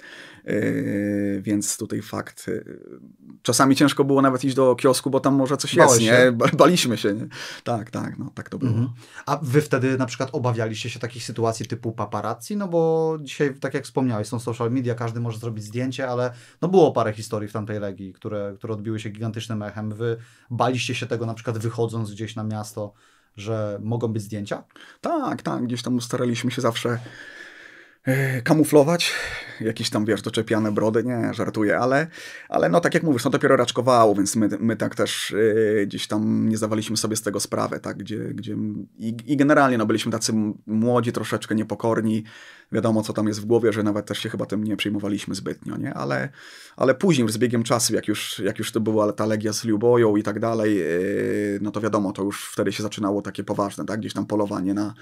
yy, więc tutaj fakt. Yy, czasami ciężko było nawet iść do kiosku, bo tam może coś Bałeś jest, się? nie? Baliśmy się, nie? Tak, tak, no tak to było. Mhm. A wy wtedy na przykład obawialiście się takich sytuacji typu paparazzi? No bo dzisiaj, tak jak wspomniałeś, są social media, każdy może zrobić zdjęcie, ale no było parę historii w tamtej Legii, które, które odbiły się gigantycznym echem. Wy baliście się tego na przykład wychodząc gdzieś na miasto, że mogą być zdjęcia? Tak, tak. Gdzieś tam staraliśmy się zawsze yy, kamuflować jakieś tam, wiesz, doczepiane brody, nie, żartuję, ale, ale no tak jak mówisz, no dopiero raczkowało, więc my, my tak też yy, gdzieś tam nie zdawaliśmy sobie z tego sprawę, tak, gdzie, gdzie i, i generalnie no byliśmy tacy młodzi, troszeczkę niepokorni, wiadomo co tam jest w głowie, że nawet też się chyba tym nie przejmowaliśmy zbytnio, nie, ale, ale później już z biegiem czasu, jak już, jak już to była ta Legia z Luboją i tak dalej, yy, no to wiadomo, to już wtedy się zaczynało takie poważne, tak, gdzieś tam polowanie na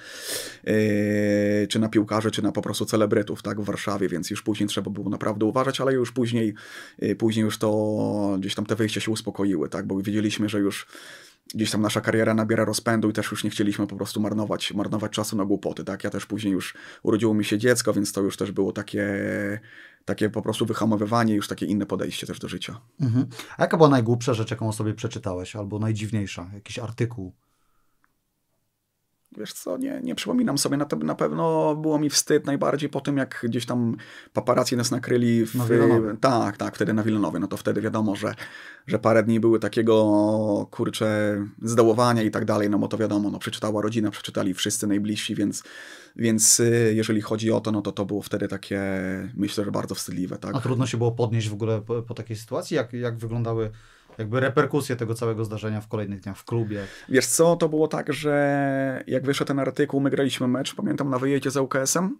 yy, czy na piłkarzy, czy na po prostu celebrytów, tak, w Warszawie, więc już później trzeba było naprawdę uważać, ale już później, yy, później już to gdzieś tam te wyjścia się uspokoiły, tak, bo wiedzieliśmy, że już gdzieś tam nasza kariera nabiera rozpędu i też już nie chcieliśmy po prostu marnować, marnować czasu na głupoty, tak, ja też później już urodziło mi się dziecko, więc to już też było takie, takie po prostu wyhamowywanie, już takie inne podejście też do życia. Mhm. A jaka była najgłupsza rzecz, jaką o sobie przeczytałeś, albo najdziwniejsza, jakiś artykuł? Wiesz co, nie, nie przypominam sobie, na, te, na pewno było mi wstyd najbardziej po tym, jak gdzieś tam paparazzi nas nakryli w... Na Wilanowie. Tak, tak, wtedy na Wilanowie, no to wtedy wiadomo, że, że parę dni były takiego, kurczę, zdołowania i tak dalej, no bo to wiadomo, no przeczytała rodzina, przeczytali wszyscy najbliżsi, więc, więc jeżeli chodzi o to, no to to było wtedy takie, myślę, że bardzo wstydliwe, tak. A trudno się było podnieść w ogóle po, po takiej sytuacji? Jak, jak wyglądały jakby reperkusje tego całego zdarzenia w kolejnych dniach w klubie? Wiesz co, to było tak, że jak wyszedł ten artykuł, my graliśmy mecz, pamiętam, na wyjeździe z U K S-em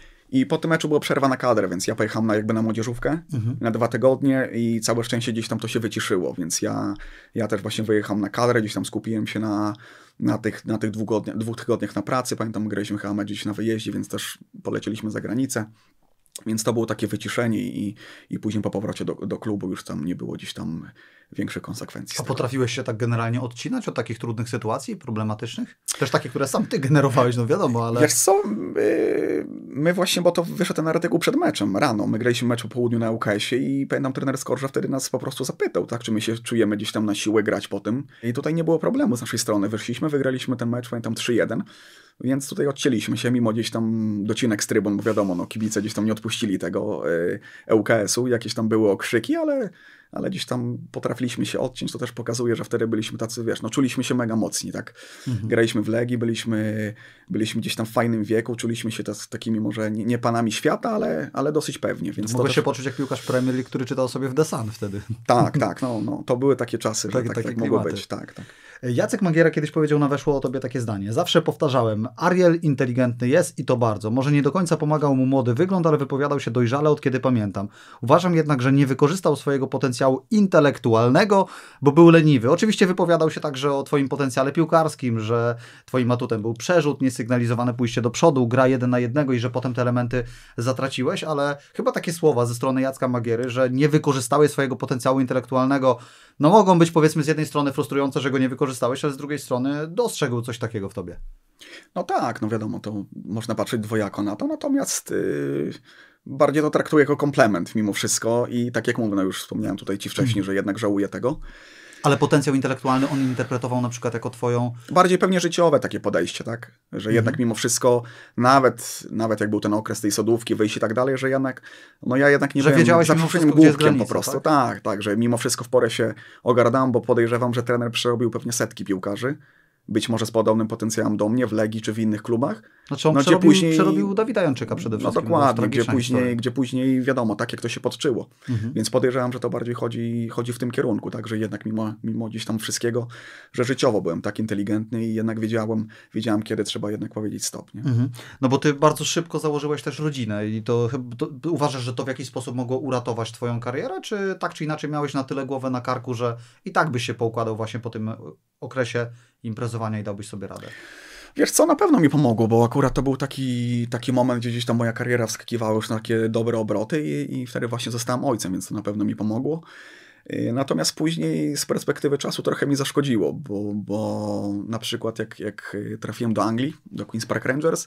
i po tym meczu była przerwa na kadrę, więc ja pojechałem na, jakby na młodzieżówkę mhm. na dwa tygodnie i całe szczęście gdzieś tam to się wyciszyło, więc ja, ja też właśnie wyjechałem na kadrę, gdzieś tam skupiłem się na, na tych, na tych dwóch, godnia, dwóch tygodniach na pracy, pamiętam, graliśmy chyba mecz gdzieś na wyjeździe, więc też polecieliśmy za granicę. Więc to było takie wyciszenie i, i później po powrocie do, do klubu już tam nie było gdzieś tam większych konsekwencji. A potrafiłeś się tak generalnie odcinać od takich trudnych sytuacji, problematycznych? Też takie, które sam ty generowałeś, no wiadomo, ale... Wiesz co, my, my właśnie, bo to wyszedł ten artykuł przed meczem, rano. My graliśmy mecz po południu na U K S-ie i pamiętam, trener Skorża wtedy nas po prostu zapytał, tak, czy my się czujemy gdzieś tam na siłę grać po tym. I tutaj nie było problemu z naszej strony. Wyszliśmy, wygraliśmy ten mecz, pamiętam, trzy jeden. Więc tutaj odcięliśmy się, mimo gdzieś tam docinek z trybun, bo wiadomo, no kibice gdzieś tam nie odpuścili tego E U K S-u, jakieś tam były okrzyki, ale, ale gdzieś tam potrafiliśmy się odciąć, to też pokazuje, że wtedy byliśmy tacy, wiesz, no czuliśmy się mega mocni, tak? Mhm. Graliśmy w Legii, byliśmy, byliśmy gdzieś tam w fajnym wieku, czuliśmy się tas, takimi może nie, nie panami świata, ale, ale dosyć pewnie. Więc mogłeś też... się poczuć jak piłkarz Premier League, który czytał sobie w The Sun wtedy. Tak, tak, no, no to były takie czasy, tak, że tak, tak mogło być, tak, tak. Jacek Magiera kiedyś powiedział na Weszło o tobie takie zdanie. Zawsze powtarzałem, Ariel inteligentny jest i to bardzo. Może nie do końca pomagał mu młody wygląd, ale wypowiadał się dojrzale od kiedy pamiętam. Uważam jednak, że nie wykorzystał swojego potencjału intelektualnego, bo był leniwy. Oczywiście wypowiadał się także o twoim potencjale piłkarskim, że twoim atutem był przerzut, niesygnalizowane pójście do przodu, gra jeden na jednego i że potem te elementy zatraciłeś, ale chyba takie słowa ze strony Jacka Magiery, że nie wykorzystałeś swojego potencjału intelektualnego, no mogą być powiedzmy z jednej strony frustrujące, że go nie wykorzystałeś, ale z drugiej strony dostrzegł coś takiego w tobie. No tak, no wiadomo, to można patrzeć dwojako na to, natomiast yy, bardziej to traktuję jako komplement mimo wszystko i tak jak mówię, no już wspomniałem tutaj ci wcześniej, hmm. że jednak żałuję tego. Ale potencjał intelektualny on interpretował na przykład jako twoją... Bardziej pewnie życiowe takie podejście, tak? Że mhm. jednak mimo wszystko, nawet, nawet jak był ten okres tej sodówki, wyjść i tak dalej, że jednak, no ja jednak nie że byłem wiedziałeś mimo wszystko, głupkiem granica, po prostu. Tak? tak, tak, że mimo wszystko w porę się ogarnąłem, bo podejrzewam, że trener przerobił pewnie setki piłkarzy. Być może z podobnym potencjałem do mnie w Legii czy w innych klubach. Znaczy on no, przerobił, później... przerobił Dawida Janczyka przede wszystkim. No dokładnie, gdzie później, gdzie później wiadomo, tak jak to się podczyło. Mhm. Więc podejrzewam, że to bardziej chodzi, chodzi w tym kierunku, tak, że jednak mimo, mimo gdzieś tam wszystkiego, że życiowo byłem tak inteligentny i jednak wiedziałem, wiedziałem kiedy trzeba jednak powiedzieć stop. Nie? Mhm. No bo ty bardzo szybko założyłeś też rodzinę i to, to uważasz, że to w jakiś sposób mogło uratować twoją karierę, czy tak czy inaczej miałeś na tyle głowę na karku, że i tak byś się poukładał właśnie po tym okresie imprezowania i dałbyś sobie radę? Wiesz co, na pewno mi pomogło, bo akurat to był taki, taki moment, gdzie gdzieś tam moja kariera wskakiwała już na takie dobre obroty i, i wtedy właśnie zostałem ojcem, więc to na pewno mi pomogło. Natomiast później z perspektywy czasu trochę mi zaszkodziło, bo, bo na przykład jak, jak trafiłem do Anglii, do Queen's Park Rangers,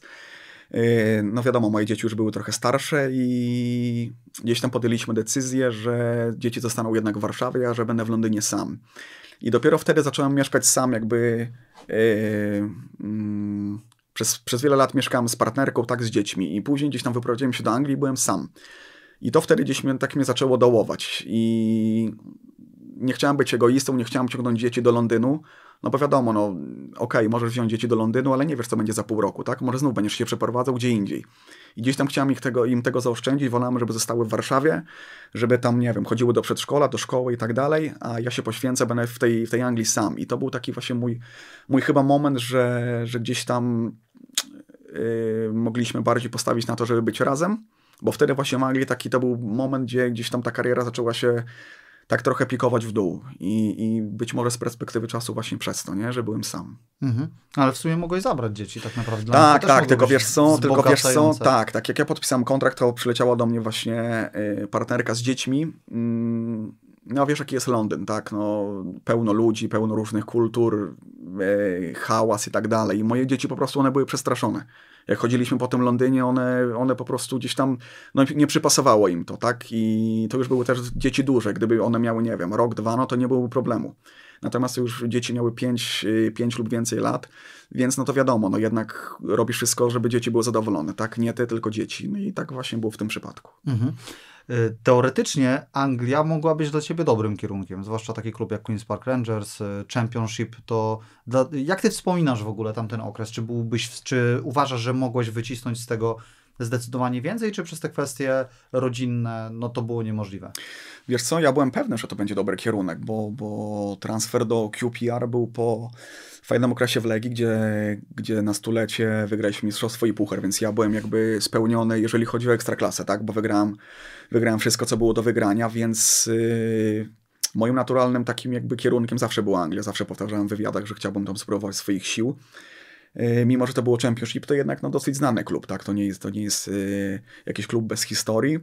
no wiadomo, moje dzieci już były trochę starsze i gdzieś tam podjęliśmy decyzję, że dzieci zostaną jednak w Warszawie, a że będę w Londynie sam. I dopiero wtedy zacząłem mieszkać sam, jakby yy, yy, przez, przez wiele lat mieszkałem z partnerką, tak, z dziećmi i później gdzieś tam wyprowadziłem się do Anglii i byłem sam. I to wtedy gdzieś mnie, tak mnie zaczęło dołować i nie chciałem być egoistą, nie chciałem ciągnąć dzieci do Londynu, no bo wiadomo, no okej, okay, możesz wziąć dzieci do Londynu, ale nie wiesz, co będzie za pół roku, tak? Może znów będziesz się przeprowadzał gdzie indziej. I gdzieś tam chciałem ich tego, im tego zaoszczędzić, wolałem, żeby zostały w Warszawie, żeby tam, nie wiem, chodziły do przedszkola, do szkoły i tak dalej, a ja się poświęcę, będę w tej, w tej Anglii sam. I to był taki właśnie mój, mój chyba moment, że, że gdzieś tam yy, mogliśmy bardziej postawić na to, żeby być razem, bo wtedy właśnie w Anglii taki to był moment, gdzie gdzieś tam ta kariera zaczęła się tak trochę pikować w dół i, i być może z perspektywy czasu właśnie przez to, nie, że byłem sam. Mhm. Ale w sumie mogłeś zabrać dzieci tak naprawdę. Dla tak, tak, tylko wiesz co, tylko wiesz co, tak, tak, jak ja podpisałem kontrakt, to przyleciała do mnie właśnie y, partnerka z dziećmi. Y, no wiesz, jaki jest Londyn, tak, no pełno ludzi, pełno różnych kultur, y, hałas i tak dalej. I moje dzieci po prostu, one były przestraszone. Jak chodziliśmy po tym Londynie, one, one po prostu gdzieś tam, no nie przypasowało im to, tak? I to już były też dzieci duże. Gdyby one miały, nie wiem, rok, dwa, no to nie byłoby problemu. Natomiast już dzieci miały pięć, pięć lub więcej lat, więc no to wiadomo, no jednak robisz wszystko, żeby dzieci były zadowolone, tak? Nie ty, tylko dzieci. No i tak właśnie było w tym przypadku. Mhm. Teoretycznie Anglia mogła być dla ciebie dobrym kierunkiem, zwłaszcza taki klub jak Queen's Park Rangers, Championship, to dla, jak ty wspominasz w ogóle tamten okres? Czy byłbyś, czy uważasz, że mogłeś wycisnąć z tego zdecydowanie więcej, czy przez te kwestie rodzinne, no to było niemożliwe? Wiesz co, ja byłem pewny, że to będzie dobry kierunek, bo, bo transfer do Q P R był po fajnym okresie w Legii, gdzie, gdzie na stulecie wygraliśmy mistrzostwo i puchar, więc ja byłem jakby spełniony, jeżeli chodzi o ekstraklasę, tak, bo wygrałem, wygrałem wszystko, co było do wygrania, więc yy, moim naturalnym takim jakby kierunkiem zawsze była Anglia, zawsze powtarzałem w wywiadach, że chciałbym tam spróbować swoich sił. Yy, mimo, że to było Championship, to jednak no, dosyć znany klub, tak, to nie jest, to nie jest yy, jakiś klub bez historii.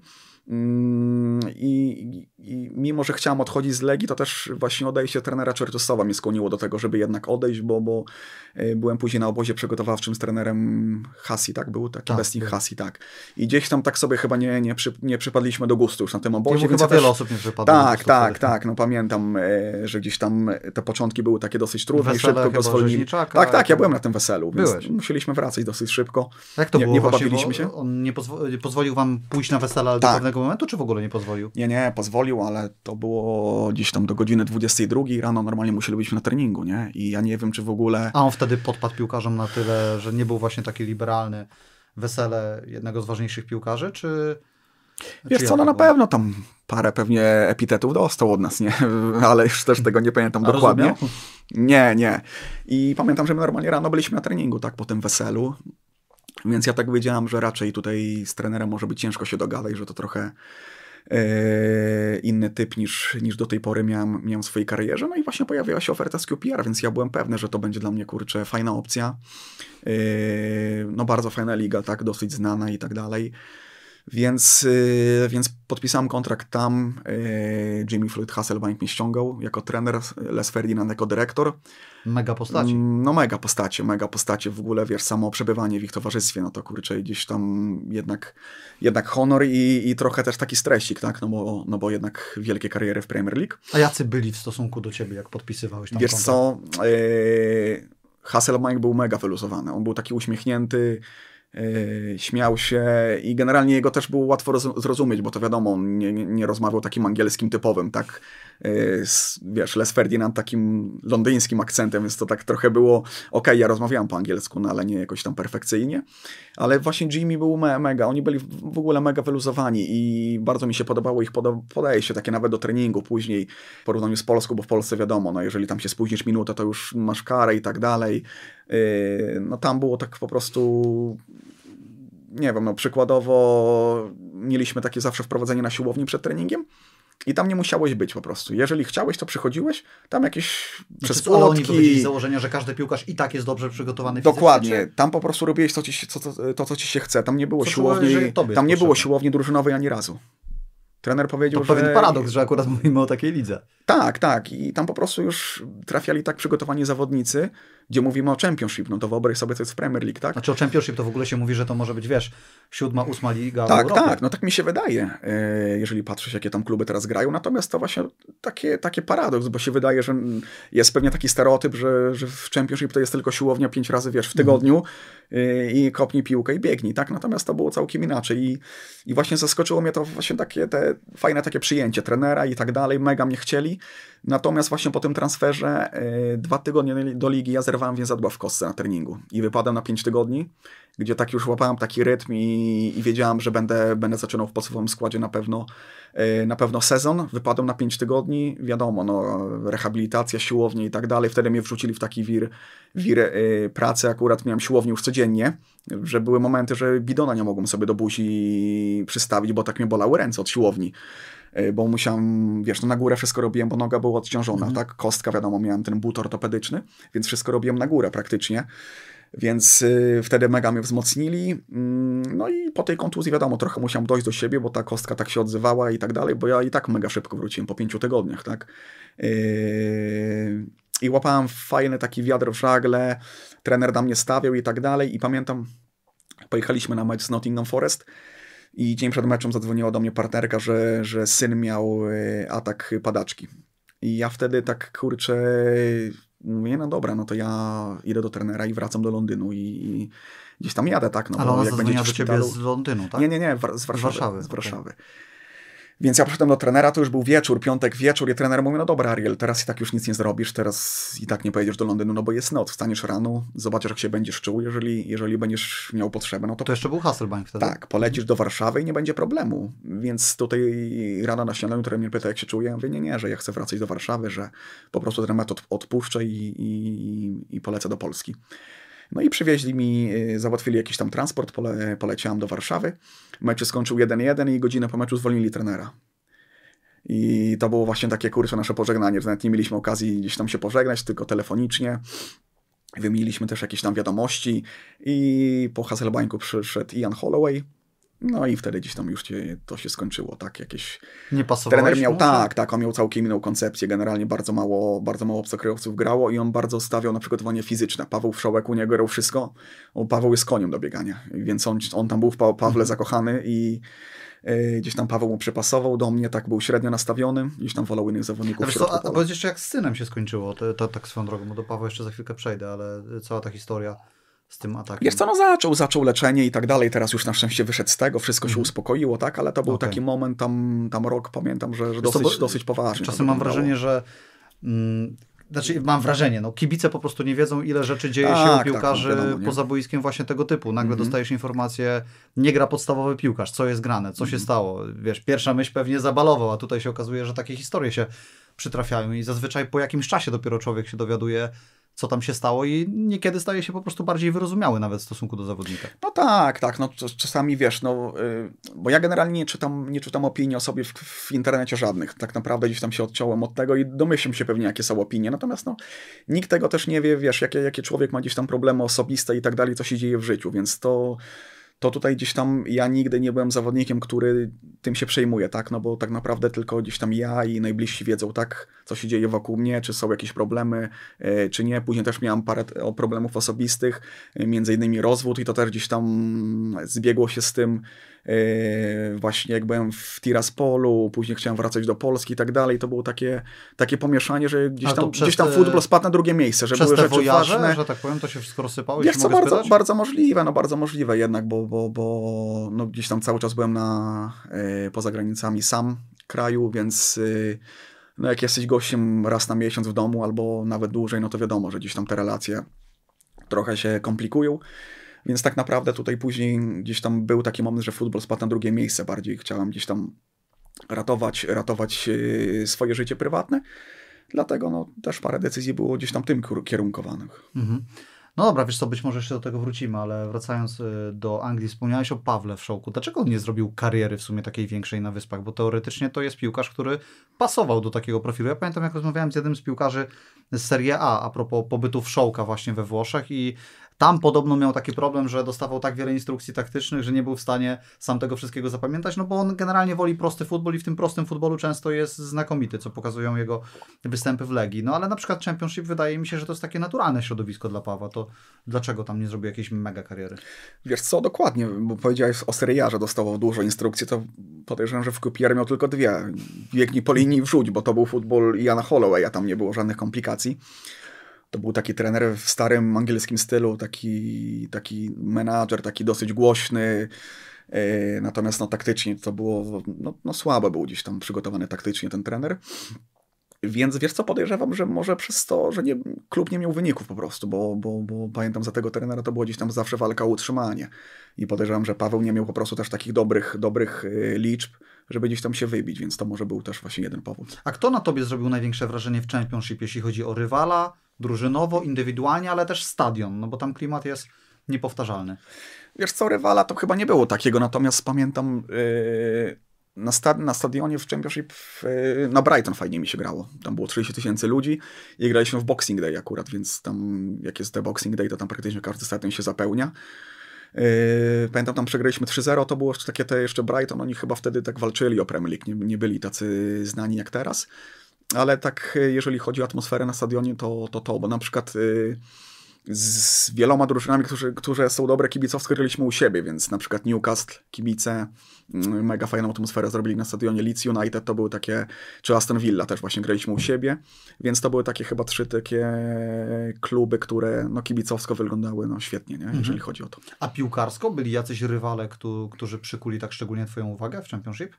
I, I mimo, że chciałem odchodzić z Legii, to też właśnie odejście trenera Czertusowa mnie skłoniło do tego, żeby jednak odejść, bo, bo byłem później na obozie przygotowawczym z trenerem Hassi, tak? Był taki Besnik Hassi, tak. I gdzieś tam tak sobie chyba nie, nie, przy, nie przypadliśmy do gustu już na tym obozie. Chyba więc wiele też... osób nie przypadło. Tak, tak, tak. No pamiętam, że gdzieś tam te początki były takie dosyć trudne i szybko go zwolnili. Tak, tak, ja byłem na tym weselu, więc byłeś. Musieliśmy wracać dosyć szybko. Jak to nie, było? Nie pobawiliśmy się? On nie pozwo- pozwolił wam pójść na wesele tak. do pewnego momentu, czy w ogóle nie pozwolił? Nie, nie, pozwolił, ale to było gdzieś tam do godziny dwudziestej drugiej rano, normalnie musieli być na treningu, nie? I ja nie wiem, czy w ogóle... A on wtedy podpadł piłkarzom na tyle, że nie był właśnie taki liberalny, wesele jednego z ważniejszych piłkarzy, czy... Wiesz co, no na pewno tam parę pewnie epitetów dostał od nas, nie? Ale już też tego nie pamiętam A dokładnie. rozumiał? Nie, nie. I pamiętam, że my normalnie rano byliśmy na treningu, tak, po tym weselu. Więc ja tak wiedziałem, że raczej tutaj z trenerem może być ciężko się dogadać, że to trochę yy, inny typ niż, niż do tej pory miałem, miałem w swojej karierze. No i właśnie pojawiła się oferta z Q P R, więc ja byłem pewny, że to będzie dla mnie, kurczę, fajna opcja. Yy, no bardzo fajna liga, tak, dosyć znana i tak dalej. Więc, yy, więc podpisałem kontrakt tam. Yy, Jimmy Floyd Hasselbank mnie ściągał jako trener, Les Ferdinand jako dyrektor. Mega postaci. No mega postacie, mega postacie. W ogóle, wiesz, samo przebywanie w ich towarzystwie, no to kurczę, gdzieś tam jednak, jednak honor i, i trochę też taki stresik, tak? No bo, no bo jednak wielkie kariery w Premier League. A jacy byli w stosunku do ciebie, jak podpisywałeś tam Wiesz kontrakt? co, yy, Hasselbank był mega wyluzowany. On był taki uśmiechnięty, Yy, śmiał się i generalnie jego też było łatwo roz- zrozumieć, bo to wiadomo, on nie, nie, nie rozmawiał takim angielskim typowym, tak, yy, z, wiesz, Les Ferdinand takim londyńskim akcentem, więc to tak trochę było, okej, okay, ja rozmawiałem po angielsku, no ale nie jakoś tam perfekcyjnie, ale właśnie Jimmy był me- mega, oni byli w ogóle mega wyluzowani i bardzo mi się podobało ich poda- podejście, takie nawet do treningu później w porównaniu z Polską, bo w Polsce wiadomo, no jeżeli tam się spóźnisz minutę, to już masz karę i tak dalej, yy, no tam było tak po prostu... Nie wiem, no przykładowo mieliśmy takie zawsze wprowadzenie na siłowni przed treningiem i tam nie musiałeś być po prostu. Jeżeli chciałeś, to przychodziłeś, tam jakieś Znaczy, przez ale oni płotki... wychodzili z założenia, że każdy piłkarz i tak jest dobrze przygotowany fizycznie. Dokładnie. Tam po prostu robiłeś to, ci, to, to, to co ci się chce. Tam nie było Co siłowni, czułeś, że tobie tam nie jest było potrzebne. siłowni drużynowej ani razu. Trener powiedział, To że... pewien paradoks, że akurat mówimy o takiej lidze. Tak, tak. I tam po prostu już trafiali tak przygotowani zawodnicy, gdzie mówimy o Championship, no to wyobraź sobie, co jest w Premier League, tak? Znaczy o Championship to w ogóle się mówi, że to może być, wiesz, siódma, ósma liga Tak, w Europie. tak, no tak mi się wydaje, jeżeli patrzysz, jakie tam kluby teraz grają. Natomiast to właśnie takie, takie paradoks, bo się wydaje, że jest pewnie taki stereotyp, że, że w Championship to jest tylko siłownia pięć razy, wiesz, w tygodniu mm. i kopnij piłkę i biegnij, tak? Natomiast to było całkiem inaczej i, i właśnie zaskoczyło mnie to właśnie takie te fajne takie przyjęcie trenera i tak dalej, mega mnie chcieli. Natomiast właśnie po tym transferze y, dwa tygodnie do ligi ja zerwałem więzadła w kostce na treningu i wypadłem na pięć tygodni, gdzie tak już łapałem taki rytm i, i wiedziałem, że będę, będę zaczynał w podstawowym składzie na pewno, y, na pewno sezon. Wypadłem na pięć tygodni, wiadomo, no, rehabilitacja, siłownie i tak dalej. Wtedy mnie wrzucili w taki wir, wir y, pracy. Akurat miałem siłownię już codziennie, że były momenty, że bidona nie mogłem sobie do buzi przystawić, bo tak mnie bolały ręce od siłowni. Bo musiałem, wiesz, no na górę wszystko robiłem, bo noga była odciążona, mm. tak? Kostka, wiadomo, miałem ten but ortopedyczny, więc wszystko robiłem na górę praktycznie. Więc y, wtedy mega mnie wzmocnili. Y, no i po tej kontuzji, wiadomo, trochę musiałem dojść do siebie, bo ta kostka tak się odzywała i tak dalej, bo ja i tak mega szybko wróciłem po pięciu tygodniach, tak? Y, I łapałem fajny taki wiatr w żagle, trener na mnie stawiał i tak dalej. I pamiętam, pojechaliśmy na mecz z Nottingham Forest. I dzień przed meczem zadzwoniła do mnie partnerka, że, że syn miał atak padaczki. I ja wtedy tak, kurczę, mówię, no dobra, no to ja idę do trenera i wracam do Londynu i, i gdzieś tam jadę, tak? No, ale ona jak zadzwoniła do ciebie z Londynu, tak? Nie, nie, nie, z Warszawy. Z Warszawy. Z Warszawy. Okay. Więc ja poszedłem do trenera, to już był wieczór, piątek wieczór i trener mówi, no dobra Ariel, teraz i tak już nic nie zrobisz, teraz i tak nie pojedziesz do Londynu, no bo jest noc, wstaniesz rano, zobaczysz jak się będziesz czuł, jeżeli, jeżeli będziesz miał potrzebę, no to... To jeszcze był Hasselbank wtedy. Tak, polecisz do Warszawy i nie będzie problemu. Więc tutaj rano na śniadaniu, który mnie pyta jak się czuję, ja mówię, nie, nie, że ja chcę wracać do Warszawy, że po prostu ten metod odpuszczę i, i, i polecę do Polski. No i przywieźli mi, załatwili jakiś tam transport, pole, poleciałem do Warszawy. Mecz skończył jeden jeden i godzinę po meczu zwolnili trenera. I to było właśnie takie, kurczę, nasze pożegnanie, że nawet nie mieliśmy okazji gdzieś tam się pożegnać, tylko telefonicznie. Wymieniliśmy też jakieś tam wiadomości i po Hasselbanku przyszedł Ian Holloway. No i wtedy gdzieś tam już to się skończyło, tak, jakieś... Nie pasowałeś Trener miał, mu? tak, tak, on miał całkiem inną koncepcję, generalnie bardzo mało, bardzo mało obcokrajowców grało i on bardzo stawiał na przygotowanie fizyczne. Paweł Wszołek u niego grał wszystko, o, Paweł jest koniem do biegania, więc on, on tam był w pa- Pawle zakochany i y, gdzieś tam Paweł mu przypasował do mnie, tak był średnio nastawiony, gdzieś tam wolał innych zawodników. A, wiesz co, a, a powiedz jeszcze jak z synem się skończyło, to, to tak swoją drogą, bo do Pawła jeszcze za chwilkę przejdę, ale cała ta historia z tym atakiem. Wiesz co, no zaczął, zaczął leczenie i tak dalej, teraz już na szczęście wyszedł z tego, wszystko się Mhm. uspokoiło, tak, ale to był Okej. taki moment, tam, tam rok, pamiętam, że, że Wiesz co, dosyć, bo dosyć poważnie. to Czasem mam wyglądało. wrażenie, że mm, znaczy mam wrażenie, no kibice po prostu nie wiedzą, ile rzeczy dzieje Tak, się u tak, piłkarzy no wiadomo, nie? poza boiskiem właśnie tego typu. Nagle Mhm. dostajesz informację, nie gra podstawowy piłkarz, co jest grane, co się Mhm. stało. Wiesz, pierwsza myśl pewnie zabalował, a tutaj się okazuje, że takie historie się przytrafiają i zazwyczaj po jakimś czasie dopiero człowiek się dowiaduje, co tam się stało i niekiedy staje się po prostu bardziej wyrozumiały nawet w stosunku do zawodnika. No tak, tak, no czas- czasami wiesz, no, y, bo ja generalnie nie czytam, nie czytam opinii o sobie w, w internecie żadnych, tak naprawdę gdzieś tam się odciąłem od tego i domyślam się pewnie, jakie są opinie, natomiast no, nikt tego też nie wie, wiesz, jakie, jakie człowiek ma gdzieś tam problemy osobiste i tak dalej, co się dzieje w życiu, więc to, to tutaj gdzieś tam ja nigdy nie byłem zawodnikiem, który tym się przejmuje, tak, no bo tak naprawdę tylko gdzieś tam ja i najbliżsi wiedzą, tak, co się dzieje wokół mnie, czy są jakieś problemy, y, czy nie. Później też miałem parę t- o problemów osobistych, y, między innymi rozwód i to też gdzieś tam zbiegło się z tym y, właśnie jak byłem w Tiraspolu, później chciałem wracać do Polski i tak dalej, to było takie, takie pomieszanie, że gdzieś Ale to tam, przez gdzieś tam te- futbol spadł na drugie miejsce, że Przez były te rzeczy wojaże, ważne. że tak powiem, to się wszystko rozsypało, Wiesz jeśli co, mogę bardzo, spytać? bardzo możliwe, no bardzo możliwe jednak, bo, bo, bo no gdzieś tam cały czas byłem na, y, poza granicami sam kraju, więc y, no jak jesteś gościem raz na miesiąc w domu albo nawet dłużej, no to wiadomo, że gdzieś tam te relacje trochę się komplikują, więc tak naprawdę tutaj później gdzieś tam był taki moment, że futbol spadł na drugie miejsce bardziej, chciałem gdzieś tam ratować, ratować y, swoje życie prywatne, dlatego no też parę decyzji było gdzieś tam tym kier- kierunkowanych. Mhm. No dobra, wiesz co, być może jeszcze do tego wrócimy, ale wracając y, do Anglii, wspomniałeś o Pawle Wszołku. Dlaczego on nie zrobił kariery w sumie takiej większej na Wyspach? Bo teoretycznie to jest piłkarz, który pasował do takiego profilu. Ja pamiętam, jak rozmawiałem z jednym z piłkarzy z Serie A a propos pobytu Wszołka właśnie we Włoszech i tam podobno miał taki problem, że dostawał tak wiele instrukcji taktycznych, że nie był w stanie sam tego wszystkiego zapamiętać, no bo on generalnie woli prosty futbol i w tym prostym futbolu często jest znakomity, co pokazują jego występy w Legii. No ale na przykład Championship wydaje mi się, że to jest takie naturalne środowisko dla Pawła. To dlaczego tam nie zrobił jakiejś mega kariery? Wiesz co, dokładnie, bo powiedziałeś o Serie A, że dostawał dużo instrukcji, to podejrzewam, że w Q P R miał tylko dwie. Biegnij po linii i wrzuć, bo to był futbol Iana Hollowaya, tam nie było żadnych komplikacji. To był taki trener w starym angielskim stylu, taki, taki menadżer, taki dosyć głośny. Yy, natomiast no, taktycznie to było, no, no słabo był gdzieś tam przygotowany taktycznie ten trener. Więc wiesz co, podejrzewam, że może przez to, że nie, klub nie miał wyników po prostu, bo, bo, bo pamiętam za tego trenera to było gdzieś tam zawsze walka o utrzymanie. I podejrzewam, że Paweł nie miał po prostu też takich dobrych, dobrych liczb, żeby gdzieś tam się wybić, więc to może był też właśnie jeden powód. A kto na tobie zrobił największe wrażenie w Championship, jeśli chodzi o rywala, drużynowo, indywidualnie, ale też stadion, no bo tam klimat jest niepowtarzalny. Wiesz co, rywala to chyba nie było takiego, natomiast pamiętam... Yy... Na, sta- na stadionie w Championship yy, na Brighton fajnie mi się grało. Tam było trzydzieści tysięcy ludzi i graliśmy w Boxing Day akurat, więc tam jak jest te Boxing Day, to tam praktycznie każdy stadion się zapełnia. Yy, pamiętam, tam przegraliśmy trzy zero, to było takie te jeszcze Brighton, oni chyba wtedy tak walczyli o Premier League, nie, nie byli tacy znani jak teraz. Ale tak jeżeli chodzi o atmosferę na stadionie, to to, to bo na przykład... Yy, z wieloma drużynami, którzy, które są dobre kibicowsko, graliśmy u siebie, więc na przykład Newcastle, kibice, mega fajną atmosferę zrobili na stadionie. Leeds United to były takie, czy Aston Villa też właśnie graliśmy u siebie, więc to były takie chyba trzy takie kluby, które no kibicowsko wyglądały no świetnie, nie? Jeżeli mhm. chodzi o to. A piłkarsko byli jacyś rywale, którzy przykuli tak szczególnie twoją uwagę w Championship?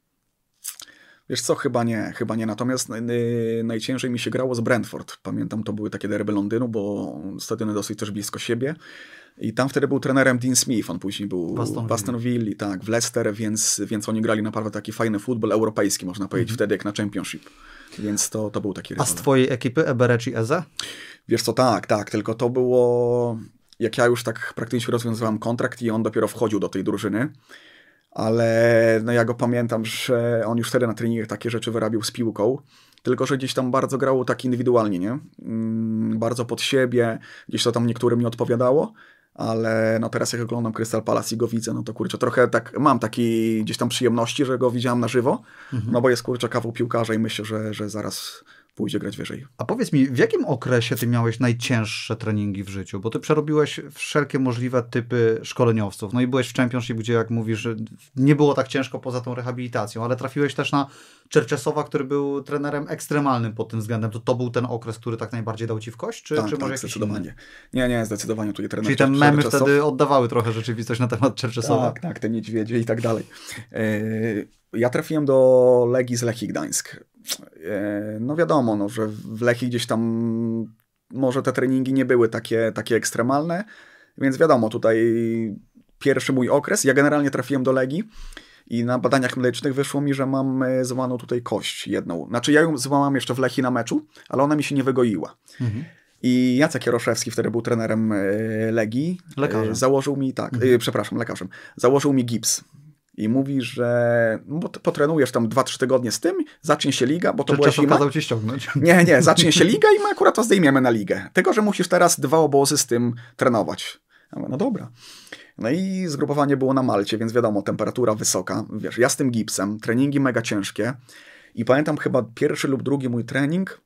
Wiesz co, chyba nie, chyba nie. Natomiast yy, najciężej mi się grało z Brentford. Pamiętam, to były takie derby Londynu, bo stadiony dosyć też blisko siebie. I tam wtedy był trenerem Dean Smith, on później był w Aston Villa, tak, w Leicester, więc, więc oni grali naprawdę taki fajny futbol europejski, można powiedzieć, mhm. wtedy jak na Championship. Więc to, to był taki rywal. A z twojej ekipy Eberechi Eze? Wiesz co, tak, tak, tylko to było, jak ja już tak praktycznie rozwiązywałem kontrakt i on dopiero wchodził do tej drużyny. Ale no ja go pamiętam, że on już wtedy na treningach takie rzeczy wyrabiał z piłką, tylko że gdzieś tam bardzo grał tak indywidualnie, nie? Mm, bardzo pod siebie, gdzieś to tam niektórym nie odpowiadało, ale no teraz jak oglądam Crystal Palace i go widzę, no to kurczę, trochę tak mam takiej gdzieś tam przyjemności, że go widziałem na żywo, mhm. no bo jest kurczę kawał piłkarza i myślę, że, że zaraz pójdzie grać wyżej. A powiedz mi, w jakim okresie ty miałeś najcięższe treningi w życiu? Bo ty przerobiłeś wszelkie możliwe typy szkoleniowców. No i byłeś w Championship, gdzie jak mówisz, że nie było tak ciężko poza tą rehabilitacją, ale trafiłeś też na Czerczesowa, który był trenerem ekstremalnym pod tym względem. To to był ten okres, który tak najbardziej dał ci w kość? Czy, tak, czy może tak, jakiś zdecydowanie. inny? Nie, nie, zdecydowanie tutaj trener Czyli te memy wtedy oddawały trochę rzeczywistość na temat Czerczesowa. Tak, tak, te niedźwiedzie i tak dalej. Yy, ja trafiłem do Legii z Lechii Gdańsk. No wiadomo, no, że w Lechii gdzieś tam może te treningi nie były takie, takie ekstremalne, więc wiadomo, tutaj pierwszy mój okres, ja generalnie trafiłem do Legii i na badaniach medycznych wyszło mi, że mam złamaną tutaj kość jedną. Znaczy ja ją złamałem jeszcze w Lechii na meczu, ale ona mi się nie wygoiła. Mhm. I Jacek Jaroszewski wtedy był trenerem Legii. Lekarzem. Założył mi, tak, mhm. przepraszam, lekarzem. Założył mi gips. I mówi, że no, potrenujesz tam dwa trzy tygodnie z tym, zacznie się liga, bo to Czy była zima. kazał cię ściągnąć? Nie, nie, zacznie się liga i my akurat to zdejmiemy na ligę. Tylko, że musisz teraz dwa obozy z tym trenować. Ja mówię, no dobra. No i zgrupowanie było na Malcie, więc wiadomo, temperatura wysoka. Wiesz, ja z tym gipsem, treningi mega ciężkie. I pamiętam chyba pierwszy lub drugi mój trening,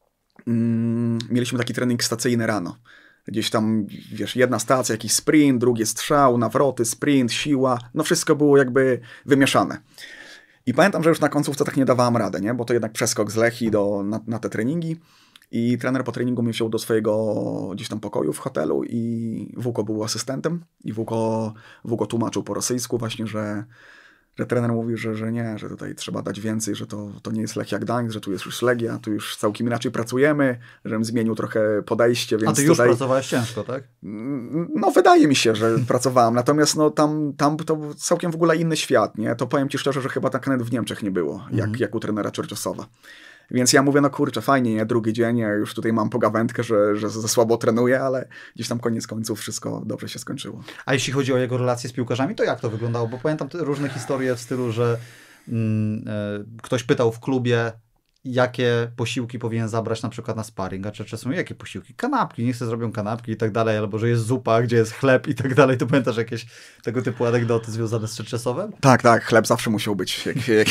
mm, mieliśmy taki trening stacyjny rano. Gdzieś tam, wiesz, jedna stacja, jakiś sprint, drugie strzał, nawroty, sprint, siła, no wszystko było jakby wymieszane. I pamiętam, że już na końcówce tak nie dawałem rady, nie? Bo to jednak przeskok z Lechii do, na, na te treningi i trener po treningu mnie wziął do swojego gdzieś tam pokoju w hotelu i Wuko był asystentem i Wuko, Wuko tłumaczył po rosyjsku właśnie, że że trener mówi, że, że nie, że tutaj trzeba dać więcej, że to, to nie jest Lechia Gdańsk, że tu jest już Legia, tu już całkiem inaczej pracujemy, żebym zmienił trochę podejście. Więc A ty już tutaj... pracowałeś ciężko, tak? No wydaje mi się, że pracowałem, natomiast no, tam, tam to był całkiem w ogóle inny świat, nie? To powiem ci szczerze, że chyba tak nawet w Niemczech nie było, jak, mhm. jak u trenera Czerczesowa. Więc ja mówię, no kurczę, fajnie, nie? Drugi dzień, ja już tutaj mam pogawędkę, że, że za słabo trenuję, ale gdzieś tam koniec końców wszystko dobrze się skończyło. A jeśli chodzi o jego relacje z piłkarzami, to jak to wyglądało? Bo pamiętam różne historie w stylu, że mm, e, ktoś pytał w klubie, jakie posiłki powinien zabrać na przykład na sparring, a czasem jakie posiłki? Kanapki, niech sobie zrobią kanapki i tak dalej, albo że jest zupa, gdzie jest chleb i tak dalej. To pamiętasz jakieś tego typu anegdoty związane z Czerczesowem? Tak, tak, chleb zawsze musiał być. Jak, jak...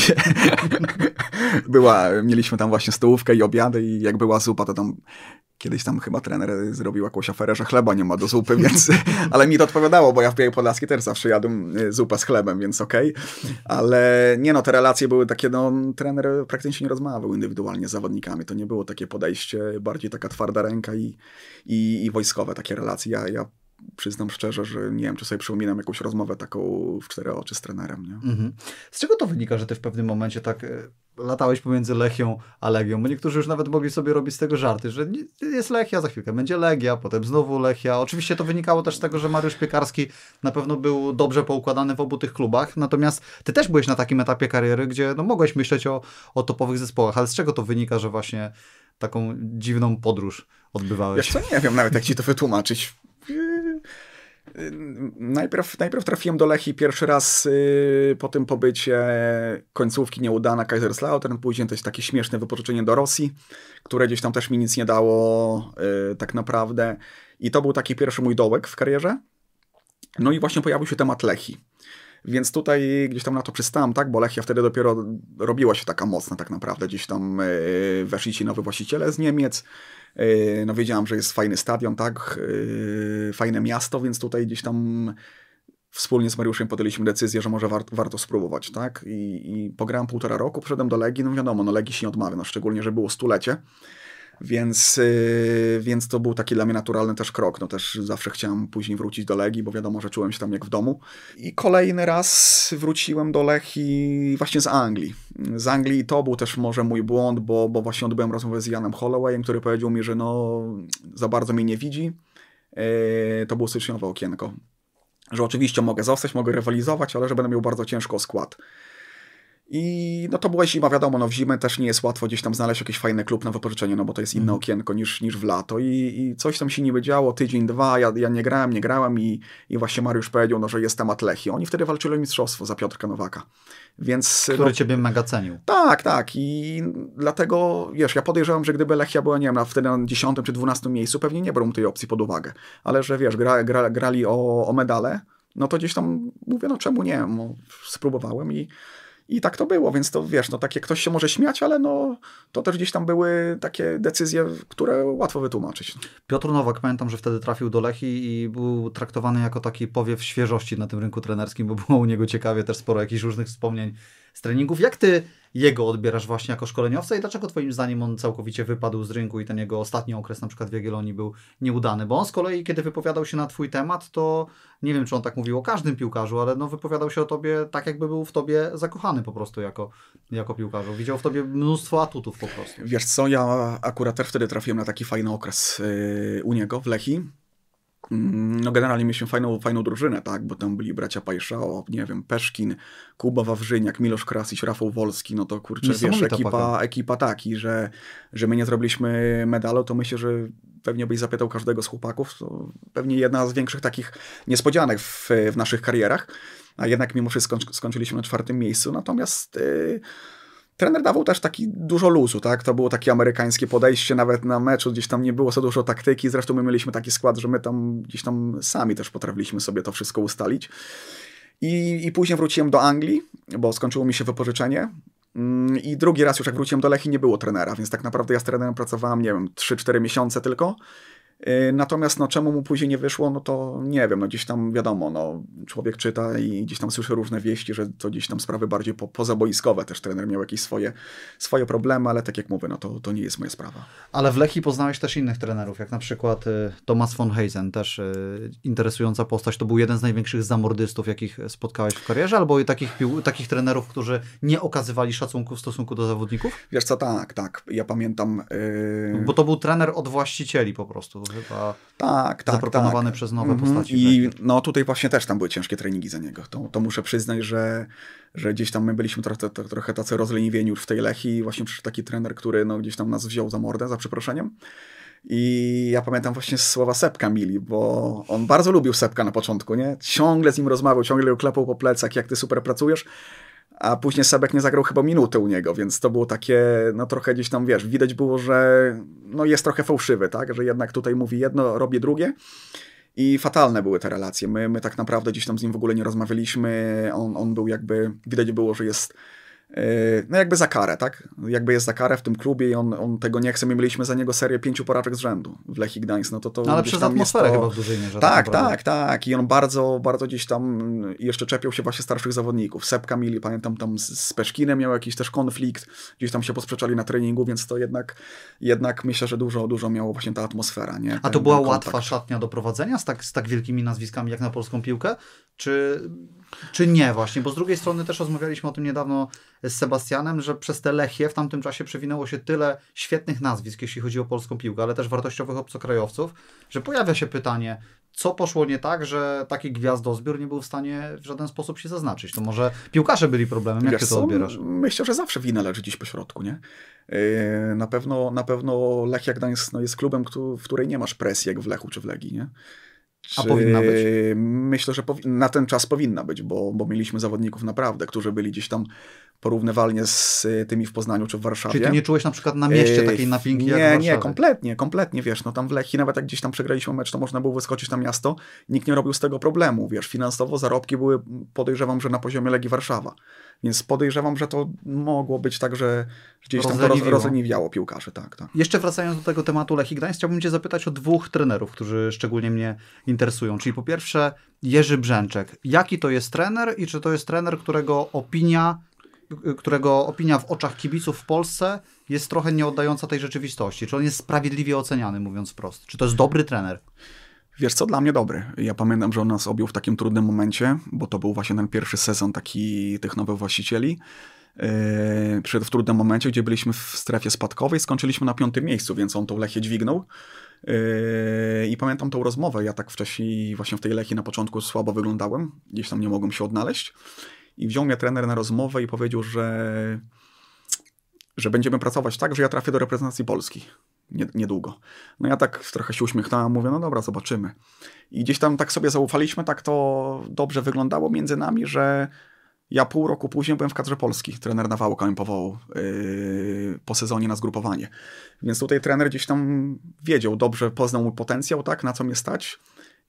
była, mieliśmy tam właśnie stołówkę i obiady i jak była zupa, to tam kiedyś tam chyba trener zrobił jakąś aferę, że chleba nie ma do zupy, więc... ale mi to odpowiadało, bo ja w Białej Podlaskiej też zawsze jadłem zupę z chlebem, więc okej. Okay. Ale nie no, te relacje były takie, no trener praktycznie nie rozmawiał indywidualnie z zawodnikami. To nie było takie podejście, bardziej taka twarda ręka i, i, i wojskowe takie relacje. Ja, ja przyznam szczerze, że nie wiem, czy sobie przypominam jakąś rozmowę taką w cztery oczy z trenerem. Nie? Mhm. Z czego to wynika, że ty w pewnym momencie tak latałeś pomiędzy Lechią a Legią? Bo niektórzy już nawet mogli sobie robić z tego żarty, że jest Lechia, za chwilkę będzie Legia, potem znowu Lechia. Oczywiście to wynikało też z tego, że Mariusz Piekarski na pewno był dobrze poukładany w obu tych klubach, natomiast ty też byłeś na takim etapie kariery, gdzie no, mogłeś myśleć o, o topowych zespołach, ale z czego to wynika, że właśnie taką dziwną podróż odbywałeś? Wiesz co, nie wiem nawet jak ci to wytłumaczyć. Najpierw, najpierw trafiłem do Lechii pierwszy raz yy, po tym pobycie końcówki nieudana Kaiserslautern, później to jest takie śmieszne wypożyczenie do Rosji, które gdzieś tam też mi nic nie dało yy, tak naprawdę. I to był taki pierwszy mój dołek w karierze. No i właśnie pojawił się temat Lechii. Więc tutaj gdzieś tam na to przystałem, tak, bo Lechia wtedy dopiero robiła się taka mocna tak naprawdę. Gdzieś tam yy, weszli ci nowi właściciele z Niemiec. No wiedziałam, że jest fajny stadion, tak, yy, fajne miasto, więc tutaj gdzieś tam wspólnie z Mariuszem podjęliśmy decyzję, że może warto, warto spróbować, tak, i, i pograłem półtora roku, przyszedłem do Legii, no wiadomo, no Legii się nie odmawia, no szczególnie, że było stulecie, więc, yy, więc to był taki dla mnie naturalny też krok, no też zawsze chciałem później wrócić do Legii, bo wiadomo, że czułem się tam jak w domu. I kolejny raz wróciłem do Lechii właśnie z Anglii. Z Anglii to był też może mój błąd, bo, bo właśnie odbyłem rozmowę z Janem Hollowayem, który powiedział mi, że no za bardzo mnie nie widzi. Yy, to było styczniowe okienko. Że oczywiście mogę zostać, mogę rywalizować, ale że będę miał bardzo ciężko skład. I no to była zima, wiadomo, no w zimę też nie jest łatwo gdzieś tam znaleźć jakiś fajny klub na wypożyczenie, no bo to jest inne mm. okienko niż, niż w lato i, i coś tam się niby działo, tydzień, dwa, ja, ja nie grałem, nie grałem i, i właśnie Mariusz powiedział, no, że jest temat Lechii. Oni wtedy walczyli o mistrzostwo za Piotrka Nowaka. Więc, który no, ciebie mega cenił. Tak, tak i dlatego, wiesz, ja podejrzewam, że gdyby Lechia była, nie wiem, na wtedy na dziesiątym czy dwunastym miejscu, pewnie nie brał tej opcji pod uwagę, ale że wiesz, gra, gra, grali o, o medale, no to gdzieś tam mówię, no czemu nie, no, spróbowałem i I tak to było, więc to wiesz, no takie ktoś się może śmiać, ale no to też gdzieś tam były takie decyzje, które łatwo wytłumaczyć. Piotr Nowak, pamiętam, że wtedy trafił do Lechii i był traktowany jako taki powiew świeżości na tym rynku trenerskim, bo było u niego ciekawie też sporo jakichś różnych wspomnień z treningów. Jak ty jego odbierasz właśnie jako szkoleniowca i dlaczego twoim zdaniem on całkowicie wypadł z rynku i ten jego ostatni okres na przykład w Jagiellonii był nieudany? Bo on z kolei, kiedy wypowiadał się na twój temat, to nie wiem, czy on tak mówił o każdym piłkarzu, ale no wypowiadał się o tobie tak, jakby był w tobie zakochany po prostu jako, jako piłkarzu. Widział w tobie mnóstwo atutów po prostu. Wiesz co, ja akurat też wtedy trafiłem na taki fajny okres yy, u niego w Lechii. No generalnie mieliśmy fajną, fajną drużynę, tak, bo tam byli bracia Pajszao, nie wiem, Peszkin, Kuba Wawrzyniak, Milosz Krasić, Rafał Wolski, no to kurczę, wiesz, ekipa, ekipa taki, że, że my nie zrobiliśmy medalu, to myślę, że pewnie byś zapytał każdego z chłopaków, to pewnie jedna z większych takich niespodzianek w, w naszych karierach, a jednak mimo wszystko skończyliśmy na czwartym miejscu, natomiast yy, trener dawał też taki dużo luzu, tak? To było takie amerykańskie podejście, nawet na meczu gdzieś tam nie było za dużo taktyki, zresztą my mieliśmy taki skład, że my tam gdzieś tam sami też potrafiliśmy sobie to wszystko ustalić. I, i później wróciłem do Anglii, bo skończyło mi się wypożyczenie i drugi raz już jak wróciłem do Lechii nie było trenera, więc tak naprawdę ja z trenerem pracowałem, nie wiem, trzy cztery miesiące tylko. Natomiast no, czemu mu później nie wyszło, no to nie wiem, no gdzieś tam wiadomo, no człowiek czyta i gdzieś tam słyszy różne wieści, że to gdzieś tam sprawy bardziej po, pozaboiskowe, też trener miał jakieś swoje, swoje problemy, ale tak jak mówię, no to, to nie jest moja sprawa. Ale w Lechii poznałeś też innych trenerów, jak na przykład y, Thomas von Heisen, też y, interesująca postać, to był jeden z największych zamordystów, jakich spotkałeś w karierze, albo i takich, pił, takich trenerów, którzy nie okazywali szacunku w stosunku do zawodników? Wiesz co, tak, tak, ja pamiętam... Yy... Bo to był trener od właścicieli po prostu. Chyba tak, tak, zaproponowany tak. przez nowe mhm. postaci. I no tutaj właśnie też tam były ciężkie treningi za niego. To, to muszę przyznać, że, że gdzieś tam my byliśmy trochę, trochę tacy rozleniwieni już w tej Lechii i właśnie przyszedł taki trener, który no gdzieś tam nas wziął za mordę, za przeproszeniem. I ja pamiętam właśnie słowa Sepka Mili, bo on bardzo lubił Sepka na początku, nie? Ciągle z nim rozmawiał, ciągle go klepał po plecach, jak ty super pracujesz. a później Sebek nie zagrał chyba minutę u niego, więc to było takie, no trochę gdzieś tam, wiesz, widać było, że no jest trochę fałszywy, tak, że jednak tutaj mówi jedno, robi drugie. I fatalne były te relacje. My, my tak naprawdę gdzieś tam z nim w ogóle nie rozmawialiśmy. On, on był jakby, widać było, że jest no jakby za karę, tak? Jakby jest za karę w tym klubie i on, on tego nie chce. My mieliśmy za niego serię pięciu porażek z rzędu w Lechii Gdańsk. No to, to no ale przez atmosferę to... chyba w dużej mierze. Tak, tak, tak. I on bardzo, bardzo gdzieś tam jeszcze czepiał się właśnie starszych zawodników. Sepka mieli, pamiętam, tam z Peszkinem miał jakiś też konflikt. Gdzieś tam się posprzeczali na treningu, więc to jednak, jednak myślę, że dużo, dużo miało właśnie ta atmosfera. Nie? Ten, A to była łatwa szatnia do prowadzenia z tak, z tak wielkimi nazwiskami jak na polską piłkę? Czy, czy nie właśnie? Bo z drugiej strony też rozmawialiśmy o tym niedawno z Sebastianem, że przez te Lechie w tamtym czasie przewinęło się tyle świetnych nazwisk, jeśli chodzi o polską piłkę, ale też wartościowych obcokrajowców, że pojawia się pytanie, co poszło nie tak, że taki gwiazdozbiór nie był w stanie w żaden sposób się zaznaczyć. To może piłkarze byli problemem, jak Wiesz ty to co? odbierasz? Myślę, że zawsze wina leży gdzieś po środku, nie? Na pewno, na pewno Lechia Gdańsk no, jest klubem, w której nie masz presji jak w Lechu czy w Legii, nie? A powinna być? Myślę, że na ten czas powinna być, bo, bo mieliśmy zawodników naprawdę, którzy byli gdzieś tam porównywalnie z tymi w Poznaniu czy w Warszawie. Czyli ty nie czułeś na przykład na mieście takiej napięki nie, jak w Warszawie? Nie, kompletnie, kompletnie, wiesz, no tam w Lechii nawet jak gdzieś tam przegraliśmy mecz, to można było wyskoczyć na miasto, nikt nie robił z tego problemu, wiesz, finansowo zarobki były, podejrzewam, że na poziomie Legii Warszawa, więc podejrzewam, że to mogło być tak, że gdzieś tam to roz, rozleniwiało piłkarzy, tak, tak. Jeszcze wracając do tego tematu Lechii Gdańsk, chciałbym cię zapytać o dwóch trenerów, którzy szczególnie mnie interesują, czyli po pierwsze Jerzy Brzęczek. Jaki to jest trener i czy to jest trener, którego opinia którego opinia w oczach kibiców w Polsce jest trochę nieoddająca tej rzeczywistości? Czy on jest sprawiedliwie oceniany, mówiąc wprost? Czy to jest dobry trener? Wiesz co, dla mnie dobry. Ja pamiętam, że on nas objął w takim trudnym momencie, bo to był właśnie ten pierwszy sezon taki tych nowych właścicieli. Yy, przyszedł w trudnym momencie, gdzie byliśmy w strefie spadkowej, skończyliśmy na piątym miejscu, więc on tą Lechię dźwignął. Yy, I pamiętam tą rozmowę. Ja tak wcześniej właśnie w tej Lechii na początku słabo wyglądałem. Gdzieś tam nie mogłem się odnaleźć. I wziął mnie trener na rozmowę i powiedział, że, że będziemy pracować tak, że ja trafię do reprezentacji Polski nie, niedługo. No ja tak trochę się uśmiechnąłem, mówię, no dobra, zobaczymy. I gdzieś tam tak sobie zaufaliśmy, tak to dobrze wyglądało między nami, że ja pół roku później byłem w kadrze Polski. Trener Nawałka mnie powołał yy, po sezonie na zgrupowanie. Więc tutaj trener gdzieś tam wiedział, dobrze poznał mój potencjał, tak, na co mnie stać.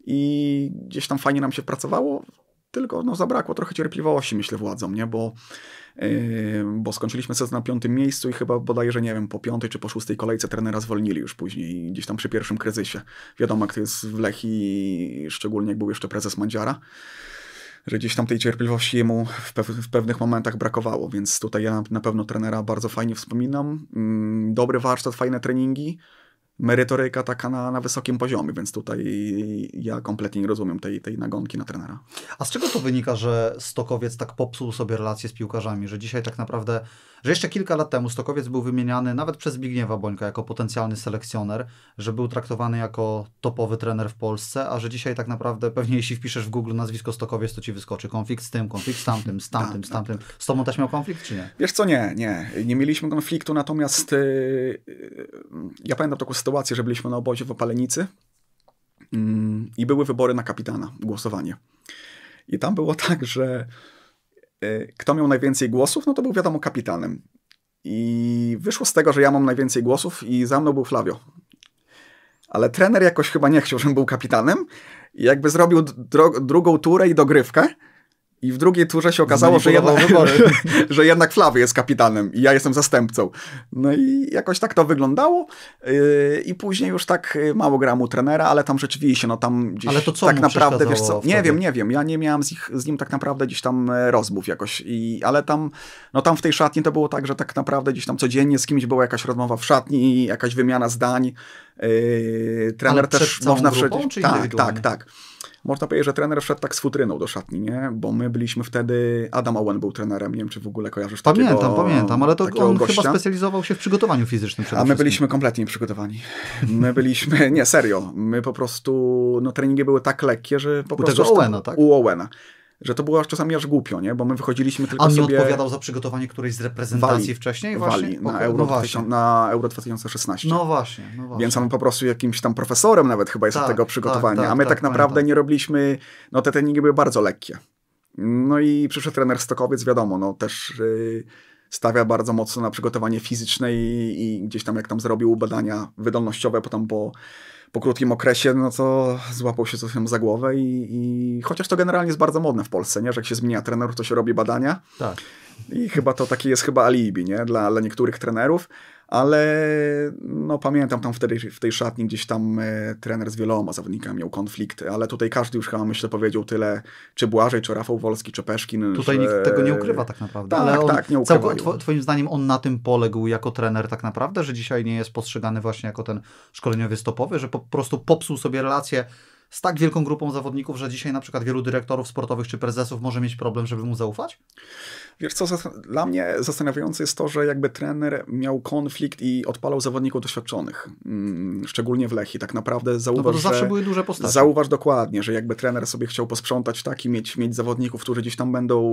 I gdzieś tam fajnie nam się pracowało. Tylko no, zabrakło trochę cierpliwości, myślę, władzom, nie? Bo, yy, bo skończyliśmy sezon na piątym miejscu i chyba bodajże, nie wiem, po piątej czy po szóstej kolejce trenera zwolnili już później, gdzieś tam przy pierwszym kryzysie. Wiadomo, jak to jest w Lechii, szczególnie jak był jeszcze prezes Mandziara, że gdzieś tam tej cierpliwości jemu w, pew w pewnych momentach brakowało, więc tutaj ja na pewno trenera bardzo fajnie wspominam. Yy, dobry warsztat, fajne treningi. Merytoryka taka na, na wysokim poziomie, więc tutaj ja kompletnie nie rozumiem tej, tej nagonki na trenera. A z czego to wynika, że Stokowiec tak popsuł sobie relacje z piłkarzami, że dzisiaj tak naprawdę, że jeszcze kilka lat temu Stokowiec był wymieniany nawet przez Zbigniewa Bońka jako potencjalny selekcjoner, że był traktowany jako topowy trener w Polsce, a że dzisiaj tak naprawdę pewnie jeśli wpiszesz w Google nazwisko Stokowiec, to ci wyskoczy konflikt z tym, konflikt z tamtym, z tamtym, z tamtym. Z tobą też miał konflikt, czy nie? Wiesz co, nie, nie. Nie mieliśmy konfliktu, natomiast yy, ja pamiętam taką sytuację, że byliśmy na obozie w Opalenicy yy, i były wybory na kapitana, głosowanie. I tam było tak, że yy, kto miał najwięcej głosów, no to był wiadomo kapitanem. I wyszło z tego, że ja mam najwięcej głosów i za mną był Flavio. Ale trener jakoś chyba nie chciał, żebym był kapitanem i jakby zrobił drugą turę i dogrywkę. I w drugiej turze się okazało, że jednak, że jednak Flavio jest kapitanem i ja jestem zastępcą. No i jakoś tak to wyglądało. Yy, I później już tak mało grałem u trenera, ale tam rzeczywiście, no tam gdzieś ale to co tak mu naprawdę, wiesz co, wtedy? nie wiem, nie wiem. Ja nie miałem z, ich, z nim tak naprawdę gdzieś tam rozmów jakoś. I, ale tam, no tam w tej szatni to było tak, że tak naprawdę gdzieś tam codziennie z kimś była jakaś rozmowa w szatni, jakaś wymiana zdań. Yy, trener ale też można wszedł. Tak, tak, tak. Można powiedzieć, że trener wszedł tak z futryną do szatni, nie? Bo my byliśmy wtedy, Adam Owen był trenerem, nie wiem, czy w ogóle kojarzysz pamiętam, takiego Pamiętam, pamiętam, ale to on gościa. chyba specjalizował się w przygotowaniu fizycznym przede A my wszystkim. byliśmy kompletnie nieprzygotowani. My byliśmy, nie, serio, my po prostu, no treningi były tak lekkie, że po u prostu... U tego Owena, tak? U Owena. Że to było aż czasami aż głupio, nie? Bo my wychodziliśmy tylko A on nie sobie... odpowiadał za przygotowanie którejś z reprezentacji Wali, wcześniej właśnie? Wali, na, okay, Euro no dwa tysiące, na Euro dwa tysiące szesnaście. No właśnie, no właśnie. Więc on po prostu jakimś tam profesorem nawet chyba jest tak, od tego przygotowania. Tak, tak, a my tak, tak naprawdę pamiętam. nie robiliśmy... No te treningi były bardzo lekkie. No i przyszedł trener Stokowiec, wiadomo, no też yy, stawia bardzo mocno na przygotowanie fizyczne i, i gdzieś tam jak tam zrobił badania wydolnościowe, potem po, po krótkim okresie, no to złapał się coś tam za głowę i, i chociaż to generalnie jest bardzo modne w Polsce, nie? Że jak się zmienia trener, to się robi badania. Tak. I chyba to takie jest chyba alibi, nie? Dla, dla niektórych trenerów, ale no pamiętam tam wtedy w tej szatni gdzieś tam e, trener z wieloma zawodnikami miał konflikty, ale tutaj każdy już chyba myślę powiedział tyle, czy Błażej, czy Rafał Wolski, czy Peszkin. Tutaj że... nikt tego nie ukrywa tak naprawdę. Tak, ale on, tak, nie ukrywa. Two, twoim zdaniem on na tym poległ jako trener tak naprawdę, że dzisiaj nie jest postrzegany właśnie jako ten szkoleniowy stopowy, że po prostu popsuł sobie relacje z tak wielką grupą zawodników, że dzisiaj na przykład wielu dyrektorów sportowych czy prezesów może mieć problem, żeby mu zaufać? Wiesz co, dla mnie zastanawiające jest to, że jakby trener miał konflikt i odpalał zawodników doświadczonych, szczególnie w Lechii. Tak naprawdę zauważ, no bo to zawsze że, były duże postacie. Zauważ dokładnie, że jakby trener sobie chciał posprzątać tak i mieć, mieć zawodników, którzy gdzieś tam będą,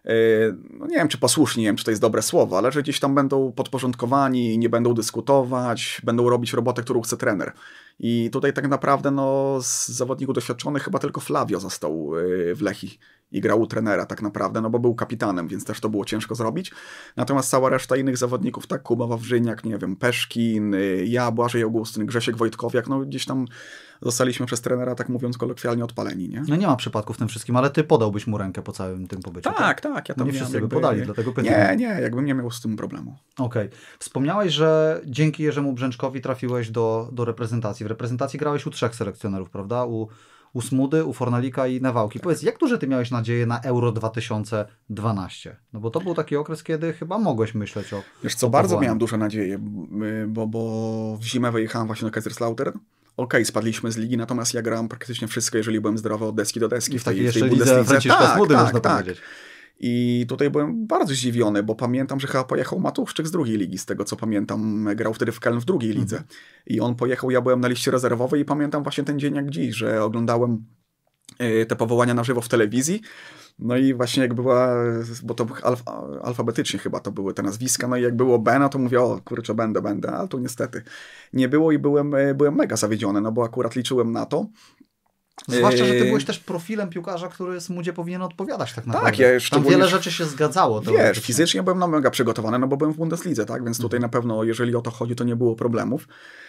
no nie wiem czy posłuszni, nie wiem czy to jest dobre słowo, ale że gdzieś tam będą podporządkowani, nie będą dyskutować, będą robić robotę, którą chce trener. I tutaj tak naprawdę no, z zawodników doświadczonych chyba tylko Flavio został w Lechii i grał u trenera tak naprawdę, no bo był kapitanem, więc też to było ciężko zrobić. Natomiast cała reszta innych zawodników, tak, Kuba Wawrzyniak, nie wiem, Peszkin, ja, Błażej Augustyn, Grzesiek Wojtkowiak, no gdzieś tam zostaliśmy przez trenera, tak mówiąc kolokwialnie, odpaleni, nie? No nie ma przypadku w tym wszystkim, ale ty podałbyś mu rękę po całym tym pobycie. Tak, tak, tak ja tam nie wszyscy by podali, dlatego pytam. Nie, nie, jakbym nie miał z tym problemu. Okej. Okay. Wspomniałeś, że dzięki Jerzemu Brzęczkowi trafiłeś do, do reprezentacji. W reprezentacji grałeś u trzech selekcjonerów, prawda? U, u Smudy, u Fornalika i Nawałki. Tak. Powiedz, jak duże ty miałeś nadzieję na Euro dwa tysiące dwanaście? No bo to był taki okres, kiedy chyba mogłeś myśleć o Wiesz co, o bardzo powołaniu. miałem duże nadzieje, bo, bo w zimę wyjechałem właśnie do Kaiserslautern. Okej, okay, spadliśmy z ligi, natomiast ja grałem praktycznie wszystko, jeżeli byłem zdrowy od deski do deski. I w tej, w tej Bundeslize Franciszka tak, Smudy, tak, można tak. powiedzieć. I tutaj byłem bardzo zdziwiony, bo pamiętam, że chyba pojechał Matuszczyk z drugiej ligi, z tego co pamiętam, grał wtedy w Keln w drugiej lidze. Mhm. I on pojechał, ja byłem na liście rezerwowej i pamiętam właśnie ten dzień jak dziś, że oglądałem te powołania na żywo w telewizji. No i właśnie jak była, bo to alf, alfabetycznie chyba to były te nazwiska, no i jak było B, no to mówię, o kurczę, będę, będę, ale tu niestety nie było i byłem, byłem mega zawiedziony, no bo akurat liczyłem na to. Zwłaszcza, że ty byłeś też profilem piłkarza, który Smudzie powinien odpowiadać tak naprawdę. Tak, ja Tam wiele rzeczy się zgadzało. Wiesz, fizycznie byłem na mega przygotowany, no bo byłem w Bundeslidze, tak, więc tutaj mhm. na pewno, jeżeli o to chodzi, to nie było problemów.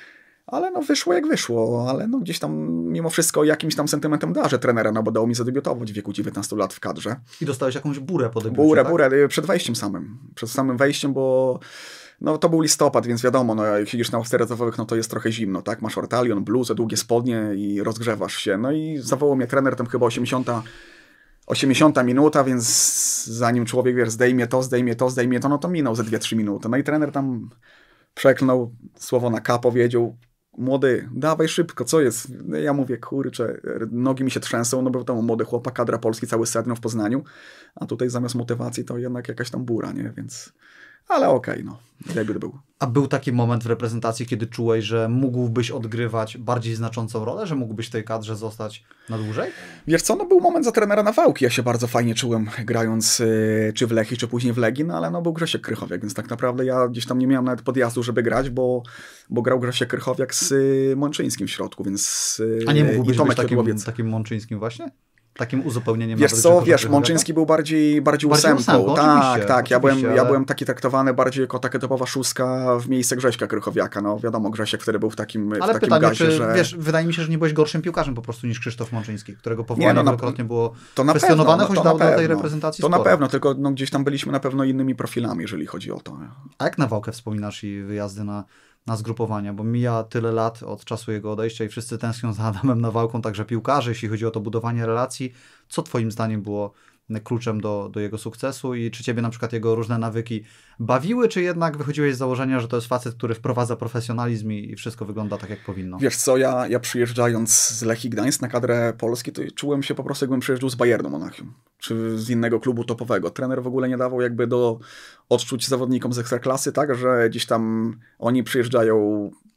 Ale no wyszło jak wyszło, ale no gdzieś tam mimo wszystko jakimś tam sentymentem darzę trenera, no bo dało mi zadebiutować w wieku dziewiętnastu lat w kadrze. I dostałeś jakąś burę po debiucie, Burę, tak? burę, przed wejściem samym. Przed samym wejściem, bo no to był listopad, więc wiadomo, no jak siedzisz na ławce rezerwowych, no to jest trochę zimno, tak? Masz ortalion, bluzę, długie spodnie i rozgrzewasz się. No i zawołał mnie trener, tam chyba osiemdziesiąta, osiemdziesiąta minuta, więc zanim człowiek, wiesz, zdejmie to, zdejmie to, zdejmie to, no to minął ze dwie trzy minuty. No i trener tam przeklnął, słowo na K powiedział: młody, dawaj szybko, co jest? Ja mówię, kurczę, nogi mi się trzęsą, no bo to młody chłopak, kadra Polski, cały Sedno w Poznaniu, a tutaj zamiast motywacji to jednak jakaś tam bura, nie? Więc, ale okej, okay, no, debiut był. A był taki moment w reprezentacji, kiedy czułeś, że mógłbyś odgrywać bardziej znaczącą rolę, że mógłbyś w tej kadrze zostać na dłużej? Wiesz co, no był moment za trenera Nawałki, ja się bardzo fajnie czułem grając yy, czy w Lechii, czy później w Legii, no ale no był Grzesiek Krychowiak, więc tak naprawdę ja gdzieś tam nie miałem nawet podjazdu, żeby grać, bo, bo grał Grzesiek Krychowiak z yy, Mączyńskim w środku, więc... Yy, A nie mógłbyś być takim, takim Mączyńskim właśnie? Takim uzupełnieniem. Wiesz co, wiesz, Mączyński był bardziej, bardziej, bardziej ósemką. ósemką. Tak, tak, ja byłem, ale... ja byłem taki traktowany bardziej jako taka typowa szóstka w miejsce Grześka Krychowiaka. No wiadomo, Grzesiek wtedy był w takim, ale w takim pytanie, gazie, czy, że... wiesz, wydaje mi się, że nie byłeś gorszym piłkarzem po prostu niż Krzysztof Mączyński, którego powołanie no, wielokrotnie było to na kwestionowane, pewno, choć dał dla tej reprezentacji To sporo. na pewno, tylko no, gdzieś tam byliśmy na pewno innymi profilami, jeżeli chodzi o to. A jak Nawałkę wspominasz i wyjazdy na na zgrupowania, bo mija tyle lat od czasu jego odejścia i wszyscy tęsknią za Adamem Nawałką, także piłkarze, jeśli chodzi o to budowanie relacji. Co twoim zdaniem było kluczem do, do jego sukcesu i czy ciebie na przykład jego różne nawyki bawiły, czy jednak wychodziłeś z założenia, że to jest facet, który wprowadza profesjonalizm i, i wszystko wygląda tak, jak powinno? Wiesz co, ja, ja przyjeżdżając z Lechii Gdańsk na kadrę Polski, to czułem się po prostu, jakbym przyjeżdżał z Bayernu Monachium, czy z innego klubu topowego. Trener w ogóle nie dawał jakby do odczuć zawodnikom z Ekstraklasy, tak, że gdzieś tam oni przyjeżdżają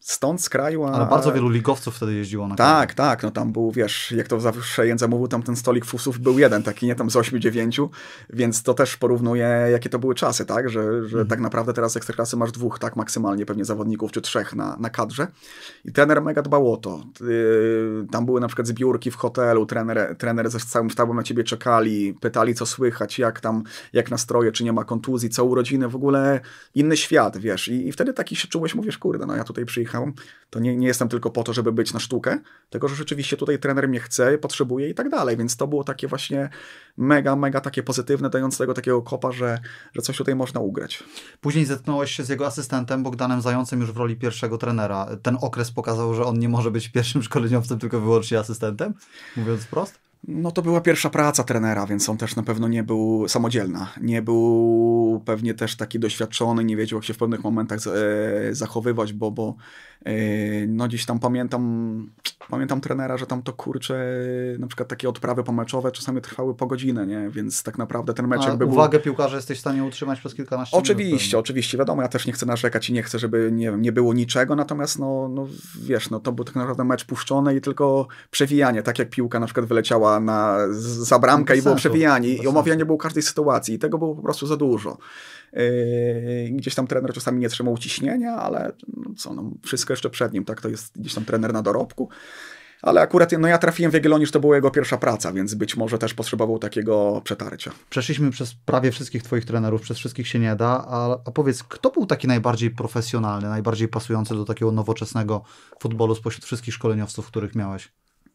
Stąd z kraju, a... Ale bardzo wielu ligowców wtedy jeździło na Tak, tak, no tam był, wiesz, jak to zawsze Jędza mówił, tam ten stolik fusów był jeden, taki nie tam z ośmiu, dziewięciu, więc to też porównuje, jakie to były czasy, tak, że, że mhm. tak naprawdę teraz Ekstraklasy masz dwóch, tak, maksymalnie pewnie zawodników, czy trzech na, na kadrze i trener mega dbał o to. Yy, tam były na przykład zbiórki w hotelu, trener, trener ze całym sztabem na ciebie czekali, pytali, co słychać, jak tam, jak nastroje, czy nie ma kontuzji, co urodziny, w ogóle inny świat, wiesz, i, i wtedy taki się czułeś, mówisz, kurde, no ja tutaj przyjechałem, to nie, nie jestem tylko po to, żeby być na sztukę, tylko że rzeczywiście tutaj trener mnie chce, potrzebuje i tak dalej, więc to było takie właśnie mega, mega takie pozytywne, dające tego takiego kopa, że, że coś tutaj można ugrać. Później zetknąłeś się z jego asystentem Bogdanem Zającem już w roli pierwszego trenera. Ten okres pokazał, że on nie może być pierwszym szkoleniowcem, tylko wyłącznie asystentem, mówiąc wprost? No to była pierwsza praca trenera, więc on też na pewno nie był samodzielna. Nie był pewnie też taki doświadczony, nie wiedział jak się w pewnych momentach e, zachowywać, bo, bo e, no gdzieś tam pamiętam, pamiętam trenera, że tam to kurczę, na przykład takie odprawy pomeczowe czasami trwały po godzinę, nie? Więc tak naprawdę ten mecz A jakby uwagę był... piłkarza jesteś w stanie utrzymać przez kilkanaście Oczywiście, minut. oczywiście, wiadomo, ja też nie chcę narzekać i nie chcę, żeby nie, nie było niczego, natomiast no, no wiesz, no to był tak naprawdę mecz puszczony i tylko przewijanie, tak jak piłka na przykład wyleciała na, za bramkę i było przewijanie i omawianie było każdej sytuacji i tego było po prostu za dużo. Yy, gdzieś tam trener czasami nie trzymał ciśnienia, ale no co, no, wszystko jeszcze przed nim, tak, to jest gdzieś tam trener na dorobku. Ale akurat no ja trafiłem w Jagiellonii, że to była jego pierwsza praca, więc być może też potrzebował takiego przetarcia. Przeszliśmy przez prawie wszystkich twoich trenerów, przez wszystkich się nie da, a, a powiedz, kto był taki najbardziej profesjonalny, najbardziej pasujący do takiego nowoczesnego futbolu spośród wszystkich szkoleniowców, których miałeś?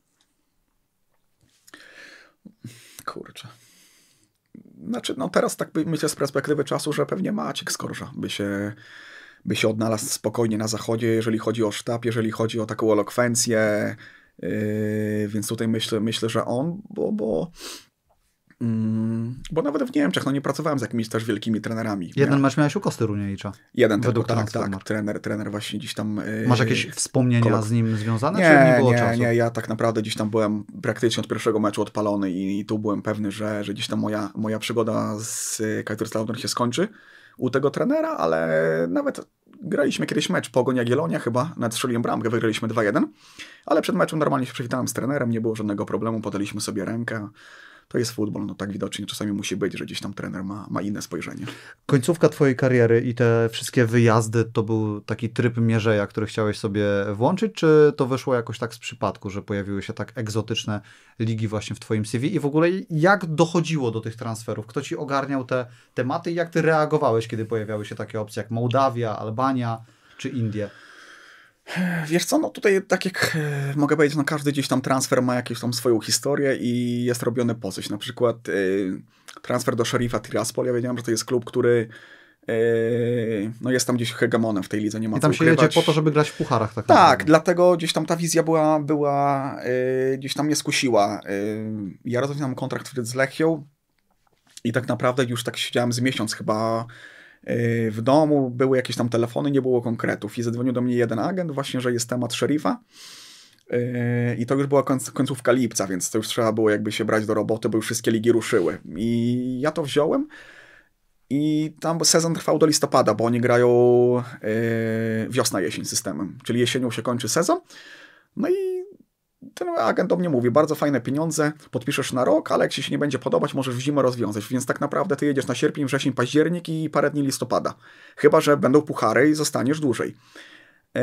Kurczę. Znaczy, no teraz tak myślę z perspektywy czasu, że pewnie Maciek Skorża by się, by się odnalazł spokojnie na zachodzie, jeżeli chodzi o sztab, jeżeli chodzi o taką elokwencję, yy, więc tutaj myślę, myślę, że on, bo, bo, mm, bo nawet w Niemczech no nie pracowałem z jakimiś też wielkimi trenerami. Jeden Miał... mecz miałeś u Kosty Runiejicza. Jeden tylko, tak, tak. Trener, trener właśnie gdzieś tam... Yy, Masz jakieś wspomnienia kolok... z nim związane, nie, czy nie było nie, czasu? Nie, ja tak naprawdę gdzieś tam byłem praktycznie od pierwszego meczu odpalony i, i tu byłem pewny, że, że gdzieś tam moja, moja przygoda z Kaiserslautern się skończy u tego trenera, ale nawet graliśmy kiedyś mecz Pogoń Jagiellonia chyba, nawet strzeliłem bramkę, wygraliśmy dwa jeden, ale przed meczem normalnie się przywitałem z trenerem, nie było żadnego problemu, podaliśmy sobie rękę. To jest futbol, no tak widocznie czasami musi być, że gdzieś tam trener ma, ma inne spojrzenie. Końcówka twojej kariery i te wszystkie wyjazdy to był taki tryb mierzeja, który chciałeś sobie włączyć, czy to wyszło jakoś tak z przypadku, że pojawiły się tak egzotyczne ligi właśnie w twoim C V i w ogóle jak dochodziło do tych transferów? Kto ci ogarniał te tematy i jak ty reagowałeś, kiedy pojawiały się takie opcje jak Mołdawia, Albania czy Indie? Wiesz co, no tutaj tak jak mogę powiedzieć, no każdy gdzieś tam transfer ma jakąś tam swoją historię i jest robiony po coś. Na przykład yy, transfer do Sherifa Tiraspol, ja wiedziałem, że to jest klub, który yy, no jest tam gdzieś hegemonem w tej lidze, nie ma I tam co się ukrywać. jedzie po to, żeby grać w pucharach. Tak, tak, naprawdę. Dlatego gdzieś tam ta wizja była, była yy, gdzieś tam mnie skusiła. Yy, ja rozpoczynam kontrakt wtedy z Lechią i tak naprawdę już tak siedziałem z miesiąc chyba w domu, były jakieś tam telefony, nie było konkretów i zadzwonił do mnie jeden agent właśnie, że jest temat Sherifa i to już była końcówka lipca, więc to już trzeba było jakby się brać do roboty, bo już wszystkie ligi ruszyły i ja to wziąłem i tam sezon trwał do listopada, bo oni grają wiosna-jesień systemem, czyli jesienią się kończy sezon, no i ten agent do mnie mówi, bardzo fajne pieniądze, podpiszesz na rok, ale jak ci się nie będzie podobać, możesz w zimę rozwiązać. Więc tak naprawdę ty jedziesz na sierpień, wrzesień, październik i parę dni listopada. Chyba że będą puchary i zostaniesz dłużej. Eee,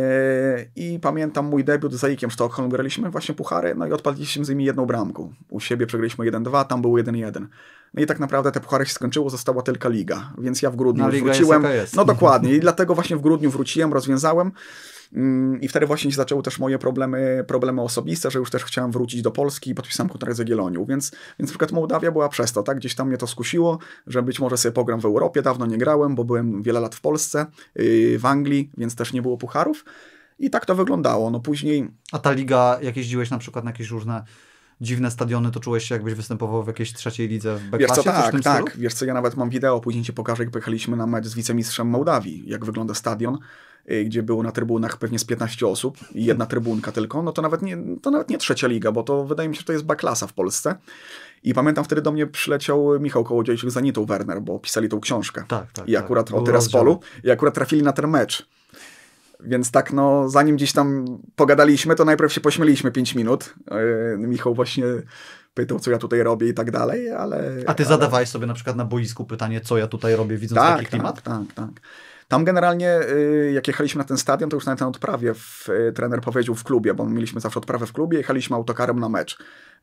I pamiętam mój debiut z Aikiem Sztokholm, graliśmy właśnie puchary, no i odpadliśmy z nimi jedną bramką. U siebie przegraliśmy jeden dwa, tam był jeden jeden. No i tak naprawdę te puchary się skończyło, została tylko liga. Więc ja w grudniu no, już liga wróciłem. Jest, jest. No dokładnie. I dlatego właśnie w grudniu wróciłem, rozwiązałem. I wtedy właśnie się zaczęły też moje problemy, problemy osobiste, że już też chciałem wrócić do Polski i podpisałem kontrakt z Jagiellonią, więc, więc na przykład Mołdawia była przez to, tak? Gdzieś tam mnie to skusiło, że być może sobie pogram w Europie, dawno nie grałem, bo byłem wiele lat w Polsce, yy, w Anglii, więc też nie było pucharów i tak to wyglądało, no później... A ta liga, jak jeździłeś na przykład na jakieś różne dziwne stadiony, to czułeś się jakbyś występował w jakiejś trzeciej lidze w B-klasie? Wiesz co, tak, tak, stylu? Wiesz co, ja nawet mam wideo, później ci pokażę, jak pojechaliśmy na mecz z wicemistrzem Mołdawii, jak wygląda stadion, gdzie było na trybunach pewnie z piętnaście osób i jedna trybunka tylko, no to nawet nie, to nawet nie trzecia liga, bo to wydaje mi się, że to jest B-klasa w Polsce. I pamiętam, wtedy do mnie przyleciał Michał Kołodziejczyk z Anitą Werner, bo pisali tą książkę. Tak, tak. I akurat tak. o Tyraspolu. I akurat trafili na ten mecz. Więc tak, no, zanim gdzieś tam pogadaliśmy, to najpierw się pośmieliśmy pięć minut. Yy, Michał właśnie pytał, co ja tutaj robię i tak dalej, ale... A ty ale... zadawałeś sobie na przykład na boisku pytanie, co ja tutaj robię, widząc tak, taki klimat? Tak, tak, tak. Tam generalnie, jak jechaliśmy na ten stadion, to już na ten odprawie w, trener powiedział w klubie, bo mieliśmy zawsze odprawę w klubie, jechaliśmy autokarem na mecz.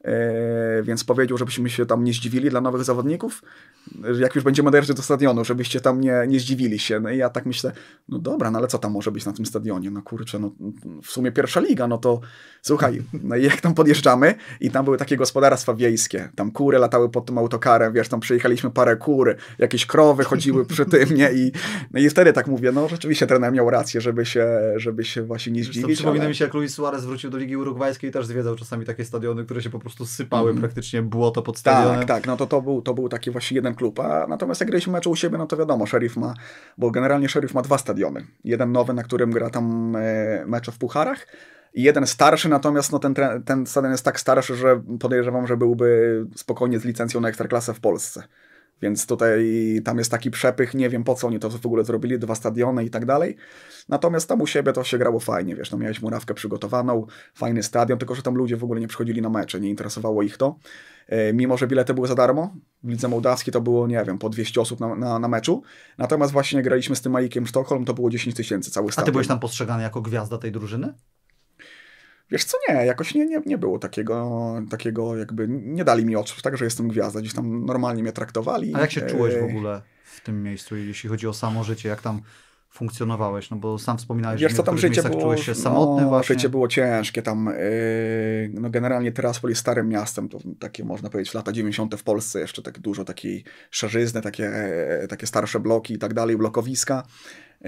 Yy, więc powiedział, żebyśmy się tam nie zdziwili dla nowych zawodników, jak już będziemy dojeżdżać do stadionu, żebyście tam nie, nie zdziwili się. No i ja tak myślę, no dobra, no ale co tam może być na tym stadionie? No kurczę, no w sumie pierwsza liga, no to słuchaj, no i jak tam podjeżdżamy i tam były takie gospodarstwa wiejskie, tam kury latały pod tym autokarem, wiesz, tam przyjechaliśmy parę kur, jakieś krowy chodziły przy tym, nie? I, no i wtedy tak mówię, no rzeczywiście trener miał rację, żeby się, żeby się właśnie nie zdziwić. Przypomina ale... mi się, jak Luis Suarez wrócił do Ligi Urugwajskiej i też zwiedzał czasami takie stadiony, które się po prostu sypały, mm. praktycznie błoto pod stadionem. Tak, tak, no to, to, był, to był taki właśnie jeden klub, a natomiast jak graliśmy meczu u siebie, no to wiadomo, Sheriff ma, bo generalnie Sheriff ma dwa stadiony. Jeden nowy, na którym gra tam e, mecze w pucharach i jeden starszy, natomiast no, ten, ten stadion jest tak starszy, że podejrzewam, że byłby spokojnie z licencją na Ekstraklasę w Polsce. Więc tutaj tam jest taki przepych, nie wiem po co oni to w ogóle zrobili, dwa stadiony i tak dalej. Natomiast tam u siebie to się grało fajnie, wiesz, no miałeś murawkę przygotowaną, fajny stadion, tylko że tam ludzie w ogóle nie przychodzili na mecze, nie interesowało ich to. E, mimo, że bilety były za darmo, w Lidze Mołdawskiej to było, nie wiem, po dwieście osób na, na, na meczu. Natomiast właśnie graliśmy z tym Malikiem Sztokholm, to było dziesięć tysięcy cały stadion. A ty byłeś tam postrzegany jako gwiazda tej drużyny? Wiesz co, nie, jakoś nie, nie, nie było takiego, takiego jakby, nie dali mi oczu, tak, że jestem gwiazda, gdzieś tam normalnie mnie traktowali. A jak się czułeś w ogóle w tym miejscu, jeśli chodzi o samo życie, jak tam funkcjonowałeś, no bo sam wspominałeś, wiesz, że co tam życie było, czułeś się samotny no, właśnie. Życie było ciężkie tam, yy, no generalnie Tiraspol jest starym miastem, to takie można powiedzieć lata dziewięćdziesiąte w Polsce, jeszcze tak dużo takiej szarzyzny, takie, takie starsze bloki i tak dalej, blokowiska. Yy,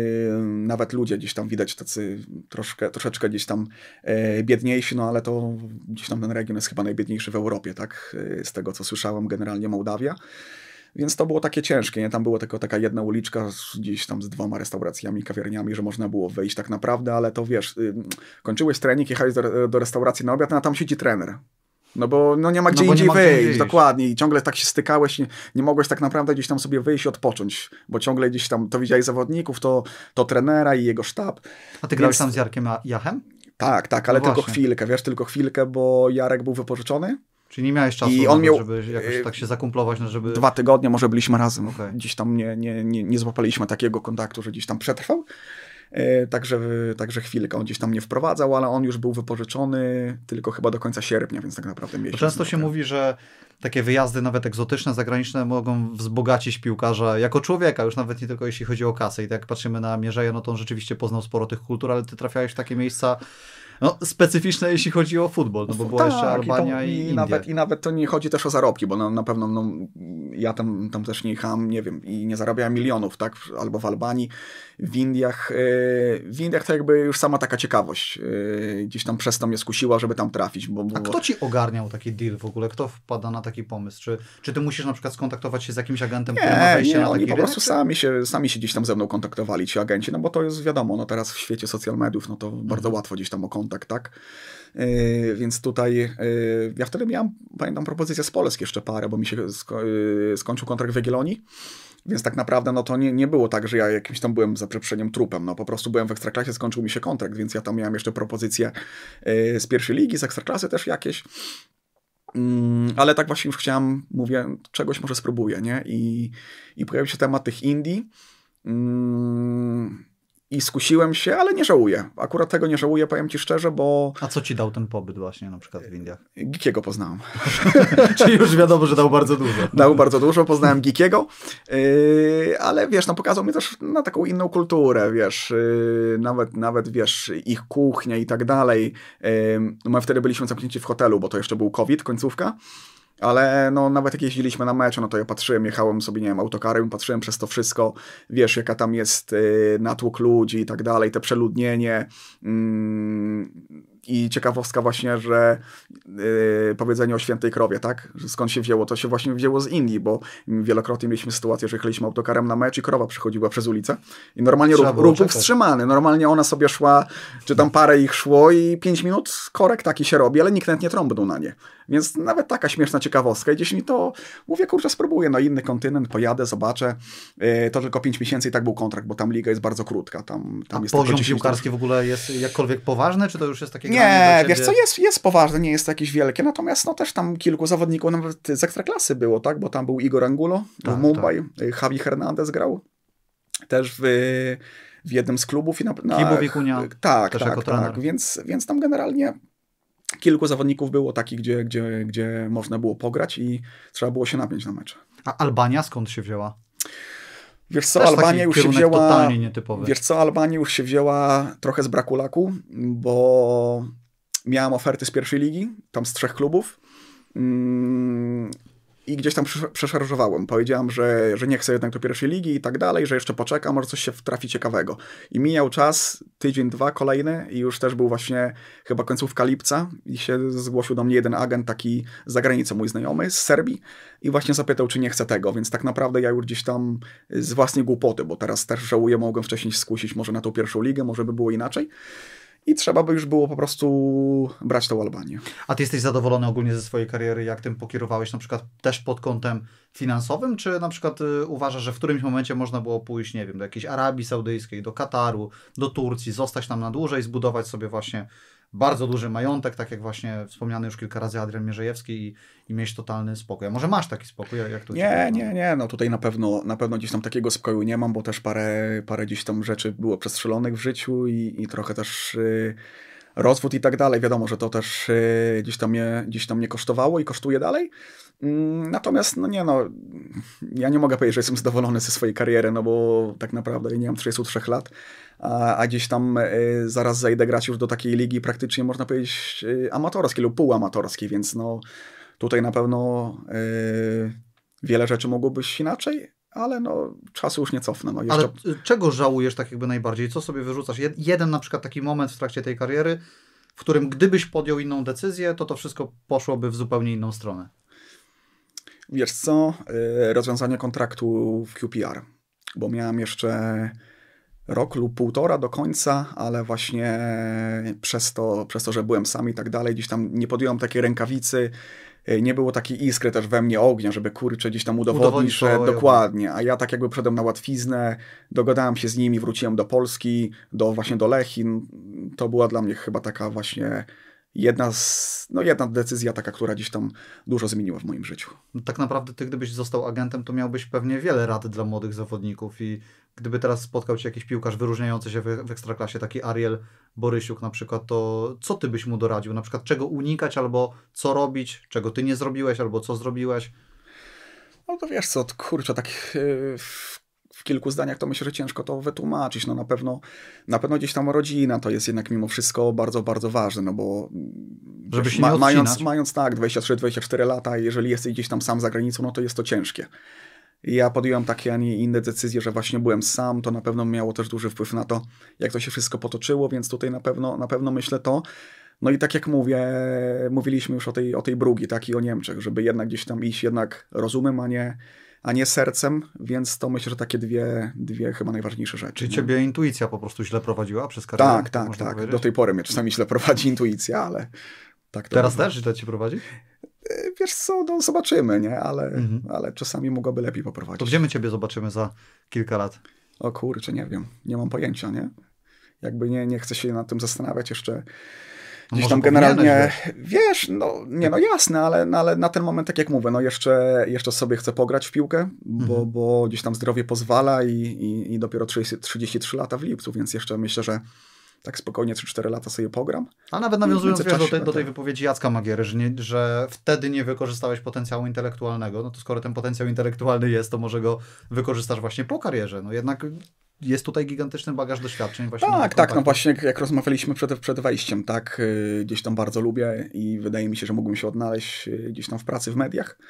nawet ludzie gdzieś tam widać tacy troszkę, troszeczkę gdzieś tam yy, biedniejsi, no ale to gdzieś tam ten region jest chyba najbiedniejszy w Europie, tak, yy, z tego co słyszałem, generalnie Mołdawia. Więc to było takie ciężkie, nie? Tam była tylko taka jedna uliczka z, gdzieś tam z dwoma restauracjami, kawiarniami, że można było wyjść tak naprawdę, ale to wiesz, yy, kończyłeś trening, jechałeś do, do restauracji na obiad, a tam siedzi trener. No bo no nie ma gdzie no indziej ma wyjść, gdzie dokładnie. I ciągle tak się stykałeś, nie, nie mogłeś tak naprawdę gdzieś tam sobie wyjść i odpocząć, bo ciągle gdzieś tam to widziałeś zawodników, to, to trenera i jego sztab. A ty grałeś Więc... tam z Jarkiem Jachem? Tak, tak, ale no tylko właśnie. chwilkę, wiesz, tylko chwilkę, bo Jarek był wypożyczony. Czyli nie miałeś czasu, I on miał, żeby jakoś tak się zakumplować, no żeby... Dwa tygodnie może byliśmy razem. Okay. Gdzieś tam nie, nie, nie, nie złapaliśmy takiego kontaktu, że gdzieś tam przetrwał. E, także, także chwilkę on gdzieś tam nie wprowadzał, ale on już był wypożyczony tylko chyba do końca sierpnia, więc tak naprawdę miesiąc. Często się mówi, że takie wyjazdy nawet egzotyczne, zagraniczne mogą wzbogacić piłkarza jako człowieka, już nawet nie tylko jeśli chodzi o kasę. I tak jak patrzymy na Mierzeję, no to on rzeczywiście poznał sporo tych kultur, ale ty trafiałeś w takie miejsca no, specyficzne, jeśli chodzi o futbol, no bo była tak, jeszcze Albania i, i, i, i nawet I nawet to nie chodzi też o zarobki, bo na, na pewno no, ja tam, tam też nie jechałem, nie wiem, i nie zarabiałem milionów, tak, albo w Albanii, w Indiach. Yy, w Indiach to jakby już sama taka ciekawość yy, gdzieś tam przez to mnie skusiła, żeby tam trafić. Bo, bo... A kto ci ogarniał taki deal w ogóle? Kto wpada na taki pomysł? Czy, czy ty musisz na przykład skontaktować się z jakimś agentem, nie, który ma wejście nie, na taki oni po rynek? prostu sami się, sami się gdzieś tam ze mną kontaktowali, ci agenci, no bo to jest wiadomo, no teraz w świecie social mediów, no to mhm. bardzo łatwo gdzieś tam o kontakt, tak? Yy, więc tutaj yy, ja wtedy miałem, pamiętam, propozycję z Polski jeszcze parę, bo mi się sko- yy, skończył kontrakt w Jagiellonii, więc tak naprawdę no to nie, nie było tak, że ja jakimś tam byłem za przeproszeniem trupem, no po prostu byłem w Ekstraklasie, skończył mi się kontrakt, więc ja tam miałem jeszcze propozycje yy, z pierwszej ligi, z Ekstraklasy też jakieś, yy, ale tak właśnie już chciałem, mówię, czegoś może spróbuję, nie? I, i pojawił się temat tych Indii, yy, i skusiłem się, ale nie żałuję. Akurat tego nie żałuję, powiem ci szczerze, bo... A co ci dał ten pobyt właśnie na przykład w Indiach? Gikiego poznałem. Czyli już wiadomo, że dał bardzo dużo. Dał bardzo dużo, poznałem Gikiego, yy, ale wiesz, no pokazał mi też na taką inną kulturę, wiesz, yy, nawet, nawet wiesz, ich kuchnia i tak dalej. Yy, my wtedy byliśmy zamknięci w hotelu, bo to jeszcze był COVID, końcówka. Ale no nawet jak jeździliśmy na mecze, no to ja patrzyłem, jechałem sobie, nie wiem, autokarem, patrzyłem przez to wszystko, wiesz, jaka tam jest y, natłok ludzi i tak dalej, te przeludnienie. Mm, I ciekawostka właśnie, że yy, powiedzenie o świętej krowie, tak? Że skąd się wzięło? To się właśnie wzięło z Indii, bo wielokrotnie mieliśmy sytuację, że jechaliśmy autokarem na mecz i krowa przechodziła przez ulicę i normalnie ruch, ruch był wstrzymany. Normalnie ona sobie szła, czy tam parę ich szło i pięć minut korek taki się robi, ale nikt nawet nie trąbnął na nie. Więc nawet taka śmieszna ciekawostka. I gdzieś mi to, mówię, kurczę, spróbuję, no inny kontynent, pojadę, zobaczę. Yy, to tylko pięć miesięcy i tak był kontrakt, bo tam liga jest bardzo krótka. Tam, tam A jest poziom piłkarski w ogóle jest jakkolwiek poważny, czy to już jest takie... Nie, wiesz co, jest, jest poważne, nie jest to jakieś wielkie, natomiast no też tam kilku zawodników nawet z Ekstraklasy było, tak, bo tam był Igor Angulo tak, w Mumbai, tak. Javi Hernandez grał też w, w jednym z klubów. I na, na, Kibo Wikunia tak, też tak, jako tak, trener. więc, więc tam generalnie kilku zawodników było takich, gdzie, gdzie, gdzie można było pograć i trzeba było się napiąć na mecze. A Albania skąd się wzięła? Wiesz co, Też Albania już się wzięła. Totalnie nietypowy. Wiesz co, Albania już się wzięła trochę z braku laku, bo miałem oferty z pierwszej ligi, tam z trzech klubów. Mm, I gdzieś tam przeszarżowałem. Powiedziałem, że, że nie chcę jednak do pierwszej ligi i tak dalej, że jeszcze poczekam, może coś się trafi ciekawego. I mijał czas, tydzień, dwa kolejny i już też był właśnie chyba końcówka lipca i się zgłosił do mnie jeden agent taki z zagranicy, mój znajomy z Serbii i właśnie zapytał, czy nie chcę tego, więc tak naprawdę ja już gdzieś tam z własnej głupoty, bo teraz też żałuję, mogłem wcześniej się skusić może na tą pierwszą ligę, może by było inaczej. I trzeba by już było po prostu brać tą Albanię. A ty jesteś zadowolony ogólnie ze swojej kariery, jak tym pokierowałeś na przykład też pod kątem finansowym, czy na przykład y, uważasz, że w którymś momencie można było pójść, nie wiem, do jakiejś Arabii Saudyjskiej, do Kataru, do Turcji, zostać tam na dłużej, zbudować sobie właśnie bardzo duży majątek, tak jak właśnie wspomniany już kilka razy Adrian Mierzejewski i, i mieć totalny spokój. A może masz taki spokój? Jak to nie, nie, nie. No tutaj na pewno, na pewno gdzieś tam takiego spokoju nie mam, bo też parę, parę gdzieś tam rzeczy było przestrzelonych w życiu i, i trochę też yy, rozwód i tak dalej. Wiadomo, że to też yy, gdzieś tam mnie, gdzieś tam mnie kosztowało i kosztuje dalej. Yy, natomiast, no nie no, ja nie mogę powiedzieć, że jestem zadowolony ze swojej kariery, no bo tak naprawdę nie mam trzydziestu trzech lat. A, a gdzieś tam y, zaraz zajdę grać już do takiej ligi praktycznie, można powiedzieć, y, amatorskiej lub półamatorskiej, więc no tutaj na pewno y, wiele rzeczy mogło być inaczej, ale no czasu już nie cofnę. No, jeszcze... Ale czego żałujesz tak jakby najbardziej? Co sobie wyrzucasz? Jed, jeden na przykład taki moment w trakcie tej kariery, w którym gdybyś podjął inną decyzję, to to wszystko poszłoby w zupełnie inną stronę. Wiesz co? Y, rozwiązanie kontraktu w Q P R, bo miałem jeszcze rok lub półtora do końca, ale właśnie przez to, przez to, że byłem sam i tak dalej, gdzieś tam nie podjąłem takiej rękawicy, nie było takiej iskry też we mnie ognia, żeby kurczę gdzieś tam udowodnić, że dokładnie, a ja tak jakby wszedłem na łatwiznę, dogadałem się z nimi, wróciłem do Polski, do właśnie do Lechin, to była dla mnie chyba taka właśnie jedna z, no jedna decyzja taka, która gdzieś tam dużo zmieniła w moim życiu. No tak naprawdę ty, gdybyś został agentem, to miałbyś pewnie wiele rad dla młodych zawodników i gdyby teraz spotkał cię jakiś piłkarz wyróżniający się w, w Ekstraklasie, taki Ariel Borysiuk na przykład, to co ty byś mu doradził? Na przykład czego unikać, albo co robić, czego ty nie zrobiłeś, albo co zrobiłeś? No to wiesz co, kurczę, tak yy, w kilku zdaniach to myślę, że ciężko to wytłumaczyć. No na pewno, na pewno gdzieś tam rodzina to jest jednak mimo wszystko bardzo, bardzo ważne, no bo żeby wiesz, się nie ma, mając, odcinać. mając tak dwadzieścia trzy dwadzieścia cztery lata, jeżeli jesteś gdzieś tam sam za granicą, no to jest to ciężkie. Ja podjąłem takie, a nie inne decyzje, że właśnie byłem sam, to na pewno miało też duży wpływ na to, jak to się wszystko potoczyło, więc tutaj na pewno, na pewno myślę to. No i tak jak mówię, mówiliśmy już o tej, o tej Brugi, tak i o Niemczech, żeby jednak gdzieś tam iść jednak rozumem, a nie, a nie sercem, więc to myślę, że takie dwie, dwie chyba najważniejsze rzeczy. Czyli nie? ciebie intuicja po prostu źle prowadziła przez karierę? Tak, tak, tak. Powiedzieć? Do tej pory mnie czasami źle prowadzi intuicja, ale tak to Teraz bywa. też źle ci prowadzi? Wiesz co, no zobaczymy, nie? Ale, Mhm. ale czasami mogłoby lepiej poprowadzić. To gdzie my ciebie zobaczymy za kilka lat? O kurczę, nie wiem. Nie mam pojęcia, nie? Jakby nie, nie chcę się nad tym zastanawiać jeszcze. No Gdzieś może tam generalnie, powinieneś, wiesz, no nie no jasne, ale, no, ale na ten moment, tak jak mówię, no jeszcze, jeszcze sobie chcę pograć w piłkę, bo, Mhm. bo gdzieś tam zdrowie pozwala i, i, i dopiero trzydzieści, trzydzieści trzy lata w lipcu, więc jeszcze myślę, że tak spokojnie trzy cztery lata sobie pogram. A nawet nawiązując W wiesz, do, międzyczasie tej, do tej tak. wypowiedzi Jacka Magiery, że, nie, że wtedy nie wykorzystałeś potencjału intelektualnego, no to skoro ten potencjał intelektualny jest, to może go wykorzystasz właśnie po karierze. No jednak jest tutaj gigantyczny bagaż doświadczeń. Właśnie Tak, nowych tak, no kontaktów. właśnie jak, jak rozmawialiśmy przed, przed wejściem, tak, yy, gdzieś tam bardzo lubię i wydaje mi się, że mógłbym się odnaleźć yy, gdzieś tam w pracy w mediach.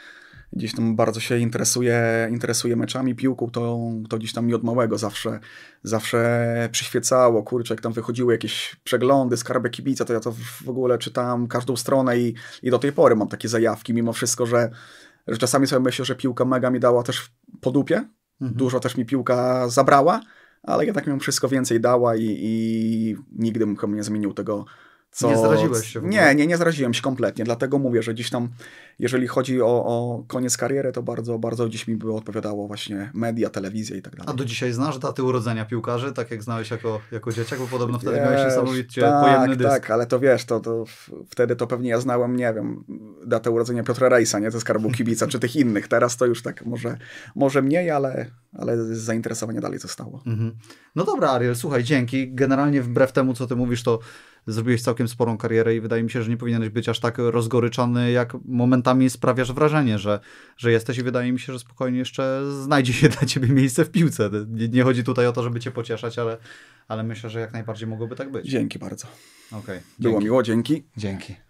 gdzieś tam bardzo się interesuje, interesuje meczami, piłką, to, to gdzieś tam mi od małego zawsze, zawsze przyświecało. Kurczę, jak tam wychodziły jakieś przeglądy, skarby kibica, to ja to w ogóle czytałem każdą stronę i, i do tej pory mam takie zajawki, mimo wszystko, że, że czasami sobie myślę, że piłka mega mi dała też po dupie, mhm. dużo też mi piłka zabrała, ale jednak mi ją wszystko więcej dała i, i nigdy bym nie zmienił tego. Co... Nie zraziłeś się w ogóle? Nie, nie, nie zraziłem się kompletnie, dlatego mówię, że gdzieś tam, jeżeli chodzi o, o koniec kariery, to bardzo, bardzo gdzieś mi było odpowiadało właśnie media, telewizja i tak dalej. A do dzisiaj znasz daty urodzenia piłkarzy, tak jak znałeś jako, jako dzieciak, bo podobno wtedy wiesz, miałeś niesamowicie tak, pojemny dysk. Tak, ale to wiesz, to, to wtedy to pewnie ja znałem, nie wiem, datę urodzenia Piotra Rejsa, nie, ze Skarbu Kibica, czy tych innych. Teraz to już tak może, może mniej, ale, ale zainteresowanie dalej zostało. Mhm. No dobra, Ariel, słuchaj, dzięki. Generalnie wbrew temu, co ty mówisz, to zrobiłeś całkiem sporą karierę i wydaje mi się, że nie powinieneś być aż tak rozgoryczony, jak momentami sprawiasz wrażenie, że, że jesteś i wydaje mi się, że spokojnie jeszcze znajdzie się dla ciebie miejsce w piłce. Nie, nie chodzi tutaj o to, żeby cię pocieszać, ale, ale myślę, że jak najbardziej mogłoby tak być. Dzięki bardzo. Okay, Było dzięki. miło, dzięki. Dzięki.